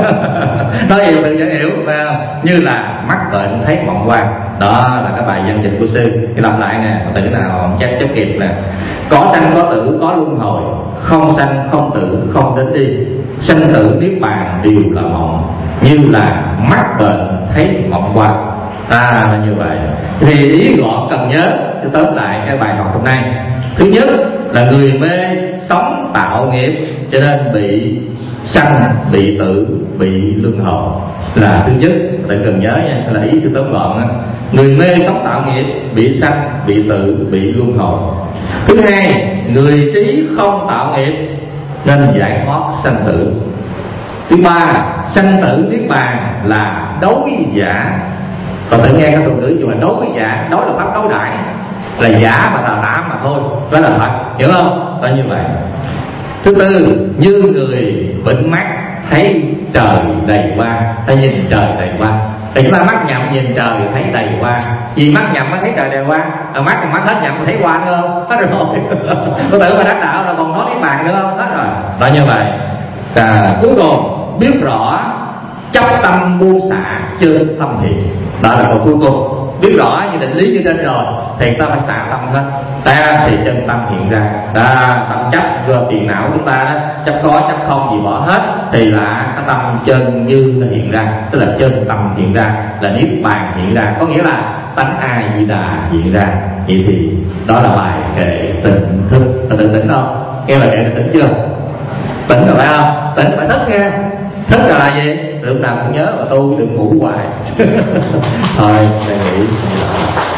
Nói hiểu tự dễ hiểu, phải không? Như là mắt bệnh thấy mộng qua. Đó là cái bài văn dịch của sư. Cái đọc lại nè, từ nào chắc chấp kịp nè. Có sanh có tử có luân hồi, không sanh không tử không đến đi, sanh tử niết bàn đều là mộng, như là mắt bệnh thấy mộng qua. À là như vậy. Thì ý gọn cần nhớ cho tóm lại cái bài học hôm nay. Thứ nhất là người mê sống tạo nghiệp, cho nên bị sanh, bị tử, bị luân hồi là thứ nhất, bạn cần nhớ nha, là ý sự tóm gọn. Người mê sống tạo nghiệp bị sanh, bị tử, bị luân hồi. Thứ hai, người trí không tạo nghiệp nên giải thoát sanh tử. Thứ ba, sanh tử niết bàn là đối giả. Còn tự nghe các thuật ngữ dùng là đối với giả, đối là pháp đối đãi, là giả mà là tạm mà thôi, đó là thật, hiểu không? Đó như vậy. Thứ tư, như người bệnh mắt thấy trời đầy hoa, ta nhìn trời đầy hoa. Thì chúng ta mắt nhầm nhìn trời thấy đầy hoa, vì mắt nhầm mới thấy trời đầy hoa, à, mắt còn mắt hết nhầm thấy hoa nữa không? Hết rồi. Có tưởng mà đắc đạo là còn nói niết bàn nữa không? Hết rồi. Đó như vậy. À, cuối cùng biết rõ chấp tâm buông xả trên tâm thiện, đó là câu cuối cùng. Biết rõ như định lý như trên rồi thì ta phải xả tâm hết, ta thì chân tâm hiện ra. Đó, tâm chấp do phiền não chúng ta đó, chấp có chấp không gì bỏ hết thì là cái tâm chân như nó hiện ra, tức là chân tâm hiện ra là niết bàn hiện ra, có nghĩa là tánh A Di Đà hiện ra. Vậy thì đó là bài kệ tỉnh thức. Là tự tỉnh không? Nghe bài kệ là tỉnh chưa? Tỉnh rồi phải không? Tỉnh phải thức nghe. Thức là, là gì? Lúc nào cũng nhớ và tu đừng ngủ hoài. Thôi, đề nghị.